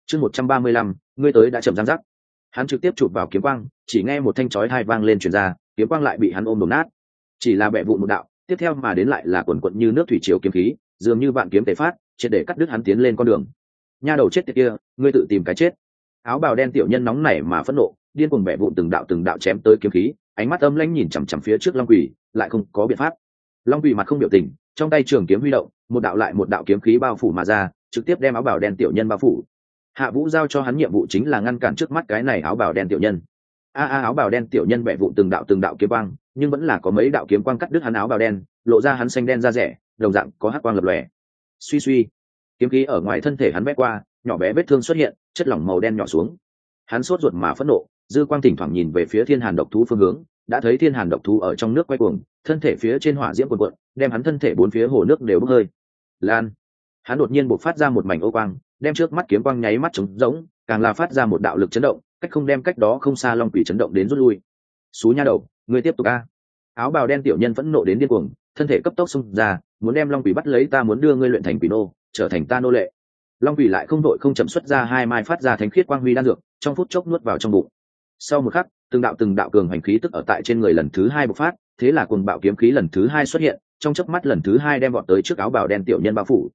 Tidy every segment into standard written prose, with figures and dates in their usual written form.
chương 135, ngươi tới đã chậm giang giác. Hắn trực tiếp chụp vào kiếm quang, chỉ nghe một thanh chói tai vang lên truyền ra, kiếm quang lại bị hắn ôm đổ nát. Chỉ là bẻ vụn một đạo, tiếp theo mà đến lại là quần quận như nước thủy triều kiếm khí, dường như vạn kiếm tề phát, triệt để cắt đứt hắn tiến lên con đường. Nha đầu chết tiệt kia, ngươi tự tìm cái chết. Áo bào đen tiểu nhân nóng nảy mà phẫn nộ, điên cuồng bẻ vụn từng đạo chém tới kiếm khí, ánh mắt âm lãnh nhìn chằm chằm phía trước Long Quỷ, lại không có biện pháp. Long Quỷ mặt không biểu tình, trong tay trường kiếm huy động, một đạo lại một đạo kiếm khí bao phủ mà ra, trực tiếp đem áo bào đen tiểu nhân bao phủ. Hạ Vũ giao cho hắn nhiệm vụ chính là ngăn cản trước mắt cái này áo bào đen tiểu nhân. Áo bào đen tiểu nhân bẻ vụn từng đạo kiếm quang, nhưng vẫn là có mấy đạo kiếm quang cắt đứt hắn áo bào đen, lộ ra hắn xanh đen da rẻ, đồng dạng có hắc quang lập lòe. Suy suy, kiếm khí ở ngoài thân thể hắn vét qua, nhỏ bé vết thương xuất hiện, chất lỏng màu đen nhỏ xuống. Hắn sốt ruột mà phẫn nộ, dư quang thỉnh thoảng nhìn về phía thiên hàn độc thú phương hướng, đã thấy thiên hàn độc thú ở trong nước quay cuồng, thân thể phía trên hỏa diễm cuồn cuộn, đem hắn thân thể bốn phía hồ nước đều bốc hơi. Lan, hắn đột nhiên bộc phát ra một mảnh ô quang, đem trước mắt kiếm quang nháy mắt trống rỗng, càng là phát ra một đạo lực chấn động, cách không đem cách đó không xa Long Quỷ chấn động đến rút lui. Xú nha đầu, ngươi tiếp tục a! Áo bào đen tiểu nhân vẫn nộ đến điên cuồng, thân thể cấp tốc xung ra, muốn đem Long Quỷ bắt lấy, ta muốn đưa ngươi luyện thành quỷ nô, trở thành ta nô lệ. Long Quỷ lại không đội không chậm xuất ra hai mai phát ra thánh khiết quang huy đan dược, trong phút chốc nuốt vào trong bụng. Sau một khắc, từng đạo cường hành khí tức ở tại trên người lần thứ hai bộc phát, thế là cuồng bạo kiếm khí lần thứ hai xuất hiện, trong chớp mắt lần thứ hai đem vọt tới trước áo bào đen tiểu nhân bao phủ.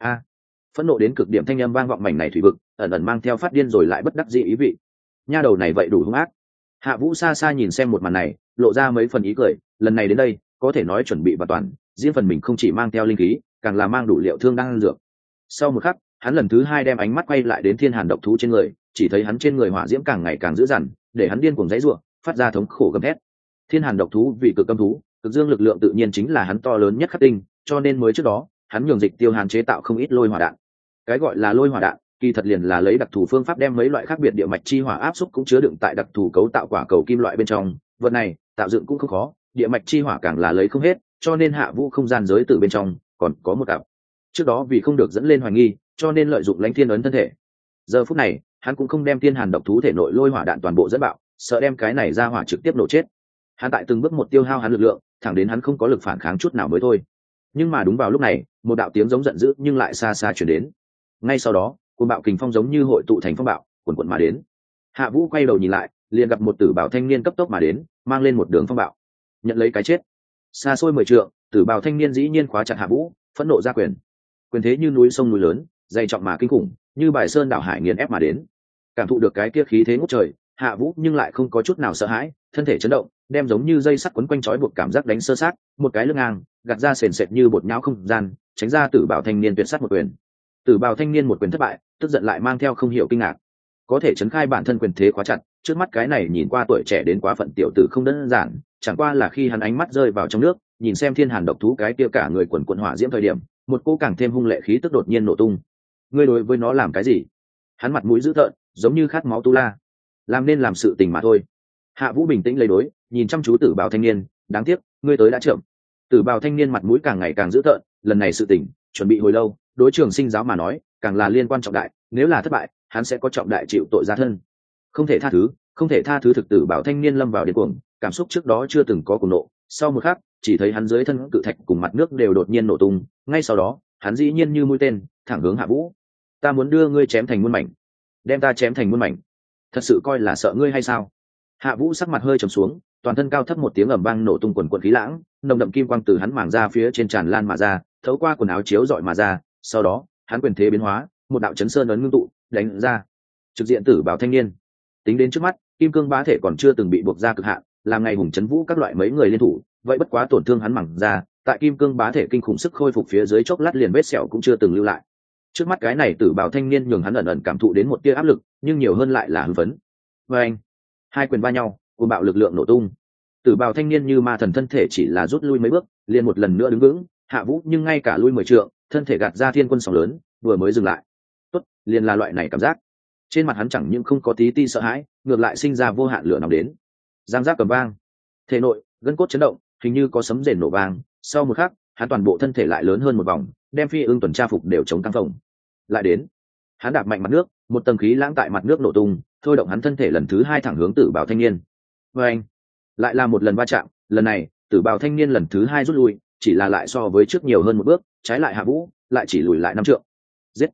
Phẫn nộ đến cực điểm thanh âm vang vọng mảnh này thủy vực, ẩn ẩn mang theo phát điên rồi lại bất đắc dĩ ý vị. Nha đầu này vậy đủ hung ác. Hạ Vũ xa xa nhìn xem một màn này, lộ ra mấy phần ý cười, lần này đến đây, có thể nói chuẩn bị và toàn, riêng phần mình không chỉ mang theo linh khí, càng là mang đủ liệu thương đang dược. Sau một khắc, hắn lần thứ hai đem ánh mắt quay lại đến thiên hàn độc thú trên người, chỉ thấy hắn trên người hỏa diễm càng ngày càng dữ dằn, để hắn điên cuồng giãy giụa, phát ra thống khổ gầm thét. Thiên hàn độc thú vì cực âm thú, cực dương lực lượng tự nhiên chính là hắn to lớn nhất khắc tinh, cho nên mới trước đó, hắn nhường Dịch Tiêu Hàn chế tạo không ít lôi hỏa đạn. Cái gọi là lôi hỏa đạn, kỳ thật liền là lấy đặc thù phương pháp đem mấy loại khác biệt địa mạch chi hỏa áp xúc cũng chứa đựng tại đặc thù cấu tạo quả cầu kim loại bên trong. Vật này tạo dựng cũng không khó, địa mạch chi hỏa càng là lấy không hết, cho nên Hạ Vũ không gian giới từ bên trong còn có một cặp. Trước đó vì không được dẫn lên hoài nghi, cho nên lợi dụng lãnh thiên ấn thân thể. Giờ phút này, hắn cũng không đem thiên hàn độc thú thể nội lôi hỏa đạn toàn bộ dẫn bạo, sợ đem cái này ra hỏa trực tiếp nổ chết. Hắn tại từng bước một tiêu hao hắn lực lượng, thẳng đến hắn không có lực phản kháng chút nào mới thôi. Nhưng mà đúng vào lúc này, một đạo tiếng giống giận dữ nhưng lại xa xa truyền đến. Ngay sau đó, cuồng bạo kình phong giống như hội tụ thành phong bạo, cuồn cuộn mà đến. Hạ Vũ quay đầu nhìn lại, liền gặp một tử bào thanh niên cấp tốc mà đến, mang lên một đường phong bạo, nhận lấy cái chết. Xa xôi 10 trượng, tử bào thanh niên dĩ nhiên khóa chặt Hạ Vũ, phẫn nộ ra quyền. Quyền thế như núi sông núi lớn, dày trọng mà kinh khủng, như bài sơn đảo hải nghiền ép mà đến. Cảm thụ được cái kia khí thế ngút trời, Hạ Vũ nhưng lại không có chút nào sợ hãi, thân thể chấn động, đem giống như dây sắt quấn quanh trói buộc cảm giác đánh sơ sát, một cái lưng ngang, gạt ra sền sệt như bột nhão không gian, tránh ra tử bào thanh niên tuyệt sát một quyền. Tử bào thanh niên một quyền thất bại, tức giận lại mang theo không hiểu kinh ngạc. Có thể chấn khai bản thân quyền thế khóa chặt, trước mắt cái này nhìn qua tuổi trẻ đến quá phận tiểu tử không đơn giản, chẳng qua là khi hắn ánh mắt rơi vào trong nước, nhìn xem thiên hàn độc thú cái kia cả người quần quần hỏa diễm thời điểm, một cô càng thêm hung lệ khí tức đột nhiên nổ tung. Ngươi đối với nó làm cái gì? Hắn mặt mũi dữ tợn, giống như khát máu tu la. Làm nên làm sự tình mà thôi. Hạ Vũ bình tĩnh lấy đối, nhìn chăm chú tử bào thanh niên, đáng tiếc, ngươi tới đã chậm. Tử bào thanh niên mặt mũi càng ngày càng dữ tợn, lần này sự tình, chuẩn bị hồi lâu, đối trường sinh giáo mà nói, càng là liên quan trọng đại, nếu là thất bại, hắn sẽ có trọng đại chịu tội gia thân. Không thể tha thứ thực tử bảo thanh niên lâm vào điên cuồng, cảm xúc trước đó chưa từng có cuồng nộ, sau một khắc, chỉ thấy hắn dưới thân cự thạch cùng mặt nước đều đột nhiên nổ tung, ngay sau đó, hắn dĩ nhiên như mũi tên, thẳng hướng Hạ Vũ. Ta muốn đưa ngươi chém thành muôn mảnh. Đem ta chém thành muôn mảnh. Thật sự coi là sợ ngươi hay sao? Hạ Vũ sắc mặt hơi trầm xuống, toàn thân cao thấp một tiếng ầm vang nổ tung quần quần khí lãng, nồng đậm kim quang từ hắn màng ra phía trên tràn lan mà ra, thấu qua quần áo chiếu rọi mà ra, sau đó, hắn quyền thế biến hóa, một đạo chấn sơn ấn ngưng tụ, đánh ra. Trực diện tử bảo thanh niên. Tính đến trước mắt, kim cương bá thể còn chưa từng bị buộc ra cực hạn, làm ngày hùng chấn vũ các loại mấy người liên thủ, vậy bất quá tổn thương hắn màng ra, tại kim cương bá thể kinh khủng sức khôi phục phía dưới chốc lát liền vết sẹo cũng chưa từng lưu lại. Trước mắt cái này tử bảo thanh niên nhường hắn ẩn ẩn cảm thụ đến một tia áp lực, nhưng nhiều hơn lại là hưng phấn. Và anh, hai quyền va nhau, cuồng bạo lực lượng nổ tung. Tử bào thanh niên như ma thần thân thể chỉ là rút lui mấy bước, liền một lần nữa đứng vững. Hạ Vũ nhưng ngay cả lui 10 trượng, thân thể gạt ra thiên quân sóng lớn, vừa mới dừng lại. Tốt, liền là loại này cảm giác. Trên mặt hắn chẳng những không có tí ti sợ hãi, ngược lại sinh ra vô hạn lửa nóng đến. Giang giác cầm vang, thể nội gân cốt chấn động, hình như có sấm rền nổ vang. Sau một khắc, hắn toàn bộ thân thể lại lớn hơn một vòng, đem phi ương tuần tra phục đều chống căng phồng. Lại đến, hắn đạp mạnh mặt nước, một tầng khí lãng tại mặt nước nổ tung, thôi động hắn thân thể lần thứ hai thẳng hướng tử bào thanh niên. Và anh, lại là một lần va chạm, lần này tử bào thanh niên lần thứ hai rút lui, chỉ là lại so với trước nhiều hơn một bước, trái lại Hạ Vũ lại chỉ lùi lại 5 trượng. Giết!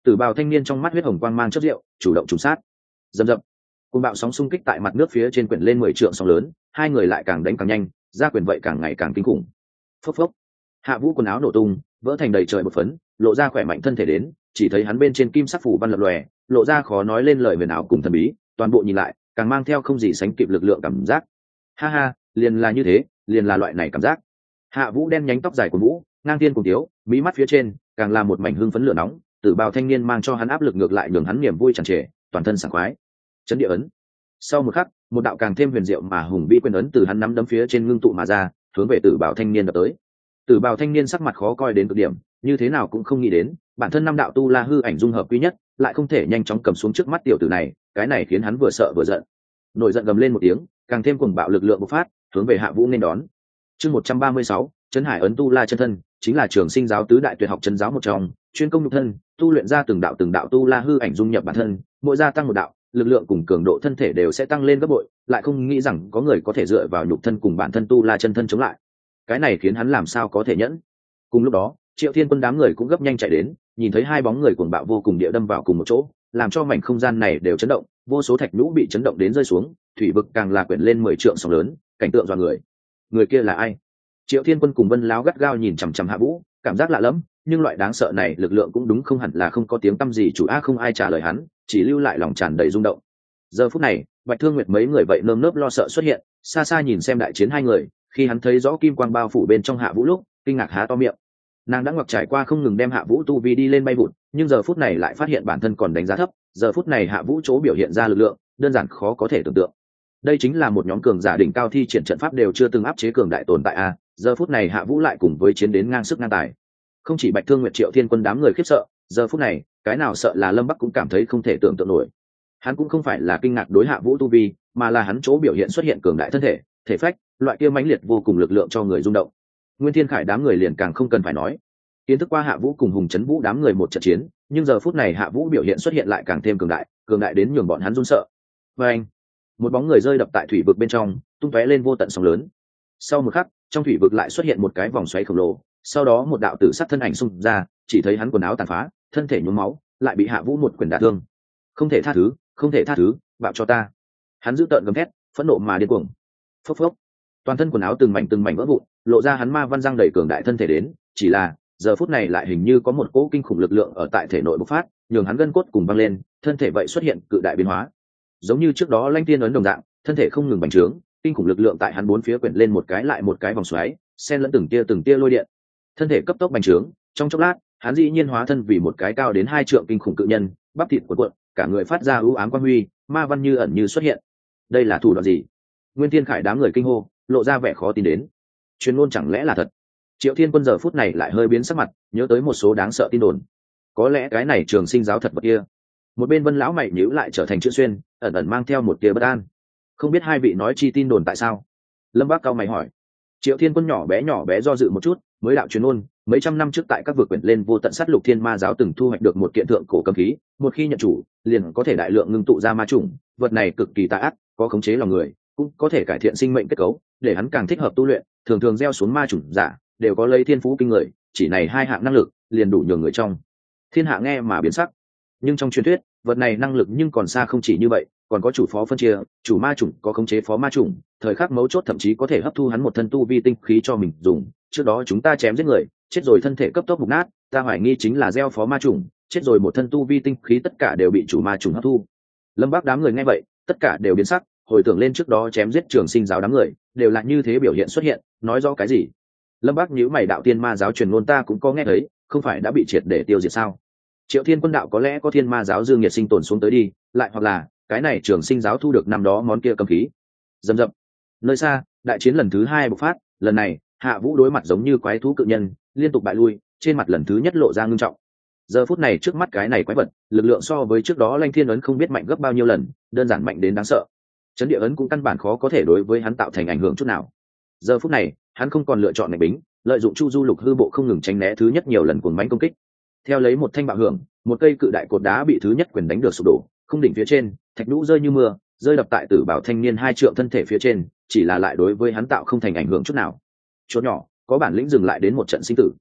Tử bào thanh niên trong mắt huyết hồng quang mang chất rượu chủ động trùng sát. Dầm dập, cơn bạo sóng xung kích tại mặt nước phía trên quyển lên 10 trượng sóng lớn, hai người lại càng đánh càng nhanh, ra quyền vậy càng ngày càng kinh khủng. Phốc phốc, Hạ Vũ quần áo nổ tung, vỡ thành đầy trời bột phấn, lộ ra khỏe mạnh thân thể đến, chỉ thấy hắn bên trên kim sắc phủ văn lập lòe, lộ ra khó nói lên lời huyền ảo cùng thần bí, toàn bộ nhìn lại càng mang theo không gì sánh kịp lực lượng cảm giác. Ha ha, liền là như thế, liền là loại này cảm giác. Hạ Vũ đen nhánh tóc dài của Vũ, ngang thiên cùng tiếu, mí mắt phía trên càng là một mảnh hưng phấn lửa nóng, Tử bào thanh niên mang cho hắn áp lực ngược lại nhường hắn niềm vui tràn trề, toàn thân sảng khoái. Chấn địa ấn. Sau một khắc, một đạo càng thêm huyền diệu mà hùng vĩ quyền ấn từ hắn nắm đấm phía trên ngưng tụ mà ra, hướng về Tử bào thanh niên đập tới. Tử bào thanh niên sắc mặt khó coi đến cực điểm, như thế nào cũng không nghĩ đến, bản thân năm đạo tu la hư ảnh dung hợp duy nhất, lại không thể nhanh chóng cầm xuống trước mắt tiểu tử này, cái này khiến hắn vừa sợ vừa giận. Nổi giận gầm lên một tiếng, càng thêm cuồng bạo lực lượng bộc phát, hướng về Hạ Vũ nên đón. Chương 136, Trấn Hải ấn tu la chân thân, chính là trường sinh giáo tứ đại tuyệt học chân giáo một trong, chuyên công nhục thân, tu luyện ra từng đạo tu la hư ảnh dung nhập bản thân, mỗi gia tăng một đạo, lực lượng cùng cường độ thân thể đều sẽ tăng lên gấp bội, lại không nghĩ rằng có người có thể dựa vào nhục thân cùng bản thân tu la chân thân chống lại. Cái này khiến hắn làm sao có thể nhẫn. Cùng lúc đó, Triệu Thiên Quân đám người cũng gấp nhanh chạy đến, nhìn thấy hai bóng người cuồng bạo vô cùng địa đâm vào cùng một chỗ, làm cho mảnh không gian này đều chấn động, vô số thạch nhũ bị chấn động đến rơi xuống, thủy vực càng là quyển lên 10 trượng sóng lớn, cảnh tượng dọa người. Người kia là ai? Triệu Thiên Quân cùng Vân Láo gắt gao nhìn chằm chằm Hạ Vũ, cảm giác lạ lẫm, nhưng loại đáng sợ này lực lượng cũng đúng không hẳn là không có tiếng tăm gì chủ a không ai trả lời hắn, chỉ lưu lại lòng tràn đầy rung động. Giờ phút này, Bạch Thương Nguyệt mấy người vậy nơm nớp lo sợ xuất hiện, xa xa nhìn xem đại chiến hai người, khi hắn thấy rõ kim quang bao phủ bên trong Hạ Vũ lúc, kinh ngạc há to miệng. Nàng đã ngoặc trải qua không ngừng đem Hạ Vũ tu vi đi lên bay vụt, nhưng giờ phút này lại phát hiện bản thân còn đánh giá thấp, giờ phút này Hạ Vũ chỗ biểu hiện ra lực lượng, đơn giản khó có thể tưởng tượng. Đây chính là một nhóm cường giả đỉnh cao thi triển trận pháp đều chưa từng áp chế cường đại tồn tại a, giờ phút này Hạ Vũ lại cùng với chiến đến ngang sức ngang tài. Không chỉ Bạch Thương Nguyệt Triệu Thiên Quân đám người khiếp sợ, giờ phút này, cái nào sợ là Lâm Bắc cũng cảm thấy không thể tưởng tượng nổi. Hắn cũng không phải là kinh ngạc đối Hạ Vũ tu vi, mà là hắn chỗ biểu hiện xuất hiện cường đại thân thể, thể phách, loại kia mãnh liệt vô cùng lực lượng cho người rung động. Nguyên Thiên Khải đám người liền càng không cần phải nói. Kiến thức qua Hạ Vũ cùng Hùng Chấn Vũ đám người một trận chiến, nhưng giờ phút này Hạ Vũ biểu hiện xuất hiện lại càng thêm cường đại đến nhường bọn hắn run sợ. Và anh, một bóng người rơi đập tại thủy vực bên trong, tung tóe lên vô tận sóng lớn. Sau một khắc, trong thủy vực lại xuất hiện một cái vòng xoáy khổng lồ, sau đó một đạo tử sắc thân ảnh xung ra, chỉ thấy hắn quần áo tàn phá, thân thể nhuốm máu, lại bị Hạ Vũ một quyền đả thương. Không thể tha thứ, không thể tha thứ, bạo cho ta! Hắn giữ tợn gầm thét, phẫn nộ mà điên cuồng. Phốc phốc, toàn thân quần áo từng mảnh vỡ vụn, lộ ra hắn ma văn răng đầy cường đại thân thể đến, chỉ là giờ phút này lại hình như có một cỗ kinh khủng lực lượng ở tại thể nội bộc phát, nhường hắn gân cốt cùng văng lên, thân thể vậy xuất hiện cự đại biến hóa. Giống như trước đó Lanh Tiên ấn đồng dạng, thân thể không ngừng bành trướng, kinh khủng lực lượng tại hắn bốn phía quyển lên một cái lại một cái vòng xoáy, xen lẫn từng tia lôi điện. Thân thể cấp tốc bành trướng, trong chốc lát, hắn dĩ nhiên hóa thân vì một cái cao đến 2 trượng kinh khủng cự nhân, bắp thịt cuộn cuộn, cả người phát ra ưu ám quang huy, ma văn như ẩn như xuất hiện. Đây là thủ đoạn gì? Nguyên Thiên Khải đám người kinh hô, lộ ra vẻ khó tin đến. Truyền ngôn chẳng lẽ là thật? Triệu Thiên Quân giờ phút này lại hơi biến sắc mặt, nhớ tới một số đáng sợ tin đồn. Có lẽ cái này trường sinh giáo thật vật kia. Một bên Vân lão mày nhíu lại trở thành chữ xuyên, ẩn ẩn mang theo một tia bất an. Không biết hai vị nói chi tin đồn tại sao? Lâm Bác cao mày hỏi. Triệu Thiên Quân nhỏ bé do dự một chút, mới đạo truyền ngôn, mấy trăm năm trước tại các vực quyển lên vô tận sát lục thiên ma giáo từng thu hoạch được một kiện thượng cổ cấm khí, một khi nhận chủ, liền có thể đại lượng ngưng tụ ra ma chủng, vật này cực kỳ tà ác, có khống chế lòng người, cũng có thể cải thiện sinh mệnh kết cấu, để hắn càng thích hợp tu luyện, thường gieo xuống ma chủng giả, đều có lấy thiên phú kinh người, chỉ này hai hạng năng lực, liền đủ nhường người trong thiên hạ nghe mà biến sắc. Nhưng trong truyền thuyết, vật này năng lực nhưng còn xa không chỉ như vậy, còn có chủ phó phân chia, chủ ma chủng có khống chế phó ma chủng, thời khắc mấu chốt thậm chí có thể hấp thu hắn một thân tu vi tinh khí cho mình dùng. Trước đó chúng ta chém giết người, chết rồi thân thể cấp tốc mục nát, ta hoài nghi chính là gieo phó ma chủng, chết rồi một thân tu vi tinh khí tất cả đều bị chủ ma chủng hấp thu. Lâm Bác đám người nghe vậy, tất cả đều biến sắc, hồi tưởng lên trước đó chém giết trường sinh giáo đám người, đều là như thế biểu hiện xuất hiện, nói rõ cái gì? Lâm Bác nhíu mày, đạo tiên ma giáo truyền ngôn ta cũng có nghe thấy, không phải đã bị triệt để tiêu diệt sao? Triệu Thiên Quân đạo có lẽ có thiên ma giáo dương nhiệt sinh tồn xuống tới đi, lại hoặc là cái này trường sinh giáo thu được năm đó món kia cầm khí. Dầm dập, nơi xa, đại chiến lần thứ 2 bộc phát, lần này Hạ Vũ đối mặt giống như quái thú cự nhân, liên tục bại lui, trên mặt lần thứ nhất lộ ra ngưng trọng. Giờ phút này trước mắt cái này quái vật, lực lượng so với trước đó Lanh Thiên ấn không biết mạnh gấp bao nhiêu lần, đơn giản mạnh đến đáng sợ. Chấn địa ấn cũng căn bản khó có thể đối với hắn tạo thành ảnh hưởng chút nào. Giờ phút này, hắn không còn lựa chọn ngạch bính, lợi dụng Chu Du Lục hư bộ không ngừng tránh né thứ nhất nhiều lần cuồng mãnh công kích. Theo lấy một thanh bạo hưởng, một cây cự đại cột đá bị thứ nhất quyền đánh được sụp đổ, không đỉnh phía trên, thạch nhũ rơi như mưa, rơi đập tại Tử Bảo thanh niên 2 trượng thân thể phía trên, chỉ là lại đối với hắn tạo không thành ảnh hưởng chút nào. Chỗ nhỏ, có bản lĩnh dừng lại đến một trận sinh tử.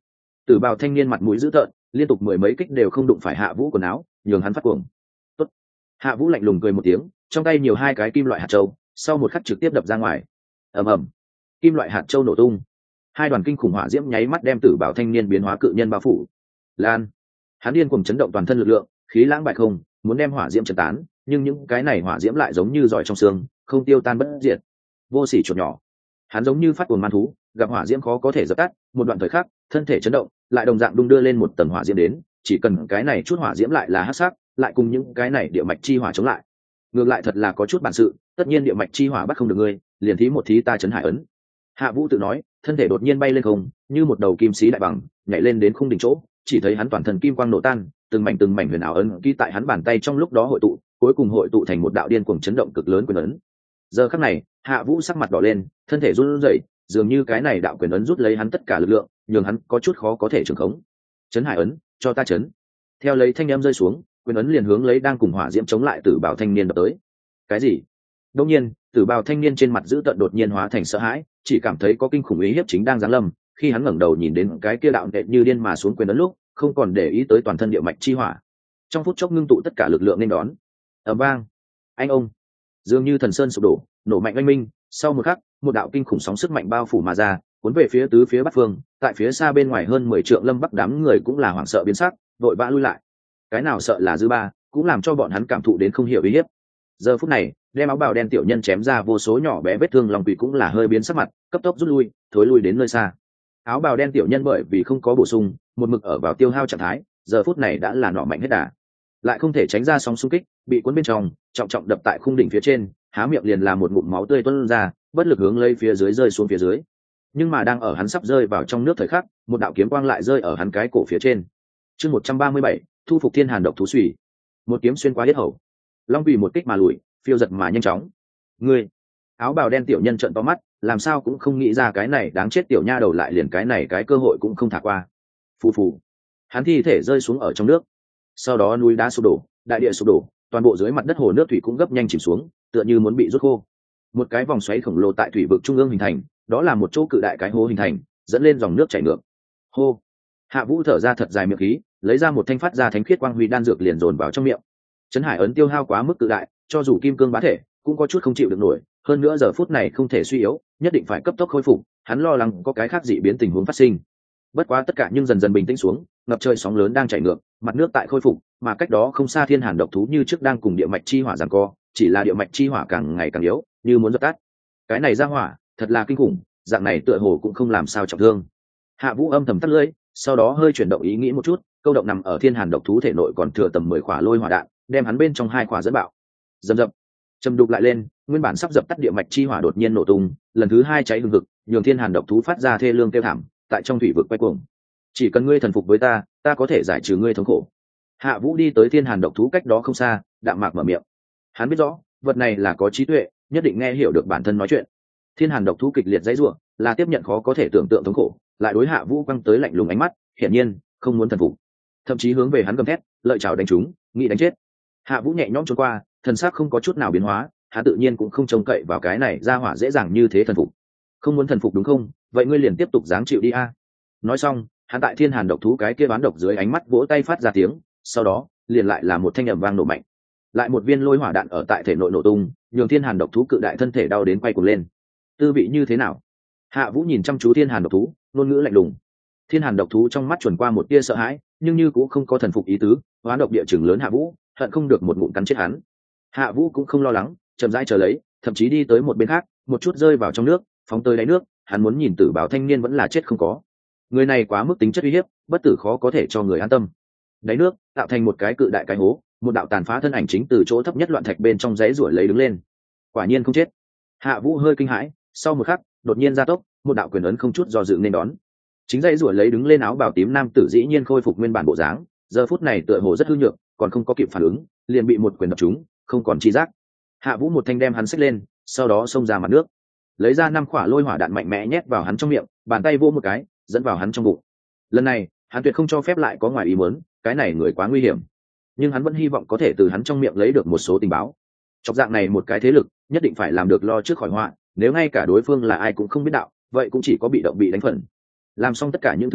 Tử bào thanh niên mặt mũi dữ tợn, liên tục mười mấy kích đều không đụng phải Hạ Vũ quần áo, nhường hắn phát cuồng. Tốt. Hạ Vũ lạnh lùng cười một tiếng, trong tay nhiều hai cái kim loại hạt châu, sau một khắc trực tiếp đập ra ngoài. Ầm ầm, kim loại hạt châu nổ tung, hai đoàn kinh khủng hỏa diễm nháy mắt đem tử bảo thanh niên biến hóa cự nhân bao phủ. Lan, hắn điên cuồng chấn động toàn thân lực lượng, khí lãng bại không, muốn đem hỏa diễm chấn tán, nhưng những cái này hỏa diễm lại giống như giỏi trong xương, không tiêu tan bất diệt. Vô sỉ chuột nhỏ, hắn giống như phát cuồng man thú, gặp hỏa diễm khó có thể dập tắt, một đoạn thời khắc, thân thể chấn động, lại đồng dạng đung đưa lên một tầng hỏa diễm đến, chỉ cần cái này chút hỏa diễm lại là hắc sắc, lại cùng những cái này địa mạch chi hỏa chống lại. Ngược lại thật là có chút bản sự, tất nhiên địa mạch chi hỏa bắt không được ngươi, liền thí một thí ta chấn hải ấn. Hạ Vũ tự nói, thân thể đột nhiên bay lên không, như một đầu kim sĩ đại bằng, nhảy lên đến khung đỉnh chỗ, chỉ thấy hắn toàn thân kim quang nổ tan, từng mảnh huyền ảo ấn ký tại hắn bàn tay trong lúc đó hội tụ, cuối cùng hội tụ thành một đạo điên cuồng chấn động cực lớn quyền ấn. Giờ khắc này, Hạ Vũ sắc mặt đỏ lên, thân thể run rẩy, dường như cái này đạo quyền ấn rút lấy hắn tất cả lực lượng, nhường hắn có chút khó có thể trường khống. Chấn hải ấn, cho ta chấn. Theo lấy thanh âm rơi xuống, quyền ấn liền hướng lấy đang cùng hỏa diễm chống lại tử bảo thanh niên đập tới. Cái gì? Đột nhiên, tử bào thanh niên trên mặt dữ tợn đột nhiên hóa thành sợ hãi, chỉ cảm thấy có kinh khủng ý hiếp chính đang giáng lâm. Khi hắn ngẩng đầu nhìn đến cái kia đạo nện như điên mà xuống quyền ấn lúc, không còn để ý tới toàn thân địa mạch chi hỏa. Trong phút chốc ngưng tụ tất cả lực lượng nên đón. Ầm vang, anh ông, dường như thần sơn sụp đổ, nổ mạnh oanh minh. Sau một khắc, một đạo kinh khủng sóng sức mạnh bao phủ mà ra, cuốn về phía tứ phía bát phương. Tại phía xa bên ngoài hơn 10 trượng Lâm Bắc đám người cũng là hoảng sợ biến sắc, vội vã lui lại. Cái nào sợ là dư ba, cũng làm cho bọn hắn cảm thụ đến không hiểu ý hiếp. Giờ phút này, đem áo bào đen tiểu nhân chém ra vô số nhỏ bé vết thương, lòng quỷ cũng là hơi biến sắc mặt, cấp tốc rút lui, thối lui đến nơi xa. Áo bào đen tiểu nhân bởi vì không có bổ sung, một mực ở vào tiêu hao trạng thái, giờ phút này đã là nọ mạnh hết đà, lại không thể tránh ra sóng xung kích, bị cuốn bên trong, trọng trọng đập tại khung đỉnh phía trên, há miệng liền là một ngụm máu tươi tuôn ra, bất lực hướng lấy phía dưới rơi xuống phía dưới. Nhưng mà đang ở hắn sắp rơi vào trong nước thời khắc, một đạo kiếm quang lại rơi ở hắn cái cổ phía trên. Chương 137, thu phục thiên hàn độc thú xùy. Một kiếm xuyên qua yết hầu. Long quỷ một kích mà lùi, phiêu giật mà nhanh chóng. Ngươi, áo bào đen tiểu nhân trợn to mắt, làm sao cũng không nghĩ ra cái này đáng chết tiểu nha đầu lại liền cái này cái cơ hội cũng không thả qua. Phù phù, hắn thi thể rơi xuống ở trong nước. Sau đó núi đá sụp đổ, đại địa sụp đổ, toàn bộ dưới mặt đất hồ nước thủy cũng gấp nhanh chìm xuống, tựa như muốn bị rút khô. Một cái vòng xoáy khổng lồ tại thủy vực trung ương hình thành, đó là một chỗ cự đại cái hố hình thành, dẫn lên dòng nước chảy ngược. Hô, Hạ Vũ thở ra thật dài miệng khí, lấy ra một thanh phát ra thánh khiết quang huy đan dược liền dồn vào trong miệng. Chấn hải ấn tiêu hao quá mức cự đại, cho dù kim cương bá thể cũng có chút không chịu được nổi, hơn nữa giờ phút này không thể suy yếu, nhất định phải cấp tốc khôi phục, hắn lo lắng có cái khác dị biến tình huống phát sinh. Bất quá tất cả nhưng dần dần bình tĩnh xuống, ngập trời sóng lớn đang chảy ngược, mặt nước tại khôi phục, mà cách đó không xa thiên hàn độc thú như trước đang cùng địa mạch chi hỏa giằng co, chỉ là địa mạch chi hỏa càng ngày càng yếu, như muốn dập tắt. Cái này ra hỏa, thật là kinh khủng, dạng này tựa hồ cũng không làm sao trọng thương. Hạ Vũ âm thầm tắt lưỡi, sau đó hơi chuyển động ý nghĩ một chút, câu động nằm ở thiên hàn độc thú thể nội còn thừa tầm 10 quả lôi hỏa đạn, đem hắn bên trong 2 quả dẫn bạo. Dầm dập, châm đục lại lên, nguyên bản sắp dập tắt địa mạch chi hỏa đột nhiên nổ tung, lần thứ 2 cháy hừng hực, nhường thiên hàn độc thú phát ra thê lương kêu thảm, tại trong thủy vực quay cuồng. Chỉ cần ngươi thần phục với ta, ta có thể giải trừ ngươi thống khổ. Hạ Vũ đi tới thiên hàn độc thú cách đó không xa, đạm mạc mở miệng. Hắn biết rõ, vật này là có trí tuệ, nhất định nghe hiểu được bản thân nói chuyện. Thiên hàn độc thú kịch liệt dãy rủa, là tiếp nhận khó có thể tưởng tượng thống khổ, lại đối Hạ Vũ quăng tới lạnh lùng ánh mắt, hiển nhiên không muốn thần phục, thậm chí hướng về hắn gầm thét, lợi chảo đánh chúng, nghĩ đánh chết. Hạ Vũ nhẹ nhõm trốn qua, thần sắc không có chút nào biến hóa, hắn tự nhiên cũng không trông cậy vào cái này ra hỏa dễ dàng như thế thần phục. Không muốn thần phục đúng không? Vậy ngươi liền tiếp tục giáng chịu đi a. Nói xong, hắn tại thiên hàn độc thú cái kia bán độc dưới ánh mắt vỗ tay phát ra tiếng, sau đó liền lại là một thanh ầm vang nổ mạnh, lại một viên lôi hỏa đạn ở tại thể nội nổ tung, nhường thiên hàn độc thú cự đại thân thể đau đến quay cuồng lên. Tư vị như thế nào? Hạ Vũ nhìn chăm chú thiên hàn độc thú, ngôn ngữ lạnh lùng. Thiên hàn độc thú trong mắt chuẩn qua một tia sợ hãi, nhưng như cũng không có thần phục ý tứ, hóa độc địa chừng lớn Hạ Vũ, hận không được một ngụm cắn chết hắn. Hạ Vũ cũng không lo lắng, chậm rãi chờ lấy, thậm chí đi tới một bên khác, một chút rơi vào trong nước, phóng tới đáy nước, hắn muốn nhìn tử báo thanh niên vẫn là chết không có. Người này quá mức tính chất uy hiếp, bất tử khó có thể cho người an tâm. Đáy nước tạo thành một cái cự đại cái hố, một đạo tàn phá thân ảnh chính từ chỗ thấp nhất loạn thạch bên trong giấy ruổi lấy đứng lên. Quả nhiên không chết. Hạ Vũ hơi kinh hãi, sau một khắc, đột nhiên gia tốc, một đạo quyền ấn không chút do dự nên đón. Chính dây ruổi lấy đứng lên áo bào tím nam tử dĩ nhiên khôi phục nguyên bản bộ dáng, giờ phút này tựa hồ rất hư nhược, còn không có kịp phản ứng, liền bị một quyền đập trúng, không còn chi giác. Hạ Vũ một thanh đem hắn xách lên, sau đó xông ra mặt nước, lấy ra 5 quả lôi hỏa đạn mạnh mẽ nhét vào hắn trong miệng, bàn tay vỗ một cái, dẫn vào hắn trong bụng. Lần này, hắn tuyệt không cho phép lại có ngoài ý muốn, cái này người quá nguy hiểm. Nhưng hắn vẫn hy vọng có thể từ hắn trong miệng lấy được một số tình báo. Chọc dạng này một cái thế lực, nhất định phải làm được lo trước khỏi họa, nếu ngay cả đối phương là ai cũng không biết đạo, vậy cũng chỉ có bị động bị đánh phần. Làm xong tất cả những thứ này,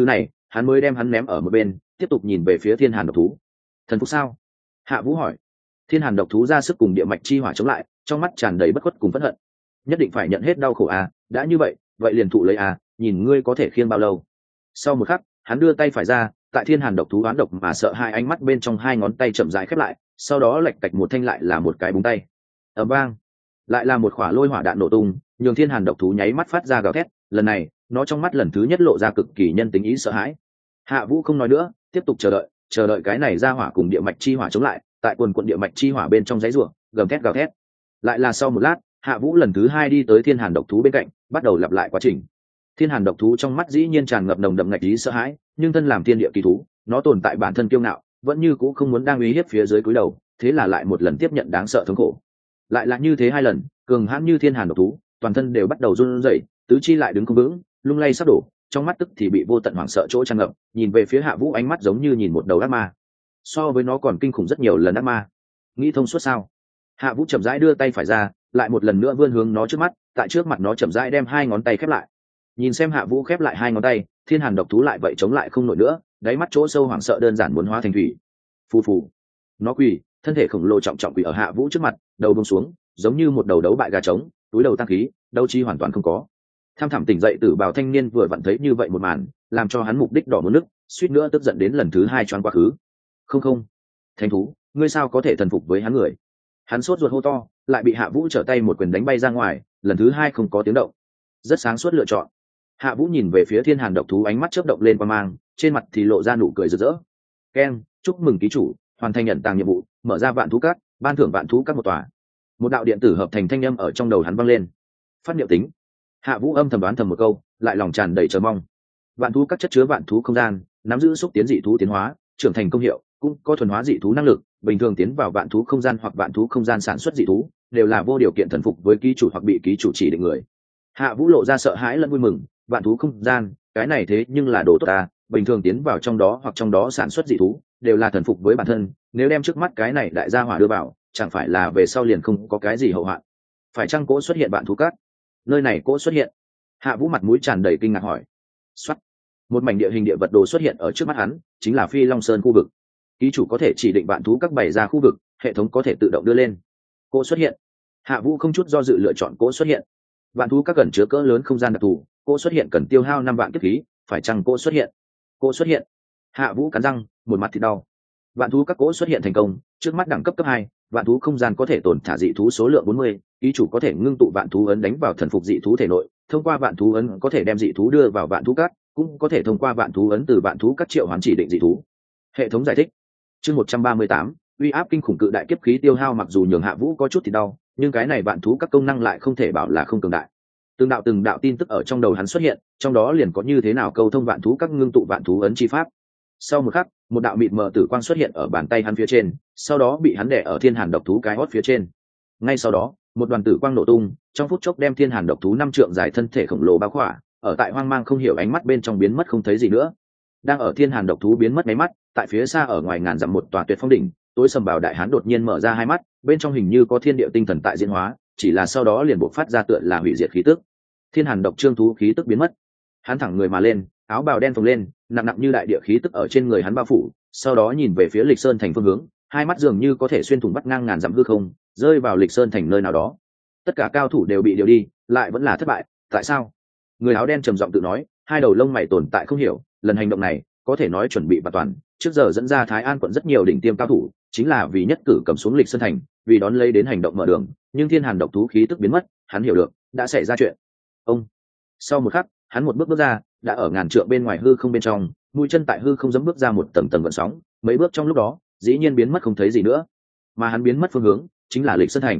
hắn mới đem hắn ném ở một bên, tiếp tục nhìn về phía thiên hàn độc thú. Thần phục sao? Hạ Vũ hỏi. Thiên hàn độc thú ra sức cùng địa mạch chi hỏa chống lại, trong mắt tràn đầy bất khuất cùng phẫn hận. Nhất định phải nhận hết đau khổ à, đã như vậy, vậy liền thụ lấy à, nhìn ngươi có thể khiêng bao lâu. Sau một khắc, hắn đưa tay phải ra, tại thiên hàn độc thú oán độc mà sợ hai ánh mắt bên trong hai ngón tay chậm rãi khép lại, sau đó lạch cạch một thanh lại là một cái búng tay. Ầm vang, lại là một quả lôi hỏa đạn nổ tung, nhường thiên hàn độc thú nháy mắt phát ra gào thét, lần này, nó trong mắt lần thứ nhất lộ ra cực kỳ nhân tính ý sợ hãi. Hạ Vũ không nói nữa, tiếp tục chờ đợi cái này ra hỏa cùng địa mạch chi hỏa chống lại, tại quần quận địa mạch chi hỏa bên trong giấy rủa, gầm thét gào thét. Lại là sau một lát, Hạ Vũ lần thứ hai đi tới thiên hàn độc thú bên cạnh, bắt đầu lặp lại quá trình. Thiên hàn độc thú trong mắt dĩ nhiên tràn ngập nồng đậm ngạch ý sợ hãi, nhưng thân làm thiên địa kỳ thú, nó tồn tại bản thân kiêu ngạo, vẫn như cũ không muốn đang uy hiếp phía dưới cúi đầu, thế là lại một lần tiếp nhận đáng sợ thống khổ. Lại là như thế hai lần, cường hãn như thiên hàn độc thú, toàn thân đều bắt đầu run rẩy, tứ chi lại đứng không vững, lung lay sắp đổ, trong mắt tức thì bị vô tận hoảng sợ chỗ tràn ngập, nhìn về phía Hạ Vũ ánh mắt giống như nhìn một đầu ác ma. So với nó còn kinh khủng rất nhiều lần ác ma. Nghĩ thông suốt sao? Hạ Vũ chậm rãi đưa tay phải ra, lại một lần nữa vươn hướng nó trước mắt, tại trước mặt nó chậm rãi đem hai ngón tay khép lại. Nhìn xem Hạ Vũ khép lại hai ngón tay, thiên hàn độc thú lại vậy chống lại không nổi nữa, đáy mắt chỗ sâu hoảng sợ đơn giản muốn hóa thành thủy. Phù phù. Nó quỳ, thân thể khổng lồ trọng trọng quỳ ở Hạ Vũ trước mặt, đầu buông xuống, giống như một đầu đấu bại gà trống, túi đầu tăng khí, đấu chi hoàn toàn không có. Tham thẳm tỉnh dậy Tử Bào thanh niên vừa vặn thấy như vậy một màn, làm cho hắn mục đích đỏ muốn nức, suýt nữa tức giận đến lần thứ hai choáng quá khứ. Không, thánh thú, ngươi sao có thể thần phục với hắn người? Hắn sốt ruột hô to, lại bị Hạ Vũ trở tay một quyền đánh bay ra ngoài, lần thứ hai không có tiếng động. Rất sáng suốt lựa chọn. Hạ Vũ nhìn về phía thiên hàn độc thú, ánh mắt chớp động lên qua mang, trên mặt thì lộ ra nụ cười rực rỡ. Ken, chúc mừng ký chủ hoàn thành nhận tàng nhiệm vụ, mở ra vạn thú cát, ban thưởng vạn thú cát một tòa. Một đạo điện tử hợp thành thanh âm ở trong đầu hắn vang lên. Phát niệm tính. Hạ Vũ âm thầm đoán thầm một câu, lại lòng tràn đầy chờ mong. Vạn thú cát chất chứa vạn thú không gian, nắm giữ xúc tiến dị thú tiến hóa, trưởng thành công hiệu, cũng có thuần hóa dị thú năng lực, bình thường tiến vào vạn thú không gian hoặc vạn thú không gian sản xuất dị thú, đều là vô điều kiện thần phục với ký chủ hoặc bị ký chủ chỉ định người. Hạ Vũ lộ ra sợ hãi lẫn vui mừng, vạn thú không gian, cái này thế nhưng là đồ tốt ta, bình thường tiến vào trong đó hoặc trong đó sản xuất dị thú, đều là thần phục với bản thân, nếu đem trước mắt cái này đại gia hỏa đưa vào, chẳng phải là về sau liền không có cái gì hậu hoạn. Phải chăng cỗ xuất hiện vạn thú cát? Nơi này cỗ xuất hiện. Hạ Vũ mặt mũi tràn đầy kinh ngạc hỏi. Soát. Một mảnh địa hình địa vật đồ xuất hiện ở trước mắt hắn, chính là Phi Long Sơn khu vực. Ký chủ có thể chỉ định vạn thú các bày ra khu vực, hệ thống có thể tự động đưa lên. Cỗ xuất hiện. Hạ Vũ không chút do dự lựa chọn cỗ xuất hiện. Vạn thú các gần chứa cỡ lớn không gian đặc thù, cỗ xuất hiện cần tiêu hao 5 vạn kiếp khí, phải chăng cỗ xuất hiện? Cỗ xuất hiện. Hạ Vũ cắn răng, một mặt thì đau. Vạn thú các cỗ xuất hiện thành công, trước mắt đẳng cấp 2, vạn thú không gian có thể tồn thả dị thú số lượng 40, ký chủ có thể ngưng tụ vạn thú ấn đánh vào thần phục dị thú thể nội, thông qua vạn thú ấn có thể đem dị thú đưa vào vạn thú các, cũng có thể thông qua vạn thú ấn từ vạn thú các triệu hoán chỉ định dị thú. Hệ thống giải thích. Chương 138, uy áp kinh khủng cự đại kiếp khí tiêu hao mặc dù nhường Hạ Vũ có chút thì đau, nhưng cái này vạn thú các công năng lại không thể bảo là không cường đại. Từng đạo tin tức ở trong đầu hắn xuất hiện, trong đó liền có như thế nào câu thông vạn thú các ngưng tụ vạn thú ấn chi pháp. Sau một khắc, một đạo mịt mờ tử quang xuất hiện ở bàn tay hắn phía trên, sau đó bị hắn đè ở thiên hàn độc thú cái hót phía trên. Ngay sau đó, một đoàn tử quang nổ tung, trong phút chốc đem thiên hàn độc thú 5 trượng dài thân thể khổng lồ bao khỏa, ở tại hoang mang không hiểu ánh mắt bên trong biến mất không thấy gì nữa. Đang ở thiên hàn độc thú biến mất mấy mắt, tại phía xa ở ngoài ngàn dặm một tòa tuyệt phong đỉnh, tối sầm bào đại hán đột nhiên mở ra hai mắt, bên trong hình như có thiên địa tinh thần tại diễn hóa, chỉ là sau đó liền bộc phát ra tựa là hủy diệt khí tức. Thiên hàn độc trương thú khí tức biến mất, hắn thẳng người mà lên, áo bào đen phồng lên, nặng nặng như đại địa khí tức ở trên người hắn bao phủ, sau đó nhìn về phía Lịch Sơn thành phương hướng, hai mắt dường như có thể xuyên thủng bắt ngang ngàn dặm hư không, rơi vào Lịch Sơn thành nơi nào đó. Tất cả cao thủ đều bị điều đi, lại vẫn là thất bại, tại sao? Người áo đen trầm giọng tự nói, hai đầu lông mày tồn tại không hiểu, lần hành động này có thể nói chuẩn bị và toàn, trước giờ dẫn ra Thái An quận rất nhiều đỉnh tiêm cao thủ, chính là vì nhất cử cầm xuống Lịch Sơn thành, vì đón lấy đến hành động mở đường, nhưng thiên hàn độc thú khí tức biến mất, hắn hiểu được, đã xảy ra chuyện. Ông. Sau một khắc, hắn một bước bước ra, đã ở ngàn trượng bên ngoài hư không bên trong, mũi chân tại hư không giẫm bước ra một tầng tầng gợn sóng, mấy bước trong lúc đó, dĩ nhiên biến mất không thấy gì nữa. Mà hắn biến mất phương hướng, chính là Lịch Sơn thành.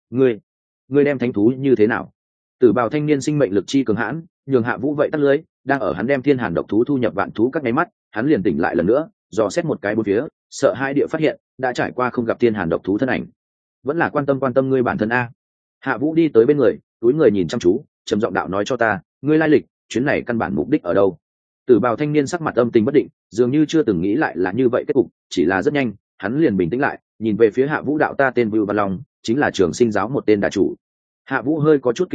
Ngươi đem thánh thú như thế nào? Tử Bào thanh niên sinh mệnh lực chi cường hãn, nhường Hạ Vũ vậy tắt lưới, đang ở hắn đem thiên hàn độc thú thu nhập vạn thú các nháy mắt, hắn liền tỉnh lại lần nữa, dò xét một cái bốn phía, sợ hai địa phát hiện, đã trải qua không gặp thiên hàn độc thú thân ảnh. Vẫn là quan tâm ngươi bản thân a. Hạ Vũ đi tới bên người, túi người nhìn chăm chú, trầm giọng đạo nói cho ta, ngươi lai lịch, chuyến này căn bản mục đích ở đâu? Tử Bào thanh niên sắc mặt âm tình bất định, dường như chưa từng nghĩ lại là như vậy kết cục, chỉ là rất nhanh, hắn liền bình tĩnh lại, nhìn về phía Hạ Vũ đạo ta tên Vưu Văn Long, chính là Trường Sinh giáo một tên đà chủ. Hạ Vũ hơi có chút kinh ngạc,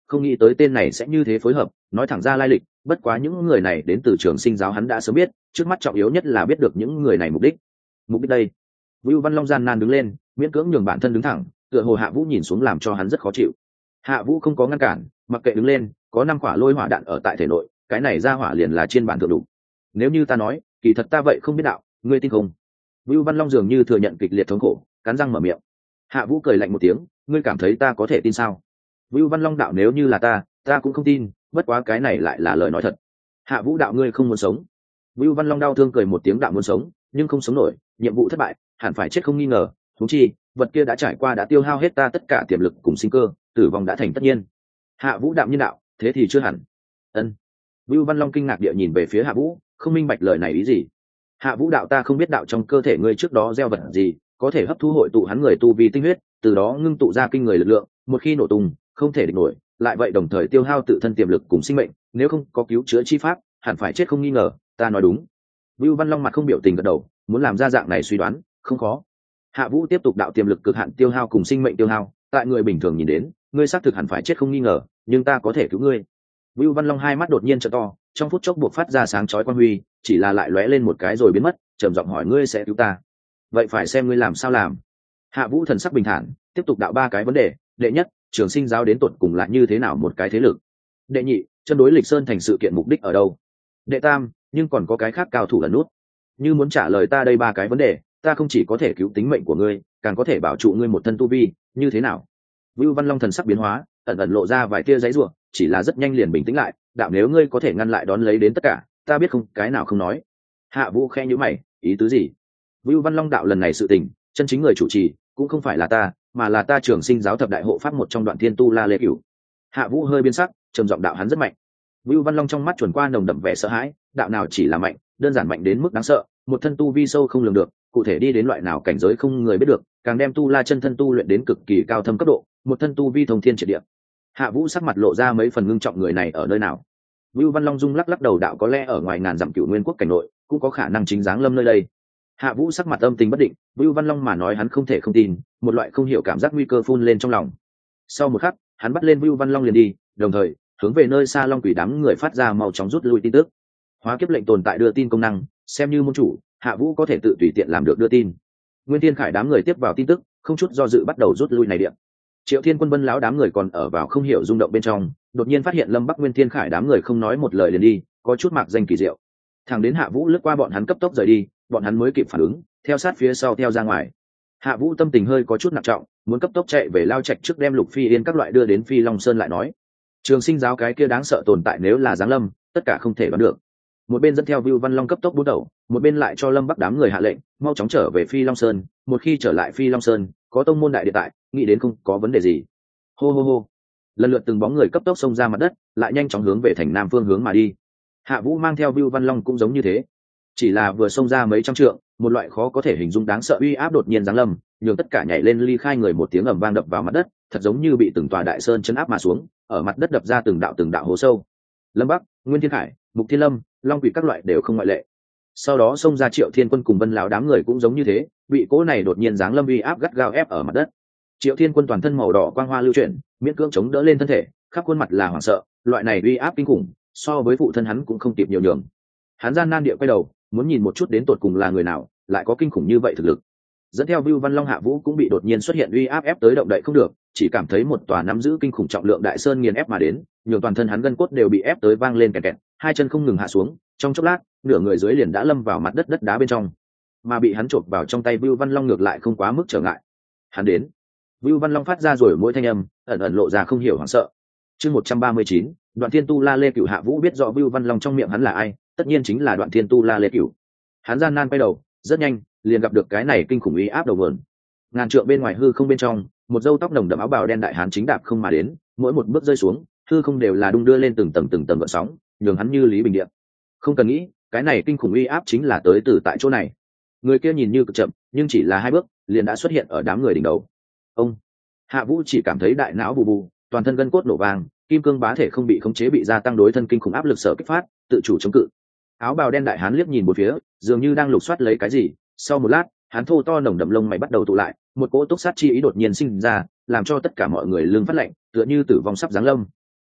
không nghĩ tới tên này sẽ như thế phối hợp, nói thẳng ra lai lịch. Bất quá những người này đến từ trường sinh giáo hắn đã sớm biết, trước mắt trọng yếu nhất là biết được những người này mục đích đây. Vưu Văn Long gian nan đứng lên, miễn cưỡng nhường bản thân đứng thẳng, tựa hồ Hạ Vũ nhìn xuống làm cho hắn rất khó chịu. Hạ Vũ không có ngăn cản, mặc kệ đứng lên, có 5 quả lôi hỏa đạn ở tại thể nội, cái này ra hỏa liền là trên bản thượng đủ. Nếu như ta nói, kỳ thật ta vậy không biết đạo, ngươi tin không? Vưu Văn Long dường như thừa nhận kịch liệt thống khổ, cắn răng mở miệng. Hạ Vũ cười lạnh một tiếng, ngươi cảm thấy ta có thể tin sao? Vưu Văn Long đạo nếu như là ta cũng không tin, bất quá cái này lại là lời nói thật. Hạ Vũ đạo ngươi không muốn sống. Vưu Văn Long đau thương cười một tiếng đạo muốn sống, nhưng không sống nổi, nhiệm vụ thất bại, hẳn phải chết không nghi ngờ, huống chi, vật kia đã trải qua đã tiêu hao hết ta tất cả tiềm lực cùng sinh cơ, tử vong đã thành tất nhiên. Hạ Vũ đạm nhiên đạo, thế thì chưa hẳn. Ân. Vưu Văn Long kinh ngạc địa nhìn về phía Hạ Vũ, không minh bạch lời này ý gì. Hạ Vũ đạo ta không biết đạo trong cơ thể ngươi trước đó gieo vật gì, có thể hấp thu hội tụ hắn người tu vi tinh huyết, từ đó ngưng tụ ra kinh người lực lượng, một khi nổ tung, không thể địch nổi, lại vậy đồng thời tiêu hao tự thân tiềm lực cùng sinh mệnh, nếu không có cứu chữa chi pháp, hẳn phải chết không nghi ngờ, ta nói đúng. Vưu Văn Long mặt không biểu tình gật đầu, muốn làm ra dạng này suy đoán, không khó. Hạ Vũ tiếp tục đạo tiềm lực cực hạn tiêu hao cùng sinh mệnh tiêu hao, tại người bình thường nhìn đến, ngươi xác thực hẳn phải chết không nghi ngờ, nhưng ta có thể cứu ngươi. Vưu Văn Long hai mắt đột nhiên trợ to, trong phút chốc buộc phát ra sáng chói quang huy, chỉ là lại lóe lên một cái rồi biến mất, trầm giọng hỏi ngươi sẽ cứu ta. Vậy phải xem ngươi làm sao làm. Hạ Vũ thần sắc bình thản, tiếp tục đạo 3 cái vấn đề. Đệ nhất, Trường Sinh giáo đến tột cùng là như thế nào một cái thế lực? Đệ nhị, chân đối Lịch Sơn thành sự kiện mục đích ở đâu? Đệ tam, nhưng còn có cái khác cao thủ lần nút. Như muốn trả lời ta đây 3 cái vấn đề, ta không chỉ có thể cứu tính mệnh của ngươi, càng có thể bảo trụ ngươi một thân tu vi, như thế nào? Vưu Văn Long thần sắc biến hóa, ẩn ẩn lộ ra vài tia giấy rủa, chỉ là rất nhanh liền bình tĩnh lại, đạo nếu ngươi có thể ngăn lại đón lấy đến tất cả, ta biết không cái nào không nói. Hạ Vũ khẽ nhíu mày, ý tứ gì? Vưu Văn Long đạo lần này sự tình, chân chính người chủ trì cũng không phải là ta, mà là ta Trường Sinh giáo thập đại hộ pháp một trong Đoạn Thiên Tu La Lê Cửu. Hạ Vũ hơi biến sắc, trầm giọng đạo hắn rất mạnh. Vưu Văn Long trong mắt chuẩn qua nồng đậm vẻ sợ hãi, đạo nào chỉ là mạnh, đơn giản mạnh đến mức đáng sợ, một thân tu vi sâu không lường được, cụ thể đi đến loại nào cảnh giới không người biết được, càng đem tu la chân thân tu luyện đến cực kỳ cao thâm cấp độ, một thân tu vi thông thiên triệt địa. Hạ Vũ sắc mặt lộ ra mấy phần ngưng trọng, người này ở nơi nào? Vưu Văn Long rung lắc lắc đầu đạo có lẽ ở ngoài ngàn dặm Cửu Nguyên quốc cảnh nội, cũng có khả năng chính dáng lâm nơi đây. Hạ Vũ sắc mặt âm tình bất định, Vưu Văn Long mà nói hắn không thể không tin, một loại không hiểu cảm giác nguy cơ phun lên trong lòng. Sau một khắc, hắn bắt lên Vưu Văn Long liền đi, đồng thời hướng về nơi xa Long Quỷ đám người phát ra mau chóng rút lui tin tức. Hóa kiếp lệnh tồn tại đưa tin công năng, xem như môn chủ, Hạ Vũ có thể tự tùy tiện làm được đưa tin. Nguyên Thiên Khải đám người tiếp vào tin tức, không chút do dự bắt đầu rút lui này điện. Triệu Thiên Quân Vân lão đám người còn ở vào không hiểu rung động bên trong, đột nhiên phát hiện Lâm Bắc Nguyên Thiên Khải đám người không nói một lời liền đi, có chút mạc danh kỳ diệu. Thẳng đến Hạ Vũ lướt qua bọn hắn cấp tốc rời đi, bọn hắn mới kịp phản ứng, theo sát phía sau theo ra ngoài. Hạ Vũ tâm tình hơi có chút nặng trọng, muốn cấp tốc chạy về Lao Trạch trước đem Lục Phi Yên các loại đưa đến Phi Long Sơn lại nói. Trường Sinh giáo cái kia đáng sợ tồn tại nếu là giáng lâm, tất cả không thể đoán được. Một bên dẫn theo Vưu Văn Long cấp tốc bút đầu, một bên lại cho Lâm Bắc đám người hạ lệnh, mau chóng trở về Phi Long Sơn, một khi trở lại Phi Long Sơn, có tông môn đại địa tại, nghĩ đến không có vấn đề gì. Hô hô hô. Lần lượt từng bóng người cấp tốc xông ra mặt đất, lại nhanh chóng hướng về thành nam phương hướng mà đi. Hạ Vũ mang theo Vưu Văn Long cũng giống như thế. Chỉ là vừa xông ra mấy trăm trượng, một loại khó có thể hình dung đáng sợ uy áp đột nhiên giáng lâm, nhường tất cả nhảy lên ly khai người, một tiếng ầm vang đập vào mặt đất, thật giống như bị từng tòa đại sơn chấn áp mà xuống, ở mặt đất đập ra từng đạo hố sâu. Lâm Bắc, Nguyên Thiên Khải, Mục Thiên Lâm, Long Quỷ các loại đều không ngoại lệ. Sau đó xông ra Triệu Thiên Quân cùng Vân lão đám người cũng giống như thế, bị cỗ này đột nhiên giáng lâm uy áp gắt gao ép ở mặt đất. Triệu Thiên Quân toàn thân màu đỏ quang hoa lưu chuyển, miễn cưỡng chống đỡ lên thân thể, khắp khuôn mặt là hoảng sợ, loại này uy áp kinh khủng, so với phụ thân hắn cũng không kịp nhiều nhường. Hắn gian nan địa quay đầu, muốn nhìn một chút đến tột cùng là người nào lại có kinh khủng như vậy thực lực. Dẫn theo Vưu Văn Long, Hạ Vũ cũng bị đột nhiên xuất hiện uy áp ép tới động đậy không được, chỉ cảm thấy một tòa nắm giữ kinh khủng trọng lượng đại sơn nghiền ép mà đến, nhường toàn thân hắn gân cốt đều bị ép tới vang lên kẹt kẹt, hai chân không ngừng hạ xuống, trong chốc lát, nửa người dưới liền đã lâm vào mặt đất đá bên trong, mà bị hắn chộp vào trong tay Vưu Văn Long ngược lại không quá mức trở ngại. Hắn đến. Vưu Văn Long phát ra rồi mỗi thanh âm, ẩn ẩn lộ ra không hiểu hoảng sợ. Chương 139, Đoạn Thiên Tu La Lê Cửu. Hạ Vũ biết rõ Vưu Văn Long trong miệng hắn là ai, tất nhiên chính là Đoạn Thiên Tu La Lê Cửu. Hắn gian nan quay đầu, rất nhanh liền gặp được cái này kinh khủng uy áp đầu nguồn. Ngàn trượng bên ngoài hư không bên trong, một râu tóc nồng đậm áo bào đen đại hán chính đạp không mà đến, mỗi một bước rơi xuống, hư không đều là đung đưa lên từng tầng gợn sóng, nhường hắn như lý bình địa. Không cần nghĩ, cái này kinh khủng uy áp chính là tới từ tại chỗ này. Người kia nhìn như cực chậm, nhưng chỉ là 2 bước, liền đã xuất hiện ở đám người đỉnh đầu. Ông Hạ Vũ chỉ cảm thấy đại não bù bù, toàn thân gân cốt nổ vàng, kim cương bá thể không bị khống chế bị gia tăng đối thân kinh khủng áp lực sở kích phát, tự chủ chống cự. Áo bào đen đại hán liếc nhìn một phía, dường như đang lục soát lấy cái gì. Sau một lát, hắn thô to nồng đậm lông mày bắt đầu tụ lại, một cỗ túc sát chi ý đột nhiên sinh ra, làm cho tất cả mọi người lưng phát lạnh, tựa như tử vong sắp giáng lâm.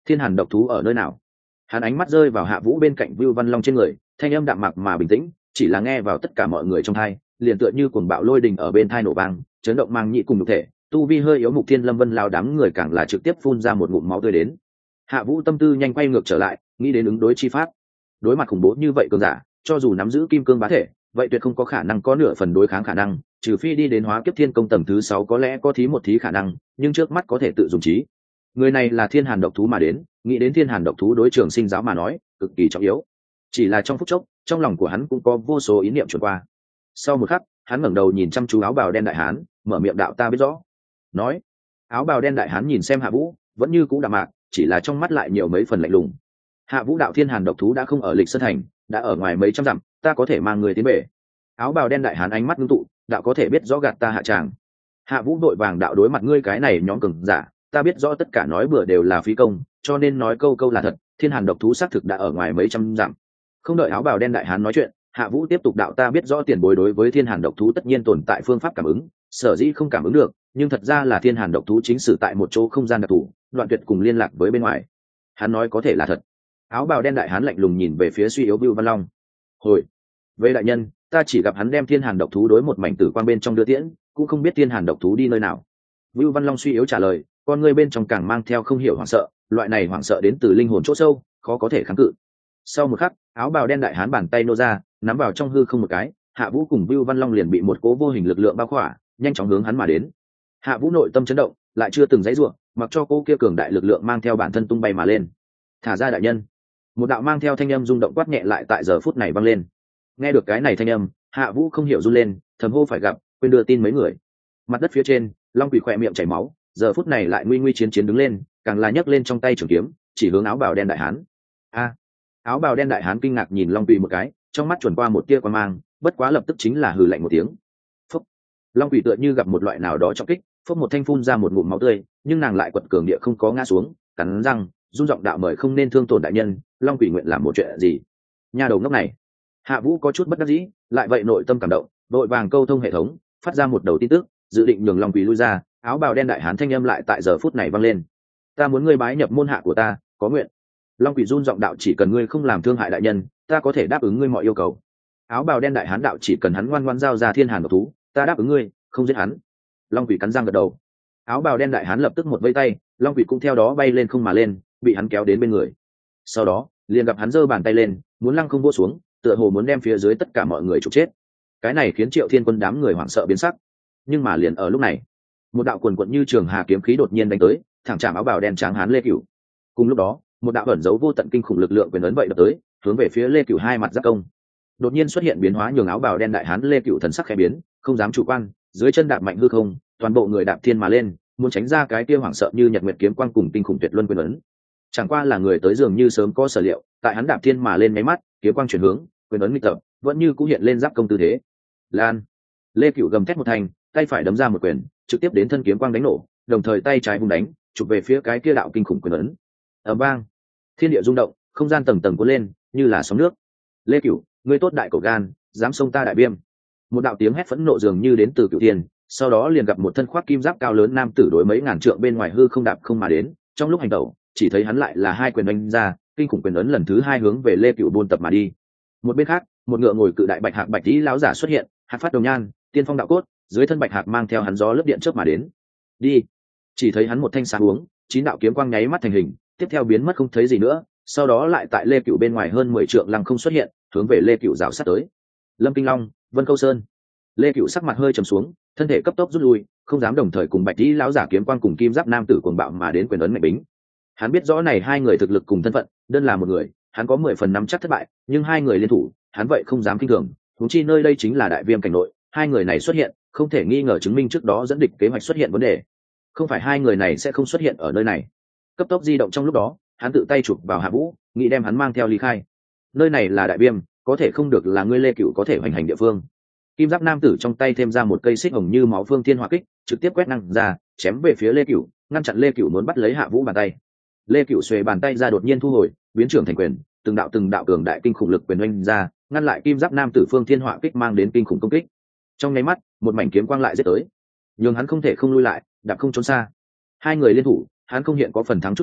thiên hàn độc thú ở nơi nào? Hắn ánh mắt rơi vào Hạ Vũ bên cạnh Vưu Văn Long trên người, thanh âm đạm mạc mà bình tĩnh, chỉ là nghe vào tất cả mọi người trong tai, liền tựa như cuồng bạo lôi đình ở bên tai nổ vang, chấn động mang nhị cùng nhục thể. Tu vi hơi yếu Mục Thiên Lâm Vân lao đám người càng là trực tiếp phun ra một ngụm máu tươi đến. Hạ Vũ tâm tư nhanh quay ngược trở lại, nghĩ đến ứng đối chi pháp. Đối mặt khủng bố như vậy cường giả, cho dù nắm giữ kim cương bá thể, vậy tuyệt không có khả năng có nửa phần đối kháng khả năng, trừ phi đi đến hóa kiếp thiên công tầng thứ 6 có lẽ có thí một thí khả năng, nhưng trước mắt có thể tự dùng trí. Người này là thiên hàn độc thú mà đến, nghĩ đến thiên hàn độc thú đối trường sinh giáo mà nói cực kỳ trọng yếu. Chỉ là trong phút chốc, trong lòng của hắn cũng có vô số ý niệm chuyển qua. Sau một khắc, hắn ngẩng đầu nhìn chăm chú áo bào đen đại hán, mở miệng đạo ta biết rõ. Nói, áo bào đen đại hán nhìn xem Hạ Vũ, vẫn như cũ đạm mạc, chỉ là trong mắt lại nhiều mấy phần lạnh lùng. Hạ Vũ đạo thiên hàn độc thú đã không ở Lịch Sơn thành, đã ở ngoài mấy trăm dặm, ta có thể mang người tiến về. Áo bào đen đại hán ánh mắt ngưng tụ, đạo có thể biết rõ gạt ta hạ tràng. Hạ Vũ đội vàng đạo đối mặt ngươi cái này nhóm cường giả, ta biết rõ tất cả nói bừa đều là phí công, cho nên nói câu câu là thật, thiên hàn độc thú xác thực đã ở ngoài mấy trăm dặm. Không đợi áo bào đen đại hán nói chuyện, Hạ Vũ tiếp tục đạo ta biết rõ tiền bối đối với thiên hàn độc thú tất nhiên tồn tại phương pháp cảm ứng, sở dĩ không cảm ứng được, nhưng thật ra là thiên hàn độc thú chính sử tại một chỗ không gian đặc thù, đoạn tuyệt cùng liên lạc với bên ngoài. Hắn nói có thể là thật. Áo bào đen đại hán lạnh lùng nhìn về phía suy yếu Vưu Văn Long. Hồi, về đại nhân, ta chỉ gặp hắn đem thiên hàn độc thú đối một mảnh tử quang bên trong đưa tiễn, cũng không biết thiên hàn độc thú đi nơi nào. Vưu Văn Long suy yếu trả lời, con người bên trong càng mang theo không hiểu hoảng sợ, loại này hoảng sợ đến từ linh hồn chỗ sâu, khó có thể kháng cự. Sau một khắc, áo bào đen đại hán bàn tay nô ra, nắm vào trong hư không một cái, Hạ Vũ cùng Vưu Văn Long liền bị một cỗ vô hình lực lượng bao khỏa, nhanh chóng hướng hắn mà đến. Hạ Vũ nội tâm chấn động, lại chưa từng dãy rủa, mặc cho cô kia cường đại lực lượng mang theo bản thân tung bay mà lên. Thả ra đại nhân. Một đạo mang theo thanh âm rung động quát nhẹ lại tại giờ phút này vang lên. Nghe được cái này thanh âm, Hạ Vũ không hiểu run lên, thầm hô phải gặp, quên đưa tin mấy người. Mặt đất phía trên, Long Quỷ khỏe miệng chảy máu, giờ phút này lại nguy nguy chiến chiến đứng lên, càng là nhấc lên trong tay trường kiếm, chỉ hướng áo bào đen đại hán. A! Áo bào đen đại hán kinh ngạc nhìn Long Quỷ một cái, trong mắt chuẩn qua một tia quan mang, bất quá lập tức chính là hừ lạnh một tiếng. Phúc! Long Quỷ tựa như gặp một loại nào đó trọng kích, phốc một thanh phun ra một ngụm máu tươi, nhưng nàng lại quật cường địa không có ngã xuống, cắn răng, run giọng đạo mời không nên thương tổn đại nhân, Long Quỷ nguyện làm một chuyện gì? Nha đầu ngốc này. Hạ Vũ có chút bất đắc dĩ, lại vậy nội tâm cảm động, đội vàng câu thông hệ thống, phát ra một đầu tin tức, dự định nhường Long Quỷ lui ra. Áo bào đen đại hán thanh âm lại tại giờ phút này vang lên. Ta muốn ngươi bái nhập môn hạ của ta, có nguyện. Long Quỷ run giọng đạo chỉ cần ngươi không làm thương hại đại nhân, ta có thể đáp ứng ngươi mọi yêu cầu. Áo bào đen đại hán đạo chỉ cần hắn ngoan ngoãn giao ra thiên hàn độc thú, ta đáp ứng ngươi, không giết hắn. Long Quỷ cắn răng gật đầu. Áo bào đen đại hán lập tức một vây tay, Long Quỷ cũng theo đó bay lên không mà lên, bị hắn kéo đến bên người. Sau đó, liền gặp hắn giơ bàn tay lên, muốn lăng không vỗ xuống, tựa hồ muốn đem phía dưới tất cả mọi người trục chết. Cái này khiến Triệu Thiên Quân đám người hoảng sợ biến sắc. Nhưng mà liền ở lúc này, một đạo quần quận như trường hà kiếm khí đột nhiên đánh tới, thẳng chạm áo bào đen trắng hán Lê Cửu. Cùng lúc đó, một đạo ẩn giấu vô tận kinh khủng lực lượng quyền ấn vậy đập tới, hướng về phía Lê Cửu hai mặt giáp công. Đột nhiên xuất hiện biến hóa nhường áo bào đen đại hán Lê Cửu thần sắc khẽ biến, không dám chủ quan, dưới chân đạp mạnh hư không, toàn bộ người đạp thiên mà lên, muốn tránh ra cái kia hoảng sợ như nhật nguyệt kiếm quang cùng kinh khủng tuyệt luân quyền ấn. Chẳng qua là người tới dường như sớm có sở liệu, tại hắn đạp thiên mà lên máy mắt, kiếm quang chuyển hướng, quyền ấn nghịch tập, vẫn như cũ hiện lên giáp công tư thế. Lan. Lê Cửu gầm thét một thành, tay phải đấm ra một quyền, trực tiếp đến thân kiếm quang đánh nổ, đồng thời tay trái vung đánh, chụp về phía cái kia đạo kinh khủng quyền ấn. Ầm vang, thiên địa rung động, không gian tầng tầng cuốn lên, như là sóng nước. Lê Cửu, ngươi tốt đại cổ gan, dám xông ta đại viêm. Một đạo tiếng hét phẫn nộ dường như đến từ Cửu Thiên, sau đó liền gặp một thân khoác kim giáp cao lớn nam tử đối mấy ngàn trượng bên ngoài hư không đạp không mà đến, trong lúc hành động, chỉ thấy hắn lại là hai quyền đánh ra, kinh khủng quyền ấn lần thứ hai hướng về Lê Cửu buôn tập mà đi. Một bên khác, một ngựa ngồi cự đại bạch hạc bạch tí lão giả xuất hiện, hạt phát đồng nhan, tiên phong đạo cốt, dưới thân bạch hạc mang theo hắn gió lướt điện chớp mà đến. Đi. Chỉ thấy hắn một thanh sáng uống, chín đạo kiếm quang nháy mắt thành hình, tiếp theo biến mất không thấy gì nữa, sau đó lại tại Lê Cửu bên ngoài hơn 10 trượng lăng không xuất hiện, hướng về Lê Cửu rào sát tới. Lâm Kinh Long, Vân Câu Sơn. Lê Cửu sắc mặt hơi trầm xuống, thân thể cấp tốc rút lui, không dám đồng thời cùng bạch tí lão giả kiếm quang cùng kim giáp nam tử cuồng bạo mà đến quyền ấn mạnh bính. Hắn biết rõ này hai người thực lực cùng thân phận, đơn là một người, hắn có 10 phần nắm chắc thất bại, nhưng hai người liên thủ, hắn vậy không dám kinh thường, huống chi nơi đây chính là đại viêm cảnh nội, hai người này xuất hiện, không thể nghi ngờ chứng minh trước đó dẫn địch kế hoạch xuất hiện vấn đề. Không phải hai người này sẽ không xuất hiện ở nơi này. Cấp tốc di động trong lúc đó, hắn tự tay chụp vào Hạ Vũ, nghĩ đem hắn mang theo ly khai. Nơi này là đại viêm, có thể không được là ngươi Lê Cửu có thể hoành hành địa phương. Kim giáp nam tử trong tay thêm ra một cây xích hồng như máu phương thiên hỏa kích, trực tiếp quét năng ra, chém về phía Lê Cửu, ngăn chặn Lê Cửu muốn bắt lấy Hạ Vũ bàn tay. Lê Cửu xuề bàn tay ra đột nhiên thu hồi, biến trưởng thành quyền, từng đạo cường đại kinh khủng lực quyền oanh ra, ngăn lại kim giáp nam tử phương thiên hỏa kích mang đến kinh khủng công kích. Trong nháy mắt, một mảnh kiếm quang lại giết tới, nhưng hắn không thể không lui lại, đạp không trốn xa. Hai người liên thủ, hắn không hiện có phần thắng chút nào,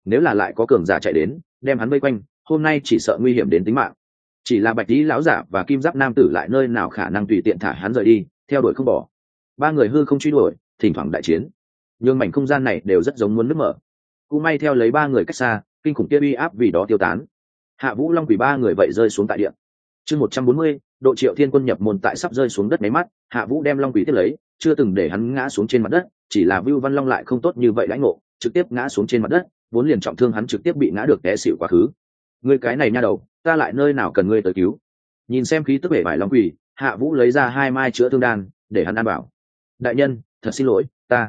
nếu là lại có cường giả chạy đến đem hắn vây quanh, hôm nay chỉ sợ nguy hiểm đến tính mạng. Chỉ là bạch lý lão giả và kim giáp nam tử lại nơi nào khả năng tùy tiện thả hắn rời đi, theo đuổi không bỏ. Ba người hư không truy đuổi, thỉnh thoảng đại chiến, nhưng mảnh không gian này đều rất giống muốn nứt mở. Cũng may theo lấy ba người cách xa, kinh khủng kia uy áp vì đó tiêu tán. Hạ Vũ Long Quỷ ba người vậy rơi xuống tại địa. Chương 140, độ Triệu Thiên Quân nhập môn tại sắp rơi xuống đất mấy mắt, Hạ Vũ đem Long Quỷ tiếp lấy, chưa từng để hắn ngã xuống trên mặt đất, chỉ là Vưu Văn Long lại không tốt như vậy lãnh ngộ, trực tiếp ngã xuống trên mặt đất, vốn liền trọng thương hắn trực tiếp bị ngã được té xỉu quá khứ. Ngươi cái này nha đầu, ta lại nơi nào cần ngươi tới cứu. Nhìn xem khí tức bể vải Long Quỷ, Hạ Vũ lấy ra 2 mai chữa thương đan, để hắn ăn bảo. Đại nhân, thật xin lỗi,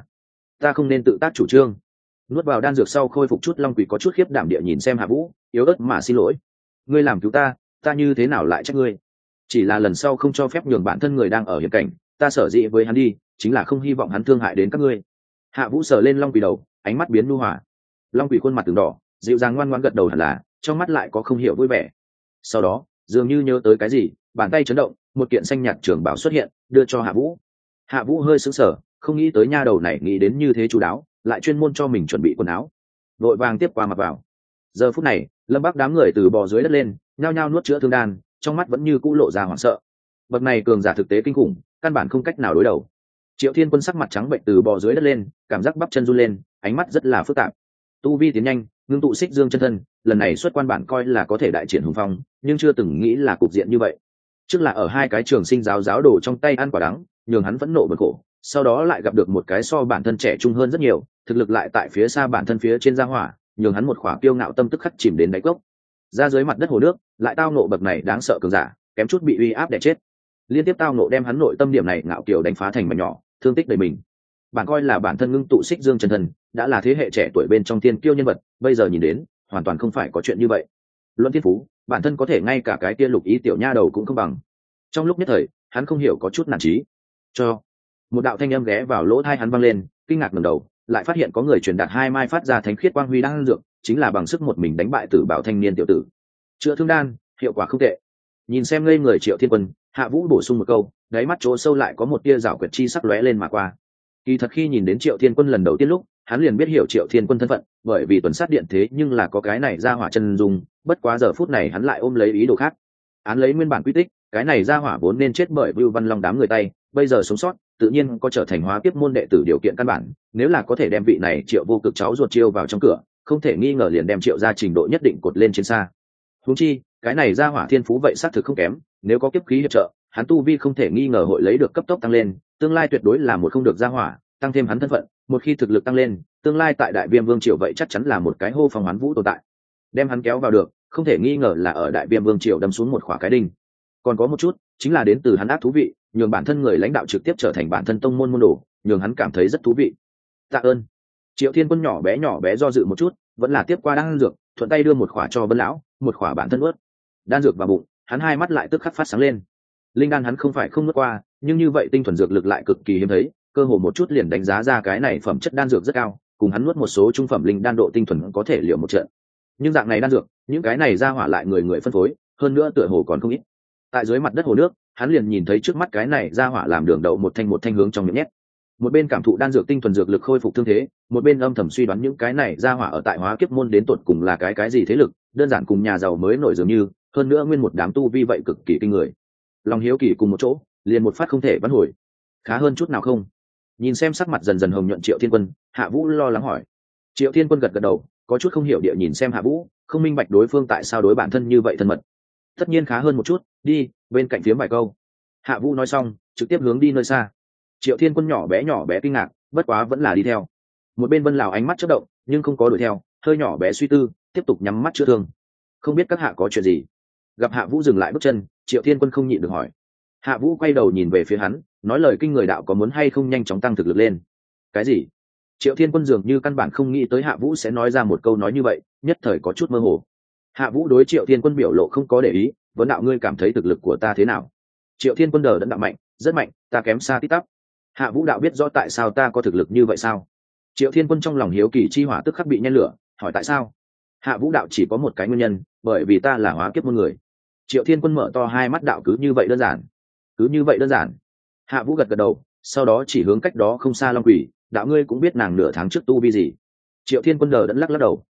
ta không nên tự tác chủ trương. Nuốt vào đan dược sau khôi phục chút, Long Quỷ có chút khiếp đảm địa nhìn xem Hạ Vũ, yếu ớt mà xin lỗi. Ngươi làm cứu ta như thế nào lại trách ngươi? Chỉ là lần sau không cho phép nhường bản thân người đang ở hiểm cảnh, ta sở dĩ với hắn đi, chính là không hy vọng hắn thương hại đến các ngươi. Hạ Vũ sờ lên Long Quỷ đầu, ánh mắt biến nhu hòa. Long Quỷ khuôn mặt từng đỏ, dịu dàng ngoan ngoãn gật đầu, hẳn là trong mắt lại có không hiểu vui vẻ. Sau đó dường như nhớ tới cái gì, bàn tay chấn động, một kiện xanh nhạt trường bảo xuất hiện, đưa cho Hạ Vũ. Hạ Vũ hơi sững sờ, không nghĩ tới nha đầu này nghĩ đến như thế chú đáo, lại chuyên môn cho mình chuẩn bị quần áo, vội vàng tiếp qua mặc vào. Giờ phút này Lâm Bắc đám người từ bò dưới đất lên, nhao nhao nuốt chữa thương đan, trong mắt vẫn như cũ lộ ra hoảng sợ. Bậc này cường giả thực tế kinh khủng, căn bản không cách nào đối đầu. Triệu Thiên Quân sắc mặt trắng bệnh từ bò dưới đất lên, cảm giác bắp chân run lên, ánh mắt rất là phức tạp. Tu vi tiến nhanh, ngưng tụ xích dương chân thân, lần này xuất quan bản coi là có thể đại triển hùng phong, nhưng chưa từng nghĩ là cục diện như vậy. Trước là ở 2 cái trường sinh giáo đồ trong tay ăn quả đắng, nhường hắn vẫn nộ bực khổ, sau đó lại gặp được một cái so bản thân trẻ trung hơn rất nhiều, thực lực lại tại phía xa bản thân phía trên gia hỏa, nhường hắn một khỏa kiêu ngạo tâm tức khắc chìm đến đáy cốc. Ra dưới mặt đất hồ nước, lại tao nộ bậc này đáng sợ cường giả, kém chút bị uy áp đè chết. Liên tiếp tao nộ đem hắn nội tâm điểm này ngạo kiều đánh phá thành mảnh nhỏ, thương tích đầy mình. Bản coi là bản thân ngưng tụ xích dương chân thần, đã là thế hệ trẻ tuổi bên trong tiên kiêu nhân vật, bây giờ nhìn đến, hoàn toàn không phải có chuyện như vậy. Luận thiên phú, bản thân có thể ngay cả cái tiên lục ý tiểu nha đầu cũng không bằng. Trong lúc nhất thời, hắn không hiểu có chút nản chí. Cho một đạo thanh âm ghé vào lỗ tai hắn vang lên, kinh ngạc ngẩng đầu, lại phát hiện có người truyền đạt 2 mai phát ra thánh khiết quang huy đang ăn dược, chính là bằng sức một mình đánh bại Tử Bảo thanh niên tiểu tử. Chữa thương đan, hiệu quả không tệ. Nhìn xem ngây người Triệu Thiên Quân, Hạ Vũ bổ sung một câu, đáy mắt chỗ sâu lại có một tia giảo quyệt chi sắc lóe lên mà qua. Kỳ thật khi nhìn đến Triệu Thiên Quân lần đầu tiên lúc, hắn liền biết hiểu Triệu Thiên Quân thân phận, bởi vì tuần sát điện thế nhưng là có cái này ra hỏa chân dung, bất quá giờ phút này hắn lại ôm lấy ý đồ khác. Án lấy nguyên bản quy tích, cái này ra hỏa vốn nên chết bởi Vưu Văn Long đám người tay, bây giờ sống sót, tự nhiên có trở thành hóa kiếp môn đệ tử điều kiện căn bản, nếu là có thể đem vị này Triệu vô cực cháu ruột chiêu vào trong cửa, không thể nghi ngờ liền đem Triệu ra trình độ nhất định cột lên trên xa. Huống chi, cái này ra hỏa thiên phú vậy xác thực không kém, nếu có kiếp khí hiệp trợ, hắn tu vi không thể nghi ngờ hội lấy được cấp tốc tăng lên, tương lai tuyệt đối là một không được ra hỏa, tăng thêm hắn thân phận, một khi thực lực tăng lên, tương lai tại Đại Viêm Vương triều vậy chắc chắn là một cái hô phong hoán vũ tồn tại. Đem hắn kéo vào được, không thể nghi ngờ là ở Đại Viêm Vương triều đâm xuống một khỏa cái đinh. Còn có một chút, chính là đến từ hắn ác thú vị, nhường bản thân người lãnh đạo trực tiếp trở thành bản thân tông môn môn đồ, nhường hắn cảm thấy rất thú vị. Tạ ơn. Triệu Thiên Quân nhỏ bé do dự một chút, vẫn là tiếp qua đan dược, thuận tay đưa một khỏa cho Vân lão, một khỏa bản thân ướt. Đan dược vào bụng, hắn hai mắt lại tức khắc phát sáng lên. Linh đan hắn không phải không nuốt qua, nhưng như vậy tinh thuần dược lực lại cực kỳ hiếm thấy, cơ hồ một chút liền đánh giá ra cái này phẩm chất đan dược rất cao, cùng hắn nuốt một số trung phẩm linh đan độ tinh thuần có thể liều một trận. Nhưng dạng này đan dược, những cái này ra hỏa lại người phân phối, hơn nữa tựa hồ còn không ít. Tại dưới mặt đất hồ nước, hắn liền nhìn thấy trước mắt cái này ra hỏa làm đường đậu một thanh hướng trong miệng nhét. Một bên cảm thụ đan dược tinh thuần dược lực khôi phục thương thế, một bên âm thầm suy đoán những cái này ra hỏa ở tại hóa kiếp môn đến tột cùng là cái gì thế lực, đơn giản cùng nhà giàu mới nổi dường như, hơn nữa nguyên một đám tu vi vậy cực kỳ kinh người. Lòng hiếu kỳ cùng một chỗ, liền một phát không thể vãn hồi. Khá hơn chút nào không? Nhìn xem sắc mặt dần dần hồng nhuận Triệu Thiên Quân, Hạ Vũ lo lắng hỏi. Triệu Thiên Quân gật đầu, có chút không hiểu địa nhìn xem Hạ Vũ, không minh bạch đối phương tại sao đối bản thân như vậy thân mật. Tất nhiên khá hơn một chút, đi bên cạnh phiếm vài câu. Hạ Vũ nói xong, trực tiếp hướng đi nơi xa. Triệu Thiên Quân nhỏ bé kinh ngạc, bất quá vẫn là đi theo. Một bên Vân Lão ánh mắt chớp động, nhưng không có đuổi theo, hơi nhỏ bé suy tư, tiếp tục nhắm mắt chữa thương. Không biết các hạ có chuyện gì? Gặp Hạ Vũ dừng lại bước chân, Triệu Thiên Quân không nhịn được hỏi. Hạ Vũ quay đầu nhìn về phía hắn, nói lời kinh người đạo có muốn hay không nhanh chóng tăng thực lực lên. Cái gì? Triệu Thiên Quân dường như căn bản không nghĩ tới Hạ Vũ sẽ nói ra một câu nói như vậy, nhất thời có chút mơ hồ. Hạ Vũ đối Triệu Thiên Quân biểu lộ không có để ý, vấn đạo ngươi cảm thấy thực lực của ta thế nào? Triệu Thiên Quân đờ đẫn đạo mạnh, rất mạnh, ta kém xa tít tắp. Hạ Vũ đạo biết rõ tại sao ta có thực lực như vậy sao? Triệu Thiên Quân trong lòng hiếu kỳ chi hỏa tức khắc bị nhen lửa, hỏi tại sao? Hạ Vũ đạo chỉ có một cái nguyên nhân, bởi vì ta là hóa kiếp môn người. Triệu Thiên Quân mở to hai mắt đạo cứ như vậy đơn giản. Cứ như vậy đơn giản. Hạ Vũ gật đầu, sau đó chỉ hướng cách đó không xa Long Quỷ, đạo ngươi cũng biết nàng nửa tháng trước tu vi gì? Triệu Thiên Quân đờ đẫn lắc đầu.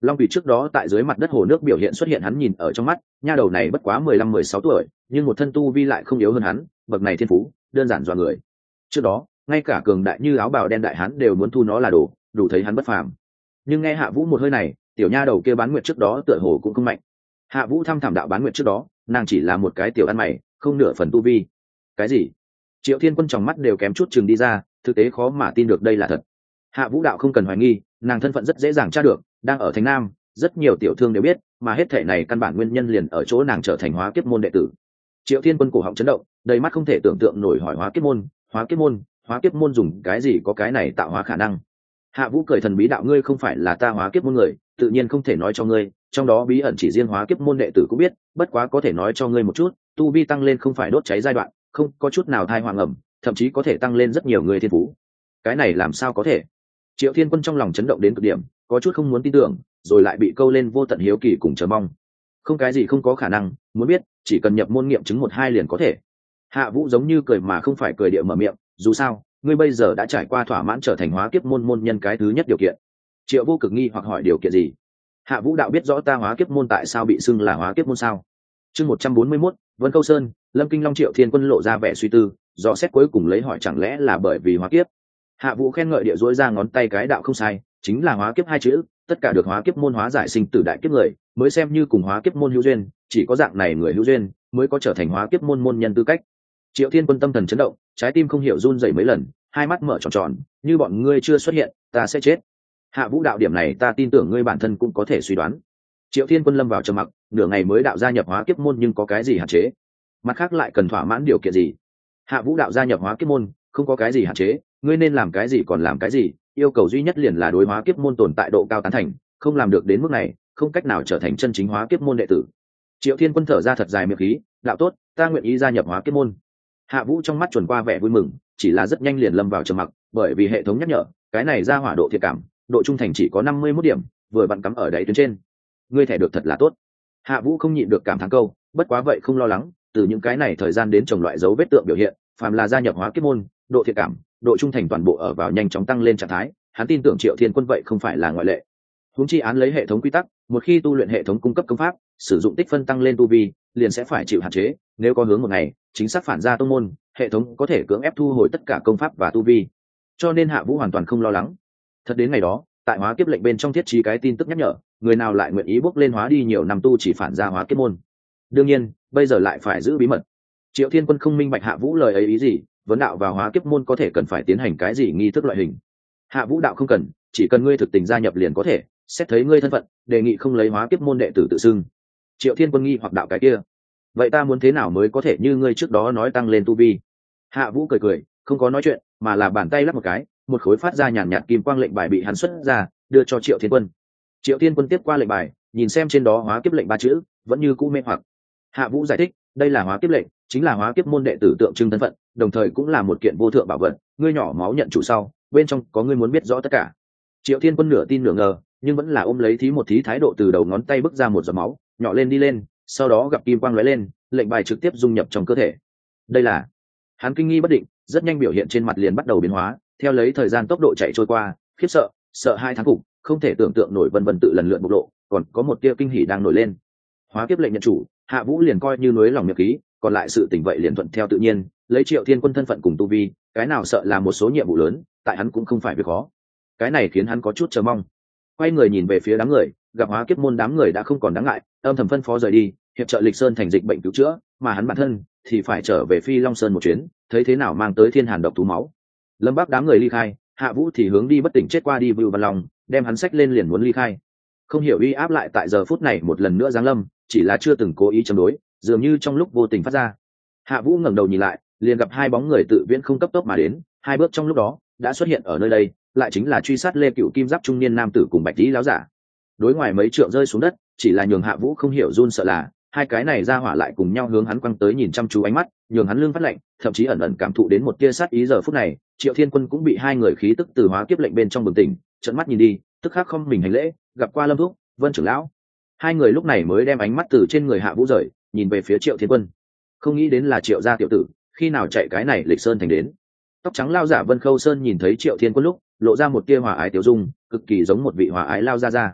Long Quỷ trước đó tại dưới mặt đất hồ nước biểu hiện xuất hiện hắn nhìn ở trong mắt, nha đầu này bất quá 15-16 tuổi, nhưng một thân tu vi lại không yếu hơn hắn, bậc này thiên phú, đơn giản dọa người. Trước đó, ngay cả cường đại như áo bào đen đại hắn đều muốn thu nó là đồ, đủ thấy hắn bất phàm. Nhưng nghe Hạ Vũ một hơi này, tiểu nha đầu kia bán nguyệt trước đó tựa hồ cũng không mạnh. Hạ Vũ thăm thẳm đạo bán nguyệt trước đó, nàng chỉ là một cái tiểu ăn mày, không nửa phần tu vi. Cái gì? Triệu Thiên Quân trong mắt đều kém chút chừng đi ra, thực tế khó mà tin được đây là thật. Hạ Vũ đạo không cần hoài nghi, nàng thân phận rất dễ dàng tra được, đang ở thành Nam, rất nhiều tiểu thương đều biết, mà hết thể này căn bản nguyên nhân liền ở chỗ nàng trở thành hóa kiếp môn đệ tử. Triệu Thiên Quân cổ họng chấn động, đầy mắt không thể tưởng tượng nổi hỏi hóa kiếp môn, hóa kiếp môn dùng cái gì có cái này tạo hóa khả năng. Hạ Vũ cười thần bí đạo ngươi không phải là ta hóa kiếp môn người, tự nhiên không thể nói cho ngươi, trong đó bí ẩn chỉ riêng hóa kiếp môn đệ tử cũng biết, bất quá có thể nói cho ngươi một chút, tu vi tăng lên không phải đốt cháy giai đoạn, không có chút nào thai hoàng ẩm, thậm chí có thể tăng lên rất nhiều người thiên phú. Cái này làm sao có thể? Triệu Thiên Quân trong lòng chấn động đến cực điểm, có chút không muốn tin tưởng, rồi lại bị câu lên vô tận hiếu kỳ cùng chờ mong. Không cái gì không có khả năng, muốn biết, chỉ cần nhập môn nghiệm chứng 1-2 liền có thể. Hạ Vũ giống như cười mà không phải cười địa mở miệng, dù sao, ngươi bây giờ đã trải qua thỏa mãn trở thành hóa kiếp môn môn nhân cái thứ nhất điều kiện. Triệu Vô Cực nghi hoặc hỏi điều kiện gì? Hạ Vũ đạo biết rõ ta hóa kiếp môn tại sao bị xưng là hóa kiếp môn sao? Chương 141, Vân Câu Sơn, Lâm Kinh Long. Triệu Thiên Quân lộ ra vẻ suy tư, dò xét cuối cùng lấy hỏi chẳng lẽ là bởi vì hóa kiếp. Hạ Vũ khen ngợi địa dối ra ngón tay cái đạo không sai, chính là hóa kiếp 2 chữ, tất cả được hóa kiếp môn hóa giải sinh tử đại kiếp người, mới xem như cùng hóa kiếp môn hữu duyên, chỉ có dạng này người hữu duyên mới có trở thành hóa kiếp môn môn nhân tư cách. Triệu Thiên Quân tâm thần chấn động, trái tim không hiểu run rẩy mấy lần, hai mắt mở tròn tròn, như bọn ngươi chưa xuất hiện, ta sẽ chết. Hạ Vũ đạo điểm này ta tin tưởng ngươi bản thân cũng có thể suy đoán. Triệu Thiên Quân lâm vào trầm mặc, nửa ngày mới đạo gia nhập hóa kiếp môn nhưng có cái gì hạn chế? Mặt khác lại cần thỏa mãn điều kiện gì? Hạ Vũ đạo gia nhập hóa kiếp môn, không có cái gì hạn chế, ngươi nên làm cái gì còn làm cái gì, yêu cầu duy nhất liền là đối hóa kiếp môn tồn tại độ cao tán thành, không làm được đến mức này, không cách nào trở thành chân chính hóa kiếp môn đệ tử. Triệu Thiên Quân thở ra thật dài miệng khí, đạo tốt, ta nguyện ý gia nhập hóa kiếp môn. Hạ Vũ trong mắt chuẩn qua vẻ vui mừng, chỉ là rất nhanh liền lâm vào trầm mặc, bởi vì hệ thống nhắc nhở, cái này ra hỏa độ thiện cảm, độ trung thành chỉ có 51 điểm, vừa vặn cắm ở đáy tuyến trên. Ngươi thẻ được thật là tốt. Hạ Vũ không nhịn được cảm thán câu, bất quá vậy không lo lắng, từ những cái này thời gian đến trồng loại dấu vết tượng biểu hiện, phàm là gia nhập hóa kiếp môn, độ thiện cảm, độ trung thành toàn bộ ở vào nhanh chóng tăng lên trạng thái, hắn tin tưởng Triệu Thiên Quân vậy không phải là ngoại lệ. Huống chi án lấy hệ thống quy tắc, một khi tu luyện hệ thống cung cấp công pháp, sử dụng tích phân tăng lên tu vi, liền sẽ phải chịu hạn chế, nếu có hướng một ngày, chính xác phản ra tông môn, hệ thống có thể cưỡng ép thu hồi tất cả công pháp và tu vi. Cho nên Hạ Vũ hoàn toàn không lo lắng. Thật đến ngày đó, tại hóa kiếp lệnh bên trong thiết trí cái tin tức nhắc nhở, người nào lại nguyện ý bước lên hóa đi nhiều năm tu chỉ phản ra hóa kiếp môn. Đương nhiên, bây giờ lại phải giữ bí mật. Triệu Thiên Quân không minh bạch Hạ Vũ lời ấy ý gì, vấn đạo vào hóa kiếp môn có thể cần phải tiến hành cái gì nghi thức loại hình. Hạ Vũ đạo không cần, chỉ cần ngươi thực tình gia nhập liền có thể, xét thấy ngươi thân phận, đề nghị không lấy hóa kiếp môn đệ tử tự xưng. Triệu Thiên Quân nghi hoặc đạo cái kia, vậy ta muốn thế nào mới có thể như ngươi trước đó nói tăng lên tu vi? Hạ Vũ cười cười, không có nói chuyện, mà là bàn tay lắp một cái, một khối phát ra nhàn nhạt kim quang lệnh bài bị hắn xuất ra, đưa cho Triệu Thiên Quân. Triệu Thiên Quân tiếp qua lệnh bài, nhìn xem trên đó hóa kiếp lệnh 3 chữ, vẫn như cũ mê hoặc. Hạ Vũ giải thích, đây là hóa kiếp lệnh, chính là hóa kiếp môn đệ tử tượng trưng thân phận, đồng thời cũng là một kiện vô thượng bảo vật, ngươi nhỏ máu nhận chủ sau, bên trong có ngươi muốn biết rõ tất cả. Triệu Thiên Quân nửa tin nửa ngờ, nhưng vẫn là ôm lấy thí một thí thái độ từ đầu ngón tay bước ra một giọt máu, nhỏ lên đi lên, sau đó gặp kim quang lóe lên, lệnh bài trực tiếp dung nhập trong cơ thể. Đây là, hắn kinh nghi bất định, rất nhanh biểu hiện trên mặt liền bắt đầu biến hóa, theo lấy thời gian tốc độ chạy trôi qua, khiếp sợ, sợ hai tháng cục, không thể tưởng tượng nổi vân vân tự lần lượt bộc lộ, còn có một tia kinh hỉ đang nổi lên. Hóa kiếp lệnh nhận chủ, Hạ Vũ liền coi như núi lòng miệng khí, còn lại sự tình vậy liền thuận theo tự nhiên, lấy Triệu Thiên Quân thân phận cùng tu vi, cái nào sợ là một số nhiệm vụ lớn, tại hắn cũng không phải việc khó. Cái này khiến hắn có chút chờ mong. Quay người nhìn về phía đám người, gặp hóa kiếp môn đám người đã không còn đáng ngại, âm thầm phân phó rời đi, hiệp trợ Lịch Sơn thành dịch bệnh cứu chữa, mà hắn bản thân thì phải trở về Phi Long Sơn một chuyến, thấy thế nào mang tới Thiên Hàn độc thú máu. Lâm Bắc đám người ly khai, Hạ Vũ thì hướng đi bất tỉnh chết qua đi Vưu Văn Long, đem hắn xách lên liền muốn ly khai. Không hiểu uy áp lại tại giờ phút này một lần nữa giáng lâm, chỉ là chưa từng cố ý chống đối, dường như trong lúc vô tình phát ra. Hạ Vũ ngẩng đầu nhìn lại, liền gặp hai bóng người tự viễn không cấp tốc mà đến, hai bước trong lúc đó đã xuất hiện ở nơi đây, lại chính là truy sát Lê Cựu kim giáp trung niên nam tử cùng Bạch Tý láo giả. Đối ngoài mấy trượng rơi xuống đất, chỉ là nhường Hạ Vũ không hiểu run sợ là hai cái này ra hỏa lại cùng nhau hướng hắn quăng tới nhìn chăm chú ánh mắt, nhường hắn lưng phát lạnh, thậm chí ẩn ẩn cảm thụ đến một tia sát ý. Giờ phút này, Triệu Thiên Quân cũng bị hai người khí tức từ hóa kiếp lệnh bên trong bừng tỉnh, trợn mắt nhìn đi, tức khắc không mình hành lễ, gặp qua Lâm thúc, Vân trưởng lão. Hai người lúc này mới đem ánh mắt từ trên người Hạ Vũ rời, nhìn về phía Triệu Thiên Quân. Không nghĩ đến là Triệu gia tiểu tử, khi nào chạy cái này Lịch Sơn thành đến. Tóc trắng lao giả Vân Khâu Sơn nhìn thấy Triệu Thiên Quân lúc, lộ ra một tia hòa ái tiểu dung, cực kỳ giống một vị hòa ái lao gia gia.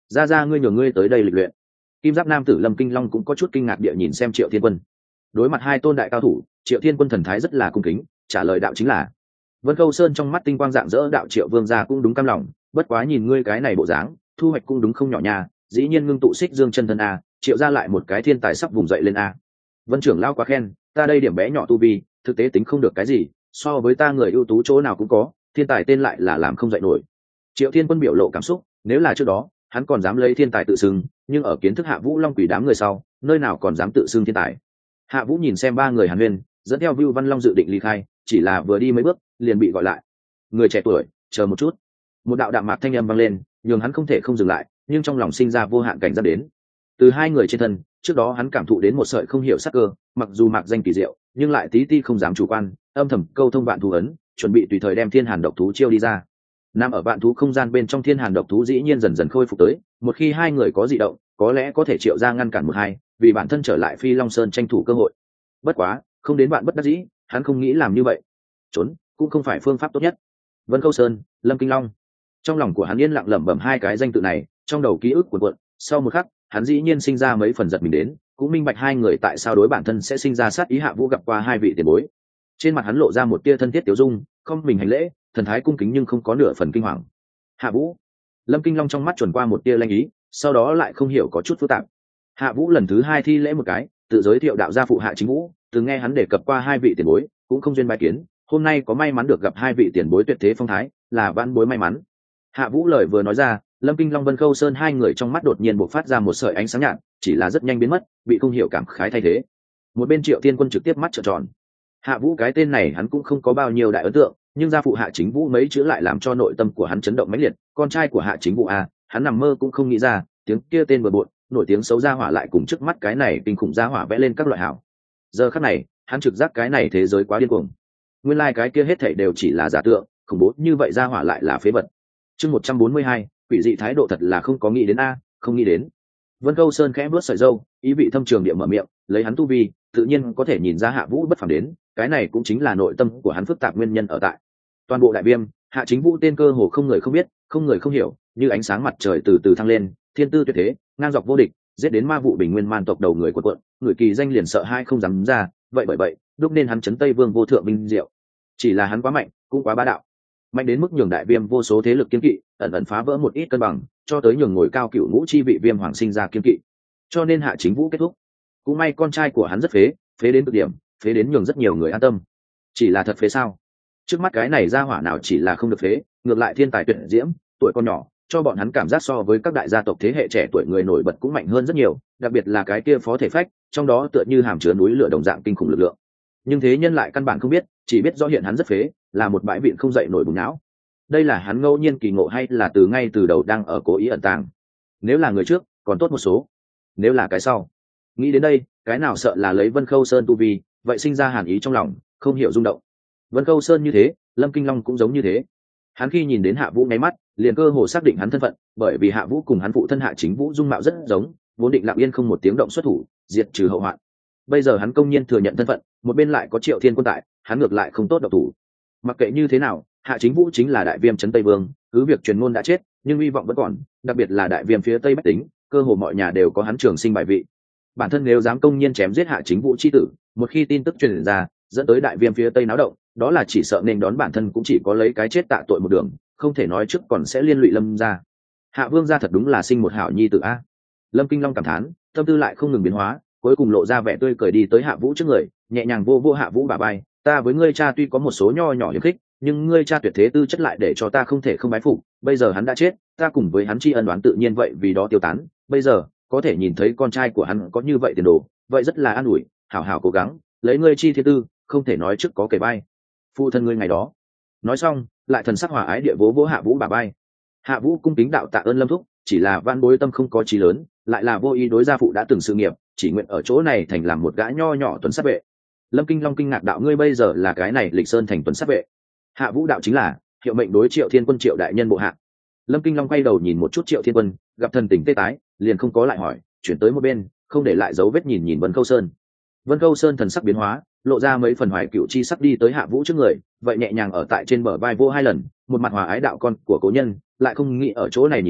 Ra ngươi nhường ngươi tới đây lịch luyện. Kim giáp nam tử Lâm Kinh Long cũng có chút kinh ngạc địa nhìn xem Triệu Thiên Quân. Đối mặt hai tôn đại cao thủ, Triệu Thiên Quân thần thái rất là cung kính, trả lời đạo chính là. Vân Câu Sơn trong mắt tinh quang rạng rỡ, đạo Triệu vương gia cũng đúng cam lòng, bất quá nhìn ngươi cái này bộ dáng, thu hoạch cũng đúng không nhỏ nha, dĩ nhiên ngưng tụ xích dương chân thân a, Triệu gia lại một cái thiên tài sắp vùng dậy lên a. Vân trưởng lao quá khen, ta đây điểm bé nhỏ tu vi, thực tế tính không được cái gì, so với ta người ưu tú chỗ nào cũng có, thiên tài tên lại là làm không dậy nổi. Triệu Thiên Quân biểu lộ cảm xúc, nếu là trước đó hắn còn dám lấy thiên tài tự xưng, nhưng ở kiến thức Hạ Vũ Long quỷ đám người sau, nơi nào còn dám tự xưng thiên tài. Hạ Vũ nhìn xem ba người Hàn Huyên, dẫn theo Vưu Văn Long dự định ly khai, chỉ là vừa đi mấy bước liền bị gọi lại. Người trẻ tuổi, chờ một chút. Một đạo đạm mạc thanh âm vang lên, nhường hắn không thể không dừng lại, nhưng trong lòng sinh ra vô hạn cảnh giác đến. Từ hai người trên thân, trước đó hắn cảm thụ đến một sợi không hiểu sắc cơ, mặc dù mạc danh kỳ diệu, nhưng lại tí ti không dám chủ quan, âm thầm câu thông vạn thú ấn, chuẩn bị tùy thời đem thiên hàn độc thú chiêu đi ra. Nằm ở vạn thú không gian bên trong thiên hàn độc thú dĩ nhiên dần dần khôi phục tới, một khi hai người có dị động, có lẽ có thể Triệu ra ngăn cản một hai, vì bản thân trở lại Phi Long Sơn tranh thủ cơ hội. Bất quá, không đến bạn bất đắc dĩ, hắn không nghĩ làm như vậy. Trốn cũng không phải phương pháp tốt nhất. Vân Câu Sơn, Lâm Kinh Long. Trong lòng của hắn yên lặng lẩm bẩm hai cái danh tự này, trong đầu ký ức cuộn cuộn, sau một khắc, hắn dĩ nhiên sinh ra mấy phần giật mình đến, cũng minh bạch hai người tại sao đối bản thân sẽ sinh ra sát ý. Hạ Vũ gặp qua hai vị tiền bối. Trên mặt hắn lộ ra một tia thân thiết tiểu dung, không mình hành lễ, thần thái cung kính nhưng không có nửa phần kinh hoàng. Hạ Vũ. Lâm Kinh Long trong mắt chuẩn qua một tia lanh ý, sau đó lại không hiểu có chút phức tạp. Hạ Vũ lần thứ hai thi lễ một cái, tự giới thiệu đạo gia phụ Hạ Chính Vũ, từng nghe hắn đề cập qua hai vị tiền bối, cũng không duyên bái kiến, hôm nay có may mắn được gặp hai vị tiền bối tuyệt thế phong thái, là vãn bối may mắn. Hạ Vũ lời vừa nói ra, Lâm Kinh Long, Vân Khâu Sơn hai người trong mắt đột nhiên bộc phát ra một sợi ánh sáng nhạt, chỉ là rất nhanh biến mất, bị không hiểu cảm khái thay thế. Một bên Triệu Thiên Quân trực tiếp mắt trợn tròn. Hạ Vũ cái tên này hắn cũng không có bao nhiêu đại ấn tượng, nhưng gia phụ Hạ Chính Vũ mấy chữ lại làm cho nội tâm của hắn chấn động mãnh liệt, con trai của Hạ Chính Vũ a, hắn nằm mơ cũng không nghĩ ra, tiếng kia tên bừa bộn, nổi tiếng xấu gia hỏa lại cùng trước mắt cái này kinh khủng gia hỏa vẽ lên các loại hảo. Giờ khắc này, hắn trực giác cái này thế giới quá điên cuồng. Nguyên lai cái kia hết thảy đều chỉ là giả tượng, khủng bố như vậy gia hỏa lại là phế vật. Chương 142, quỷ dị thái độ thật là không có nghĩ đến a, không nghĩ đến. Vân Câu Sơn khẽ bước sợi râu, ý vị thâm trường địa mở miệng, lấy hắn tu vi, tự nhiên có thể nhìn ra Hạ Vũ bất phàm đến, cái này cũng chính là nội tâm của hắn phức tạp nguyên nhân ở tại. Toàn bộ đại viêm, Hạ Chính Vũ tên cơ hồ không người không biết, không người không hiểu, như ánh sáng mặt trời từ từ thăng lên, thiên tư tuyệt thế, ngang dọc vô địch, giết đến ma vụ bình nguyên man tộc đầu người của quận, người kỳ danh liền sợ hai không dám ra, vậy bởi vậy, đúc nên hắn chấn Tây Vương vô thượng minh diệu. Chỉ là hắn quá mạnh, cũng quá bá đạo. Mạnh đến mức nhường đại viêm vô số thế lực kiên kỵ, ẩn ẩn phá vỡ một ít cân bằng, cho tới nhường ngồi cao cựu ngũ chi vị viêm hoàng sinh ra kiên kỵ. Cho nên Hạ Chính Vũ kết thúc. Cũng may con trai của hắn rất phế, phế đến cực điểm, phế đến nhường rất nhiều người an tâm. Chỉ là thật phế sao? Trước mắt cái này gia hỏa nào chỉ là không được phế, ngược lại thiên tài tuyệt diễm, tuổi còn nhỏ, cho bọn hắn cảm giác so với các đại gia tộc thế hệ trẻ tuổi người nổi bật cũng mạnh hơn rất nhiều, đặc biệt là cái kia phó thể phách, trong đó tựa như hàm chứa núi lửa đồng dạng kinh khủng lực lượng. Nhưng thế nhân lại căn bản không biết, chỉ biết do hiện hắn rất phế, là một bãi vịn không dậy nổi bùn não. Đây là hắn ngẫu nhiên kỳ ngộ hay là từ ngay từ đầu đang ở cố ý ẩn tàng? Nếu là người trước, còn tốt một số. Nếu là cái sau, nghĩ đến đây, cái nào sợ là lấy Vân Khâu Sơn tu vi, vậy sinh ra hàn ý trong lòng, không hiểu rung động. Vân Khâu Sơn như thế, Lâm Kinh Long cũng giống như thế. Hắn khi nhìn đến Hạ Vũ nháy mắt, liền cơ hồ xác định hắn thân phận, bởi vì Hạ Vũ cùng hắn phụ thân Hạ Chính Vũ dung mạo rất giống, vốn định lặng yên không một tiếng động xuất thủ, diệt trừ hậu hoạn. Bây giờ hắn công nhiên thừa nhận thân phận, một bên lại có Triệu Thiên Quân tại, hắn ngược lại không tốt động thủ. Mặc kệ như thế nào, Hạ Chính Vũ chính là đại viêm trấn Tây Vương, cứ việc truyền ngôn đã chết, nhưng hy vọng vẫn còn, đặc biệt là đại viêm phía Tây bách tính, cơ hồ mọi nhà đều có hắn trường sinh bài vị. Bản thân nếu dám công nhiên chém giết Hạ Chính Vũ chi tử, một khi tin tức truyền ra, dẫn tới đại viêm phía Tây náo động, đó là chỉ sợ nên đón bản thân cũng chỉ có lấy cái chết tạ tội một đường, không thể nói trước còn sẽ liên lụy Lâm gia. Hạ Vương gia thật đúng là sinh một hảo nhi tử a. Lâm Kinh Long cảm thán, tâm tư lại không ngừng biến hóa, cuối cùng lộ ra vẻ tươi cười đi tới Hạ Vũ trước người, nhẹ nhàng vô Hạ Vũ bả vai, ta với ngươi cha tuy có một số nho nhỏ hiềm khích, nhưng ngươi cha tuyệt thế tư chất lại để cho ta không thể không bái phục, bây giờ hắn đã chết, ta cùng với hắn tri ân oán tự nhiên vậy vì đó tiêu tán, bây giờ có thể nhìn thấy con trai của hắn có như vậy tiền đồ, vậy rất là an ủi, hảo hảo cố gắng, lấy ngươi chi thiên tư, không thể nói trước có kể vai. Phụ thân ngươi ngày đó. Nói xong, lại thần sắc hòa ái địa vỗ Hạ Vũ bả vai. Hạ Vũ cung kính đạo tạ ơn Lâm thúc, chỉ là van bối tâm không có chí lớn, lại là vô ý đối gia phụ đã từng sự nghiệp, chỉ nguyện ở chỗ này thành làm một gã nho nhỏ tuần sát vệ. Lâm Kinh Long kinh ngạc đạo ngươi bây giờ là cái này Lịch Sơn thành tuần sát vệ. Hạ Vũ đạo chính là hiệu mệnh đối Triệu Thiên Quân Triệu đại nhân bộ hạ. Lâm Kinh Long quay đầu nhìn một chút Triệu Thiên Quân, gặp thần tình tê tái, liền không có lại hỏi, chuyển tới một bên, không để lại dấu vết nhìn Vân Khâu Sơn. Vân Khâu Sơn thần sắc biến hóa, lộ ra mấy phần hoài cựu chi sắc đi tới Hạ Vũ trước người, vậy nhẹ nhàng ở tại trên bờ vai vô hai lần, một mặt hòa ái đạo con của cố nhân, lại không nghĩ ở chỗ này nhìn thấy,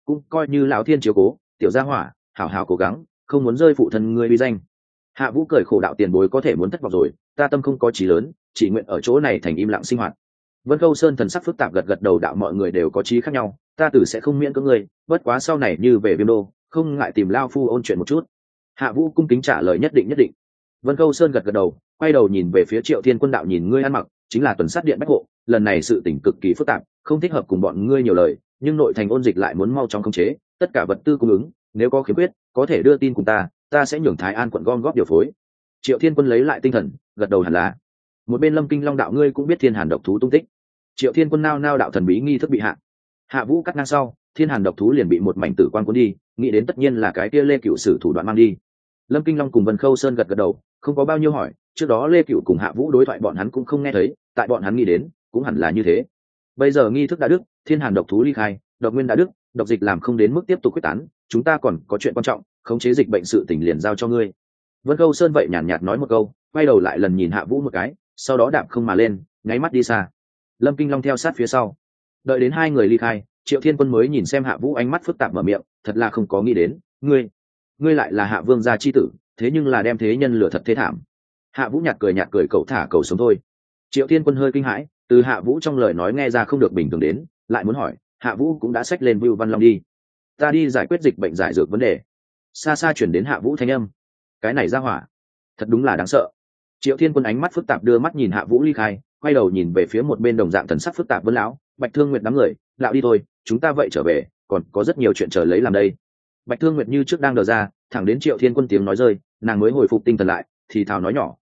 cũng coi như lão thiên chiếu cố, tiểu gia hỏa hảo hảo cố gắng, không muốn rơi phụ thân ngươi uy danh. Hạ Vũ cười khổ đạo tiền bối có thể muốn thất vọng rồi, ta tâm không có chí lớn, chỉ nguyện ở chỗ này thành im lặng sinh hoạt. Vân Câu Sơn thần sắc phức tạp gật gật đầu đạo mọi người đều có chí khác nhau, ta tử sẽ không miễn cưỡng ngươi, bất quá sau này như về Viêm Đô, không ngại tìm Lao Phu ôn chuyện một chút. Hạ Vũ cung kính trả lời nhất định nhất định. Vân Câu Sơn gật gật đầu, quay đầu nhìn về phía Triệu Thiên Quân đạo nhìn ngươi ăn mặc, chính là tuần sát điện bách hộ, lần này sự tình cực kỳ phức tạp, không thích hợp cùng bọn ngươi nhiều lời, nhưng nội thành ôn dịch lại muốn mau chóng khống chế, tất cả vật tư cung ứng, nếu có khiếm khuyết, có thể đưa tin cùng ta sẽ nhường Thái An quận gom góp điều phối. Triệu Thiên Quân lấy lại tinh thần, gật đầu hẳn là. Một bên Lâm Kinh Long đạo ngươi cũng biết Thiên Hàn độc thú tung tích. Triệu Thiên Quân nao nao đạo thần bí nghi thức bị hạ. Hạ Vũ cắt ngang sau, Thiên Hàn độc thú liền bị một mảnh tử quan cuốn đi, nghĩ đến tất nhiên là cái kia Lê Cửu sử thủ đoạn mang đi. Lâm Kinh Long cùng Vân Khâu Sơn gật gật đầu, không có bao nhiêu hỏi, trước đó Lê Cửu cùng Hạ Vũ đối thoại bọn hắn cũng không nghe thấy, tại bọn hắn nghĩ đến, cũng hẳn là như thế. Bây giờ nghi thức đã đức, Thiên Hàn độc thú ly khai, độc nguyên đã đức, độc dịch làm không đến mức tiếp tục quyết tán, chúng ta còn có chuyện quan trọng, khống chế dịch bệnh sự tình liền giao cho ngươi. Vân Khâu Sơn vậy nhàn nhạt nói một câu, quay đầu lại lần nhìn Hạ Vũ một cái, sau đó đạp không mà lên, nháy mắt đi xa. Lâm Kinh Long theo sát phía sau. Đợi đến hai người ly khai, Triệu Thiên Quân mới nhìn xem Hạ Vũ ánh mắt phức tạp mở miệng, thật là không có nghĩ đến, ngươi lại là Hạ Vương gia chi tử, thế nhưng là đem thế nhân lửa thật thế thảm. Hạ Vũ nhạt cười cậu thả cầu sống thôi. Triệu Thiên Quân hơi kinh hãi, từ Hạ Vũ trong lời nói nghe ra không được bình thường đến, lại muốn hỏi, Hạ Vũ cũng đã xách lên Vưu Văn Long đi. Ta đi giải quyết dịch bệnh giải dược vấn đề. Xa xa chuyển đến Hạ Vũ thanh âm. Cái này ra hỏa, thật đúng là đáng sợ. Triệu Thiên Quân ánh mắt phức tạp đưa mắt nhìn Hạ Vũ ly khai, quay đầu nhìn về phía một bên đồng dạng thần sắc phức tạp Vân lão, Bạch Thương Nguyệt đám người, đạo đi thôi, chúng ta vậy trở về, còn có rất nhiều chuyện chờ lấy làm đây. Bạch Thương Nguyệt như trước đang đờ ra, thẳng đến Triệu Thiên Quân tiếng nói rơi, nàng mới hồi phục tinh thần lại, thì thào nói nhỏ,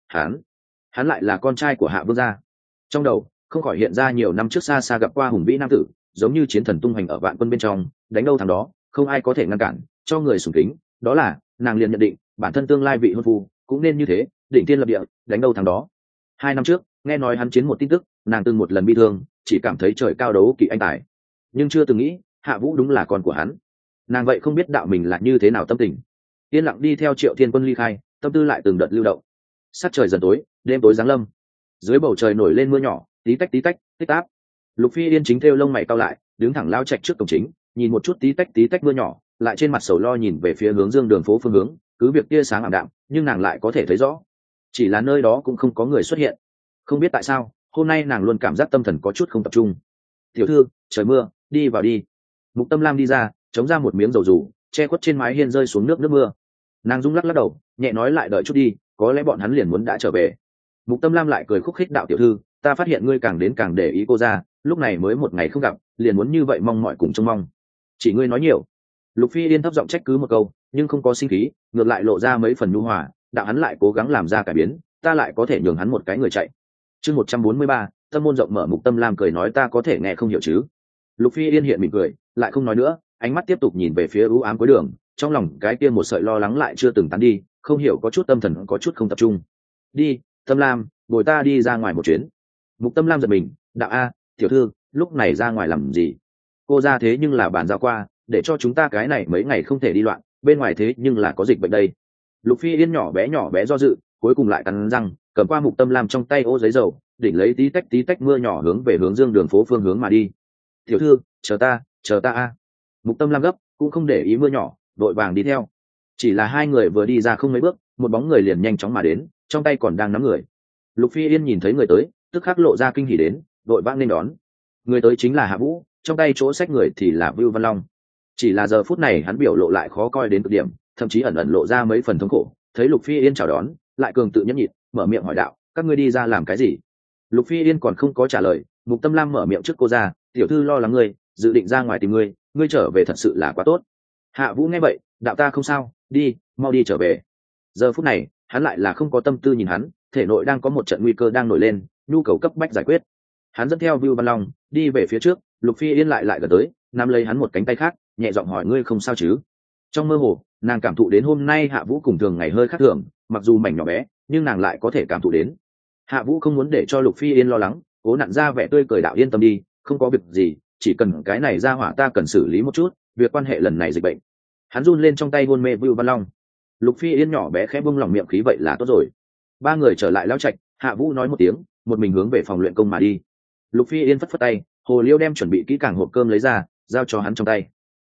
hắn lại là con trai của Hạ Vương gia. Trong đầu không khỏi hiện ra nhiều năm trước xa xa gặp qua hùng vĩ nam tử, giống như chiến thần tung hoành ở vạn quân bên trong, đánh đâu thằng đó, không ai có thể ngăn cản, cho người sùng kính, đó là, nàng liền nhận định, bản thân tương lai vị hôn phu cũng nên như thế, đỉnh thiên lập địa, đánh đâu thằng đó. 2 năm trước, nghe nói hắn chiến một tin tức, nàng từng một lần bi thương, chỉ cảm thấy trời cao đấu kỵ anh tài, nhưng chưa từng nghĩ, Hạ Vũ đúng là con của hắn. Nàng vậy không biết đạo mình là như thế nào tâm tình. Yên lặng đi theo Triệu Thiên Quân ly khai, tâm tư lại từng đợt lưu động. Sắc trời dần tối, đêm tối giáng lâm, dưới bầu trời nổi lên mưa nhỏ, tí tách tích táp. Lục Phi Yên chính theo lông mày cau lại, đứng thẳng lao chạch trước cổng chính, nhìn một chút tí tách mưa nhỏ, lại trên mặt sầu lo nhìn về phía hướng Dương đường phố phương hướng, cứ việc tia sáng ảm đạm, nhưng nàng lại có thể thấy rõ, chỉ là nơi đó cũng không có người xuất hiện. Không biết tại sao, hôm nay nàng luôn cảm giác tâm thần có chút không tập trung. Tiểu thư, trời mưa, đi vào đi. Mục Tâm Lam đi ra, chống ra một miếng dầu dù, che khuất trên mái hiên rơi xuống nước mưa. Nàng rung lắc đầu, nhẹ nói lại đợi chút đi, có lẽ bọn hắn liền muốn đã trở về. Mục Tâm Lam lại cười khúc khích đạo tiểu thư, ta phát hiện ngươi càng đến càng để ý cô ra, lúc này mới một ngày không gặp, liền muốn như vậy mong mọi cùng trông mong. Chỉ ngươi nói nhiều. Lục Phi Yên thấp giọng trách cứ một câu, nhưng không có sinh khí, ngược lại lộ ra mấy phần nhu hòa, đạo hắn lại cố gắng làm ra cải biến, ta lại có thể nhường hắn một cái người chạy. Chương 143, tâm môn rộng mở. Mục Tâm Lam cười nói ta có thể nghe không hiểu chứ. Lục Phi Yên hiện mỉm cười, lại không nói nữa, ánh mắt tiếp tục nhìn về phía u ám cuối đường, trong lòng cái kia một sợi lo lắng lại chưa từng tán đi, không hiểu có chút tâm thần có chút không tập trung. Đi, Tâm Lam, bồi ta đi ra ngoài một chuyến. Mục Tâm Lam giật mình, đạo a, tiểu thư, lúc này ra ngoài làm gì? Cô ra thế nhưng là bàn giao qua, để cho chúng ta cái này mấy ngày không thể đi loạn, bên ngoài thế nhưng là có dịch bệnh đây. Lục Phi Yên nhỏ bé do dự, cuối cùng lại cắn răng, cầm qua Mục Tâm Lam trong tay ô giấy dầu, đỉnh lấy tí tách mưa nhỏ hướng về hướng Dương đường phố phương hướng mà đi. Tiểu thư, chờ ta a. Mục Tâm Lam gấp, cũng không để ý mưa nhỏ, đội vàng đi theo. Chỉ là hai người vừa đi ra không mấy bước, một bóng người liền nhanh chóng mà đến, trong tay còn đang nắm người. Lục Phi Yên nhìn thấy người tới, tức khắc lộ ra kinh hỉ đến, đội vàng nên đón. Người tới chính là Hạ Vũ, trong tay chỗ xách người thì là Vưu Văn Long. Chỉ là giờ phút này hắn biểu lộ lại khó coi đến cực điểm, thậm chí ẩn ẩn lộ ra mấy phần thống khổ. Thấy Lục Phi Yên chào đón, lại cường tự nhẫn nhịn, mở miệng hỏi đạo, các ngươi đi ra làm cái gì? Lục Phi Yên còn không có trả lời, Mục Tâm Lam mở miệng trước cô ra, tiểu thư lo lắng ngươi, dự định ra ngoài tìm ngươi trở về thật sự là quá tốt. Hạ Vũ nghe vậy, đạo ta không sao, đi, mau đi trở về. Giờ phút này, hắn lại là không có tâm tư nhìn hắn, thể nội đang có một trận nguy cơ đang nổi lên, nhu cầu cấp bách giải quyết. Hắn dẫn theo Vưu Văn Long đi về phía trước, Lục Phi Yên lại gần tới, nắm lấy hắn một cánh tay khác, nhẹ giọng hỏi ngươi không sao chứ? Trong mơ hồ, nàng cảm thụ đến hôm nay Hạ Vũ cùng thường ngày hơi khác thường, mặc dù mảnh nhỏ bé, nhưng nàng lại có thể cảm thụ đến. Hạ Vũ không muốn để cho Lục Phi Yên lo lắng, cố nặn ra vẻ tươi cười đạo yên tâm đi, không có việc gì, chỉ cần cái này ra hỏa ta cần xử lý một chút, việc quan hệ lần này dịch bệnh. Hắn run lên trong tay hôn mê Vưu Văn Long. Lục Phi Yên nhỏ bé khẽ bung lòng miệng khí vậy là tốt rồi. Ba người trở lại lao trạch, Hạ Vũ nói một tiếng, một mình hướng về phòng luyện công mà đi. Lục Phi Yên phất phất tay, Hồ Liêu đem chuẩn bị kỹ càng hộp cơm lấy ra, giao cho hắn trong tay.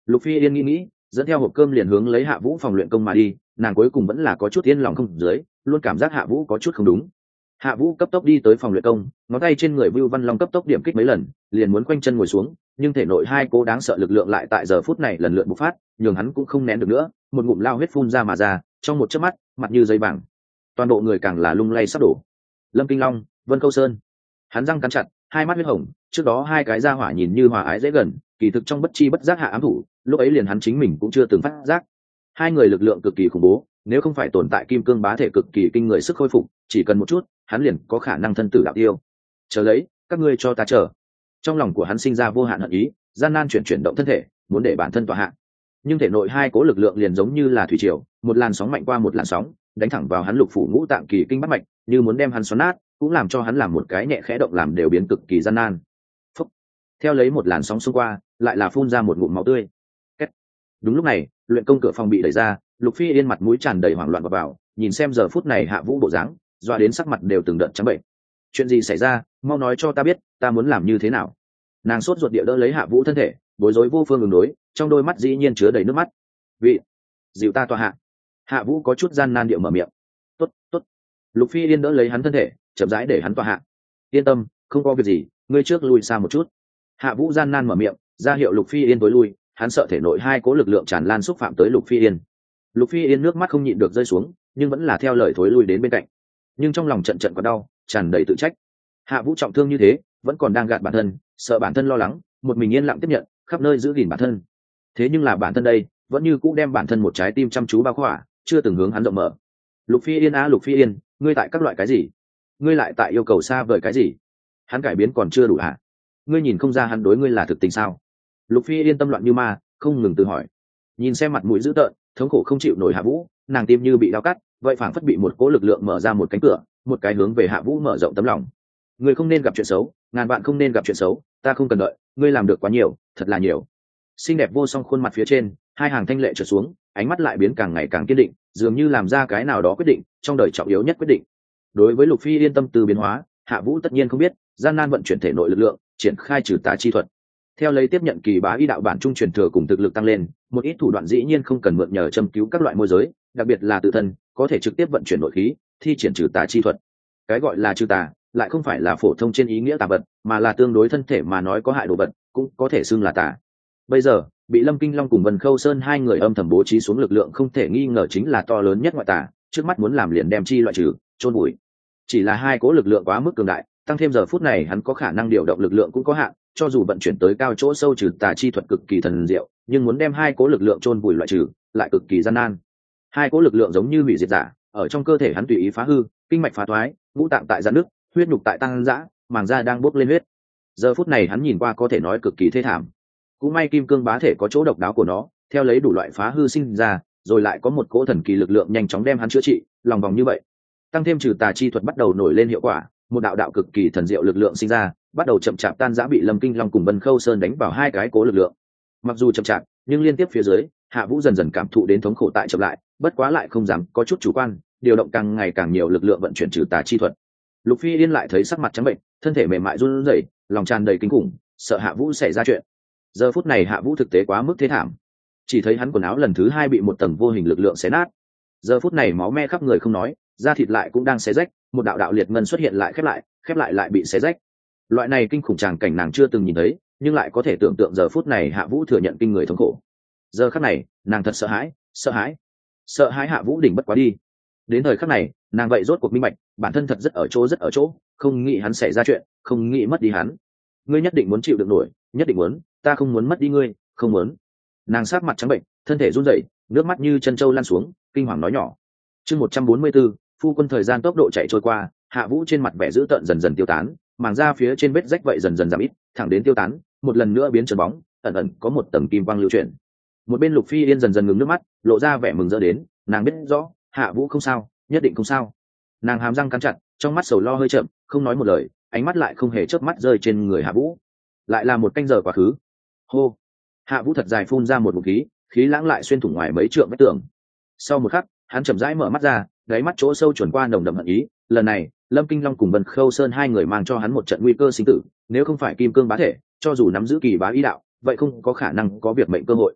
Lục Phi Yên nghĩ dẫn theo hộp cơm liền hướng lấy Hạ Vũ phòng luyện công mà đi, nàng cuối cùng vẫn là có chút yên lòng không dưới, luôn cảm giác Hạ Vũ có chút không đúng. Hạ Vũ cấp tốc đi tới phòng luyện công, ngón tay trên người Vưu Văn Long cấp tốc điểm kích mấy lần, liền muốn quanh chân ngồi xuống, nhưng thể nội hai cố đáng sợ lực lượng lại tại giờ phút này lần lượt bộc phát, nhường hắn cũng không nén được nữa, một ngụm lao huyết phun ra mà ra, trong một chớp mắt, mặt như giấy bảng, toàn bộ người càng là lung lay sắp đổ. Lâm Kinh Long, Vân Câu Sơn, hắn răng cắn chặt, hai mắt huyết hồng, trước đó hai cái gia hỏa nhìn như hòa ái dễ gần, kỳ thực trong bất chi bất giác hạ ám thủ, lúc ấy liền hắn chính mình cũng chưa từng phát giác. Hai người lực lượng cực kỳ khủng bố, nếu không phải tồn tại kim cương bá thể cực kỳ kinh người sức khôi phục, chỉ cần một chút, hắn liền có khả năng thân tử đạo tiêu. Chờ lấy, các ngươi cho ta chờ. Trong lòng của hắn sinh ra vô hạn hận ý, gian nan chuyển động thân thể, muốn để bản thân tọa hạ. Nhưng thể nội hai cố lực lượng liền giống như là thủy triều, một làn sóng mạnh qua một làn sóng, đánh thẳng vào hắn lục phủ ngũ tạng kỳ kinh bát mạch, như muốn đem hắn xoắn nát, cũng làm cho hắn làm một cái nhẹ khẽ động làm đều biến cực kỳ gian nan. Phúc. Theo lấy một làn sóng xung qua, lại là phun ra một ngụm máu tươi. Kết. Đúng lúc này, luyện công cửa phòng bị đẩy ra, Lục Phi Yên mặt mũi tràn đầy hoảng loạn vào, nhìn xem giờ phút này Hạ Vũ bộ dáng, doa đến sắc mặt đều từng đợt trắng bệnh. Chuyện gì xảy ra, mau nói cho ta biết, ta muốn làm như thế nào. Nàng sốt ruột địa đỡ lấy Hạ Vũ thân thể, bối rối vô phương ứng đối, trong đôi mắt dĩ nhiên chứa đầy nước mắt. Vị, dịu ta tọa hạ. Hạ Vũ có chút gian nan địa mở miệng. Tốt, tốt. Lục Phi Yên đỡ lấy hắn thân thể, chậm rãi để hắn tọa hạ. Yên tâm, không có việc gì, ngươi trước lùi xa một chút. Hạ Vũ gian nan mở miệng, ra hiệu Lục Phi Yên tối lui, hắn sợ thể nội hai cố lực lượng tràn lan xúc phạm tới Lục Phi Yên. Lục Phi Yên nước mắt không nhịn được rơi xuống, nhưng vẫn là theo lời thối lui đến bên cạnh. Nhưng trong lòng trận trận còn đau, tràn đầy tự trách. Hạ Vũ trọng thương như thế, vẫn còn đang gạt bản thân, sợ bản thân lo lắng, một mình yên lặng tiếp nhận, khắp nơi giữ gìn bản thân. Thế nhưng là bản thân đây, vẫn như cũ đem bản thân một trái tim chăm chú bao khỏa, chưa từng hướng hắn rộng mở. Lục Phi Yên Lục Phi Yên, ngươi tại các loại cái gì? Ngươi lại tại yêu cầu xa vời cái gì? Hắn cải biến còn chưa đủ hả? Ngươi nhìn không ra hắn đối ngươi là thực tình sao? Lục Phi Yên tâm loạn như ma, không ngừng tự hỏi. Nhìn xem mặt mũi dữ tợn, thống khổ không chịu nổi Hạ Vũ, nàng tim như bị dao cắt, vậy phảng phất bị một cỗ lực lượng mở ra một cánh cửa, một cái hướng về Hạ Vũ mở rộng tấm lòng. Ngươi không nên gặp chuyện xấu, ngàn vạn không nên gặp chuyện xấu, ta không cần đợi, ngươi làm được quá nhiều, thật là nhiều. Xinh đẹp vô song khuôn mặt phía trên, hai hàng thanh lệ trượt xuống, ánh mắt lại biến càng ngày càng kiên định, dường như làm ra cái nào đó quyết định, trong đời trọng yếu nhất quyết định. Đối với Lục Phi Yên tâm từ biến hóa, Hạ Vũ tất nhiên không biết, gian nan vận chuyển thể nội lực lượng, triển khai trừ tà chi thuật. Theo lấy tiếp nhận kỳ bá y đạo bản trung truyền thừa cùng thực lực tăng lên, một ít thủ đoạn dĩ nhiên không cần mượn nhờ châm cứu các loại môi giới, đặc biệt là tự thân, có thể trực tiếp vận chuyển nội khí, thi triển trừ tà chi thuật. Cái gọi là trừ tà, lại không phải là phổ thông trên ý nghĩa tà vật, mà là tương đối thân thể mà nói có hại đồ vật, cũng có thể xưng là tà. Bây giờ, bị Lâm Kinh Long cùng Vân Khâu Sơn hai người âm thầm bố trí xuống lực lượng không thể nghi ngờ chính là to lớn nhất ngoại tà, trước mắt muốn làm liền đem chi loại trừ, chôn bụi. Chỉ là hai cố lực lượng quá mức cường đại, tăng thêm giờ phút này hắn có khả năng điều động lực lượng cũng có hạn, cho dù vận chuyển tới cao chỗ sâu trừ tà chi thuật cực kỳ thần diệu, nhưng muốn đem hai cố lực lượng chôn vùi loại trừ, lại cực kỳ gian nan. Hai cố lực lượng giống như hủy diệt giả, ở trong cơ thể hắn tùy ý phá hư, kinh mạch phá thoái, ngũ tạng tại giãn nứt, huyết nhục tại tăng dã, màng da đang bốc lên huyết. Giờ phút này hắn nhìn qua có thể nói cực kỳ thê thảm. Cũng may kim cương bá thể có chỗ độc đáo của nó, theo lấy đủ loại phá hư sinh ra, rồi lại có một cỗ thần kỳ lực lượng nhanh chóng đem hắn chữa trị, lòng vòng như vậy. Tăng thêm trừ tà chi thuật bắt đầu nổi lên hiệu quả, một đạo đạo cực kỳ thần diệu lực lượng sinh ra, bắt đầu chậm chạp tan rã bị Lâm Kinh Long cùng Vân Khâu Sơn đánh vào hai cái cố lực lượng. Mặc dù chậm chạp, nhưng liên tiếp phía dưới, Hạ Vũ dần dần cảm thụ đến thống khổ tại chậm lại, bất quá lại không dám có chút chủ quan, điều động càng ngày càng nhiều lực lượng vận chuyển trừ tà chi thuật. Lục Phi Yên lại thấy sắc mặt trắng bệnh, thân thể mềm mại run rẩy, lòng tràn đầy kinh khủng, sợ Hạ Vũ xảy ra chuyện. Giờ phút này Hạ Vũ thực tế quá mức thế thảm, chỉ thấy hắn quần áo lần thứ hai bị một tầng vô hình lực lượng xé nát. Giờ phút này máu me khắp người không nói, da thịt lại cũng đang xé rách, một đạo đạo liệt ngân xuất hiện lại khép lại lại bị xé rách. Loại này kinh khủng tràng cảnh nàng chưa từng nhìn thấy, nhưng lại có thể tưởng tượng giờ phút này Hạ Vũ thừa nhận kinh người thống khổ. Giờ khắc này, nàng thật sợ hãi Hạ Vũ đỉnh bất quá đi. Đến thời khắc này, nàng vậy rốt cuộc minh bạch, bản thân thật rất ở chỗ, không nghĩ hắn xảy ra chuyện, không nghĩ mất đi hắn. Ngươi nhất định muốn chịu đựng nổi, nhất định muốn, ta không muốn mất đi ngươi, không muốn. Nàng sát mặt trắng bệnh, thân thể run rẩy, nước mắt như chân trâu lan xuống, kinh hoàng nói nhỏ. Chương 144, phu quân thời gian tốc độ chạy trôi qua, Hạ Vũ trên mặt vẻ dữ tợn dần dần tiêu tán, màng da phía trên vết rách vậy dần dần giảm ít, thẳng đến tiêu tán, một lần nữa biến trơn bóng, ẩn ẩn có một tầng kim quang lưu chuyển. Một bên Lục Phi Yên dần dần ngừng nước mắt, lộ ra vẻ mừng rỡ đến, nàng biết rõ, Hạ Vũ không sao, nhất định không sao. Nàng hàm răng cắn chặt, trong mắt sầu lo hơi chậm, không nói một lời, ánh mắt lại không hề chớp mắt rơi trên người Hạ Vũ. Lại là một canh giờ quá khứ. Hô. Hạ Vũ thật dài phun ra một ngụm khí, khí lãng lại xuyên thủng ngoài mấy trượng vách tường. Sau một khắc, hắn chậm rãi mở mắt ra, đáy mắt chỗ sâu chuẩn qua nồng đậm hận ý. Lần này, Lâm Kinh Long cùng Vân Khâu Sơn hai người mang cho hắn một trận nguy cơ sinh tử, nếu không phải kim cương bá thể, cho dù nắm giữ kỳ bá ý đạo, vậy không có khả năng có việc mệnh cơ hội.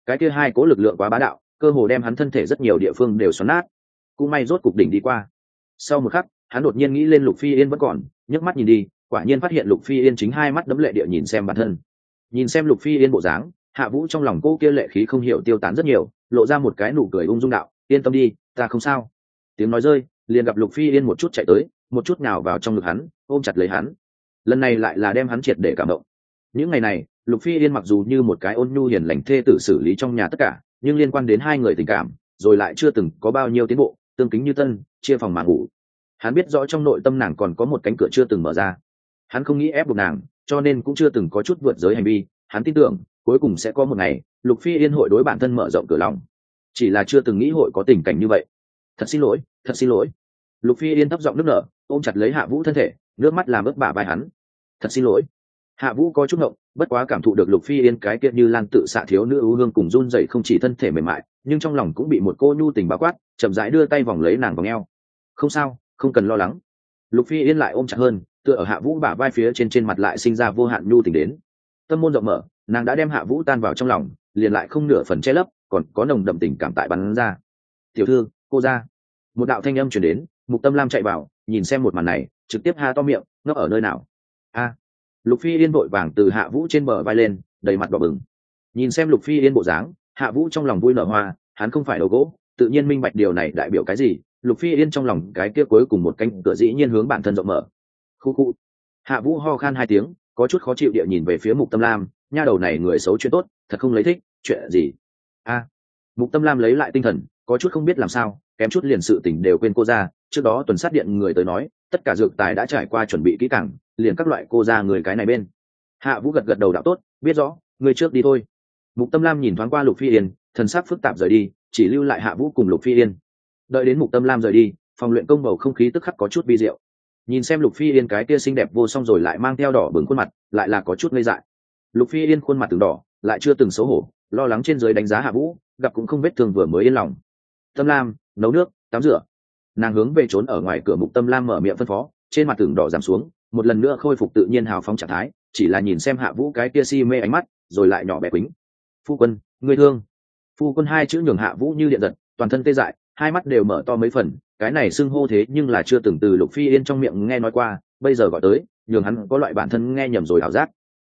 cái kia hai cố lực lượng quá bá đạo, cơ hồ đem hắn thân thể rất nhiều địa phương đều xoắn nát. Cũng may rốt cục đỉnh đi qua. Sau một khắc, hắn đột nhiên nghĩ lên Lục Phi Yên vẫn còn, nhấc mắt nhìn đi, quả nhiên phát hiện Lục Phi Yên chính hai mắt đấm lệ địa nhìn xem bản thân. Nhìn xem Lục Phi Yên bộ dáng, Hạ Vũ trong lòng cô kia lệ khí không hiểu tiêu tán rất nhiều, lộ ra một cái nụ cười ung dung đạo, yên tâm đi, ta không sao. Tiếng nói rơi, liền gặp Lục Phi Yên một chút chạy tới, một chút nào vào trong ngực hắn, ôm chặt lấy hắn. Lần này lại là đem hắn triệt để cảm động. Những ngày này, Lục Phi Yên mặc dù như một cái ôn nhu hiền lành thê tử xử lý trong nhà tất cả, nhưng liên quan đến hai người tình cảm, rồi lại chưa từng có bao nhiêu tiến bộ, tương kính như tân, chia phòng mà ngủ. Hắn biết rõ trong nội tâm nàng còn có một cánh cửa chưa từng mở ra. Hắn không nghĩ ép buộc nàng, cho nên cũng chưa từng có chút vượt giới hành vi. Hắn tin tưởng, cuối cùng sẽ có một ngày, Lục Phi Yên hội đối bản thân mở rộng cửa lòng. Chỉ là chưa từng nghĩ hội có tình cảnh như vậy. Thật xin lỗi, thật xin lỗi. Lục Phi Yên thấp giọng nức nở, ôm chặt lấy Hạ Vũ thân thể, nước mắt làm ướt bả vai hắn. Thật xin lỗi. Hạ Vũ có chút ngộng, bất quá cảm thụ được Lục Phi Yên cái kia như lan tự xạ thiếu nữ ưu hương cùng run rẩy không chỉ thân thể mềm mại, nhưng trong lòng cũng bị một cô nhu tình bao quát, chậm rãi đưa tay vòng lấy nàng vòng eo. Không sao, không cần lo lắng. Lục Phi Yên lại ôm chặt hơn, tựa ở Hạ Vũ bả vai phía trên mặt lại sinh ra vô hạn nhu tình đến. Tâm môn rộng mở, nàng đã đem Hạ Vũ tan vào trong lòng, liền lại không nửa phần che lấp, còn có nồng đậm tình cảm tại bắn ra. Tiểu thư, cô ra. Một đạo thanh âm truyền đến, Mục Tâm Lam chạy vào, nhìn xem một màn này, trực tiếp ha to miệng, ngốc ở nơi nào? A. Lục Phi Yên vội vàng từ Hạ Vũ trên bờ vai lên, đầy mặt đỏ bừng. Nhìn xem Lục Phi Yên bộ dáng, Hạ Vũ trong lòng vui nở hoa, hắn không phải đầu gỗ, tự nhiên minh bạch điều này đại biểu cái gì. Lục Phi Yên trong lòng cái kia cuối cùng một cánh cửa dĩ nhiên hướng bản thân rộng mở. Khu khu. Hạ Vũ ho khan hai tiếng, có chút khó chịu địa nhìn về phía Mục Tâm Lam, nha đầu này người xấu chuyện tốt, thật không lấy thích, chuyện gì? A. Mục Tâm Lam lấy lại tinh thần, có chút không biết làm sao, kém chút liền sự tình đều quên cô ra. Trước đó tuần sát điện người tới nói, tất cả dược tài đã trải qua chuẩn bị kỹ càng, liền các loại cô ra người cái này bên. Hạ Vũ gật gật đầu đạo tốt, biết rõ, người trước đi thôi. Mục Tâm Lam nhìn thoáng qua Lục Phi Yên, thần sắc phức tạp rời đi, chỉ lưu lại Hạ Vũ cùng Lục Phi Yên. Đợi đến Mục Tâm Lam rời đi, phòng luyện công bầu không khí tức khắc có chút vi diệu. Nhìn xem Lục Phi Yên cái kia xinh đẹp vô song rồi lại mang theo đỏ bừng khuôn mặt, lại là có chút ngây dại. Lục Phi Yên khuôn mặt từng đỏ, lại chưa từng xấu hổ, lo lắng trên dưới đánh giá Hạ Vũ, gặp cũng không vết thương vừa mới yên lòng. Tâm Lam, nấu nước, tắm rửa. Nàng hướng về trốn ở ngoài cửa Mục Tâm Lam mở miệng phân phó, trên mặt từng đỏ giảm xuống, một lần nữa khôi phục tự nhiên hào phóng trạng thái, chỉ là nhìn xem Hạ Vũ cái kia si mê ánh mắt, rồi lại nhỏ bé quýnh. Phu quân, người thương. Phu quân hai chữ nhường Hạ Vũ như điện giật, toàn thân tê dại, hai mắt đều mở to mấy phần, cái này xưng hô thế nhưng là chưa từng từ Lục Phi Yên trong miệng nghe nói qua, bây giờ gọi tới, nhường hắn có loại bản thân nghe nhầm rồi ảo giác.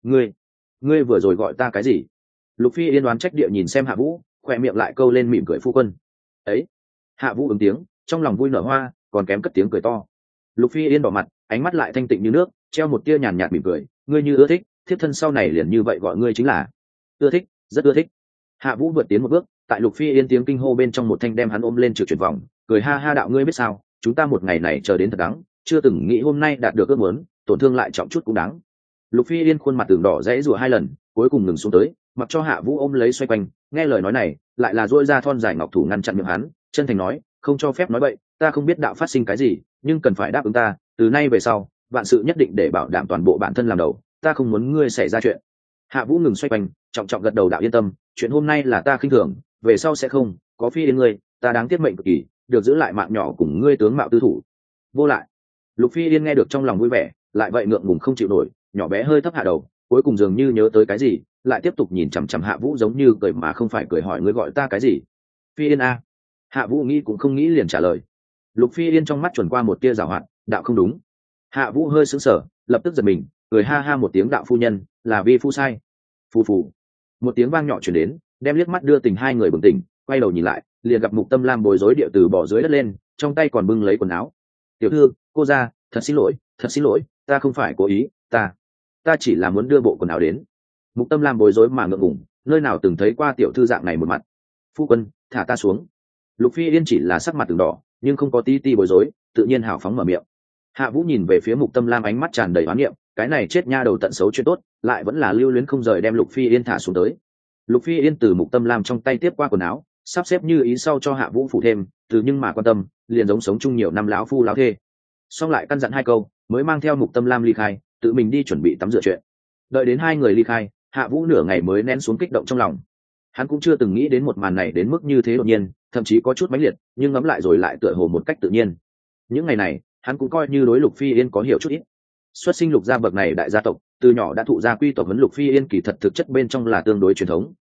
Ngươi vừa rồi gọi ta cái gì? Lục Phi Yên đoán trách địa nhìn xem Hạ Vũ, khỏe miệng lại câu lên mỉm cười phu quân. Ấy. Hạ Vũ ứng tiếng, trong lòng vui nở hoa, còn kém cất tiếng cười to. Lục Phi Yên đỏ mặt, ánh mắt lại thanh tịnh như nước, treo một tia nhàn nhạt mỉm cười, ngươi như ưa thích, thiếp thân sau này liền như vậy gọi ngươi chính là. Ưa thích, rất ưa thích. Hạ Vũ vượt tiến một bước, tại Lục Phi Yên tiếng kinh hô bên trong một thanh đem hắn ôm lên trực chuyển vòng, cười ha ha đạo ngươi biết sao, chúng ta một ngày này chờ đến thật đáng, chưa từng nghĩ hôm nay đạt được ước muốn, tổn thương lại trọng chút cũng đáng. Lục Phi Yên khuôn mặt từng đỏ rẽ rủa hai lần, cuối cùng ngừng xuống tới, mặc cho Hạ Vũ ôm lấy xoay quanh, nghe lời nói này, lại là duỗi ra thon dài ngọc thủ ngăn chặn miệng hắn, chân thành nói, không cho phép nói bậy, ta không biết đạo phát sinh cái gì, nhưng cần phải đáp ứng ta, từ nay về sau, vạn sự nhất định để bảo đảm toàn bộ bản thân làm đầu, ta không muốn ngươi xảy ra chuyện. Hạ Vũ ngừng xoay quanh, trọng trọng gật đầu đạo yên tâm, chuyện hôm nay là ta khinh thường, về sau sẽ không, có Phi Yên ngươi, ta đáng tiếc mệnh cực kỳ, được giữ lại mạng nhỏ cùng ngươi tướng mạo tư thủ. Vô lại. Lục Phi Yên nghe được trong lòng vui vẻ, lại vậy ngượng ngùng không chịu nổi, nhỏ bé hơi thấp hạ đầu, cuối cùng dường như nhớ tới cái gì, lại tiếp tục nhìn chằm chằm Hạ Vũ giống như cười mà không phải cười hỏi ngươi gọi ta cái gì? Phi Yên a. Hạ Vũ nghĩ cũng không nghĩ liền trả lời. Lục Phi Yên trong mắt chuẩn qua một tia giảo hoạt, đạo không đúng. Hạ Vũ hơi sững sờ, lập tức giật mình, cười ha ha một tiếng đạo phu nhân, là vi phu sai. Phù phù. Một tiếng vang nhỏ truyền đến, đem liếc mắt đưa tình hai người bừng tỉnh, quay đầu nhìn lại, liền gặp Mục Tâm Lam bối rối địa từ bỏ dưới đất lên, trong tay còn bưng lấy quần áo. Tiểu thư, cô ra, thật xin lỗi, ta không phải cố ý, ta chỉ là muốn đưa bộ quần áo đến. Mục Tâm Lam bối rối mà ngượng ngùng, nơi nào từng thấy qua tiểu thư dạng này một mặt. Phu quân, thả ta xuống. Lục Phi Yên chỉ là sắc mặt từng đỏ, nhưng không có tí ti bối rối, tự nhiên hào phóng mở miệng. Hạ Vũ nhìn về phía Mục Tâm Lam ánh mắt tràn đầy oán niệm, cái này chết nha đầu tận xấu chuyện tốt, lại vẫn là lưu luyến không rời đem Lục Phi Yên thả xuống tới. Lục Phi Yên từ Mục Tâm Lam trong tay tiếp qua quần áo, sắp xếp như ý sau cho Hạ Vũ phủ thêm, từ nhưng mà quan tâm, liền giống sống chung nhiều năm lão phu lão thê. Xong lại căn dặn hai câu, mới mang theo Mục Tâm Lam ly khai, tự mình đi chuẩn bị tắm rửa chuyện. Đợi đến hai người ly khai, Hạ Vũ nửa ngày mới nén xuống kích động trong lòng. Hắn cũng chưa từng nghĩ đến một màn này đến mức như thế đột nhiên, thậm chí có chút mãnh liệt, nhưng ngẫm lại rồi lại tựa hồ một cách tự nhiên. Những ngày này, hắn cũng coi như đối Lục Phi Yên có hiểu chút ít. Xuất sinh Lục gia bậc này đại gia tộc, từ nhỏ đã thụ gia quy tộc huấn Lục Phi Yên kỳ thật thực chất bên trong là tương đối truyền thống,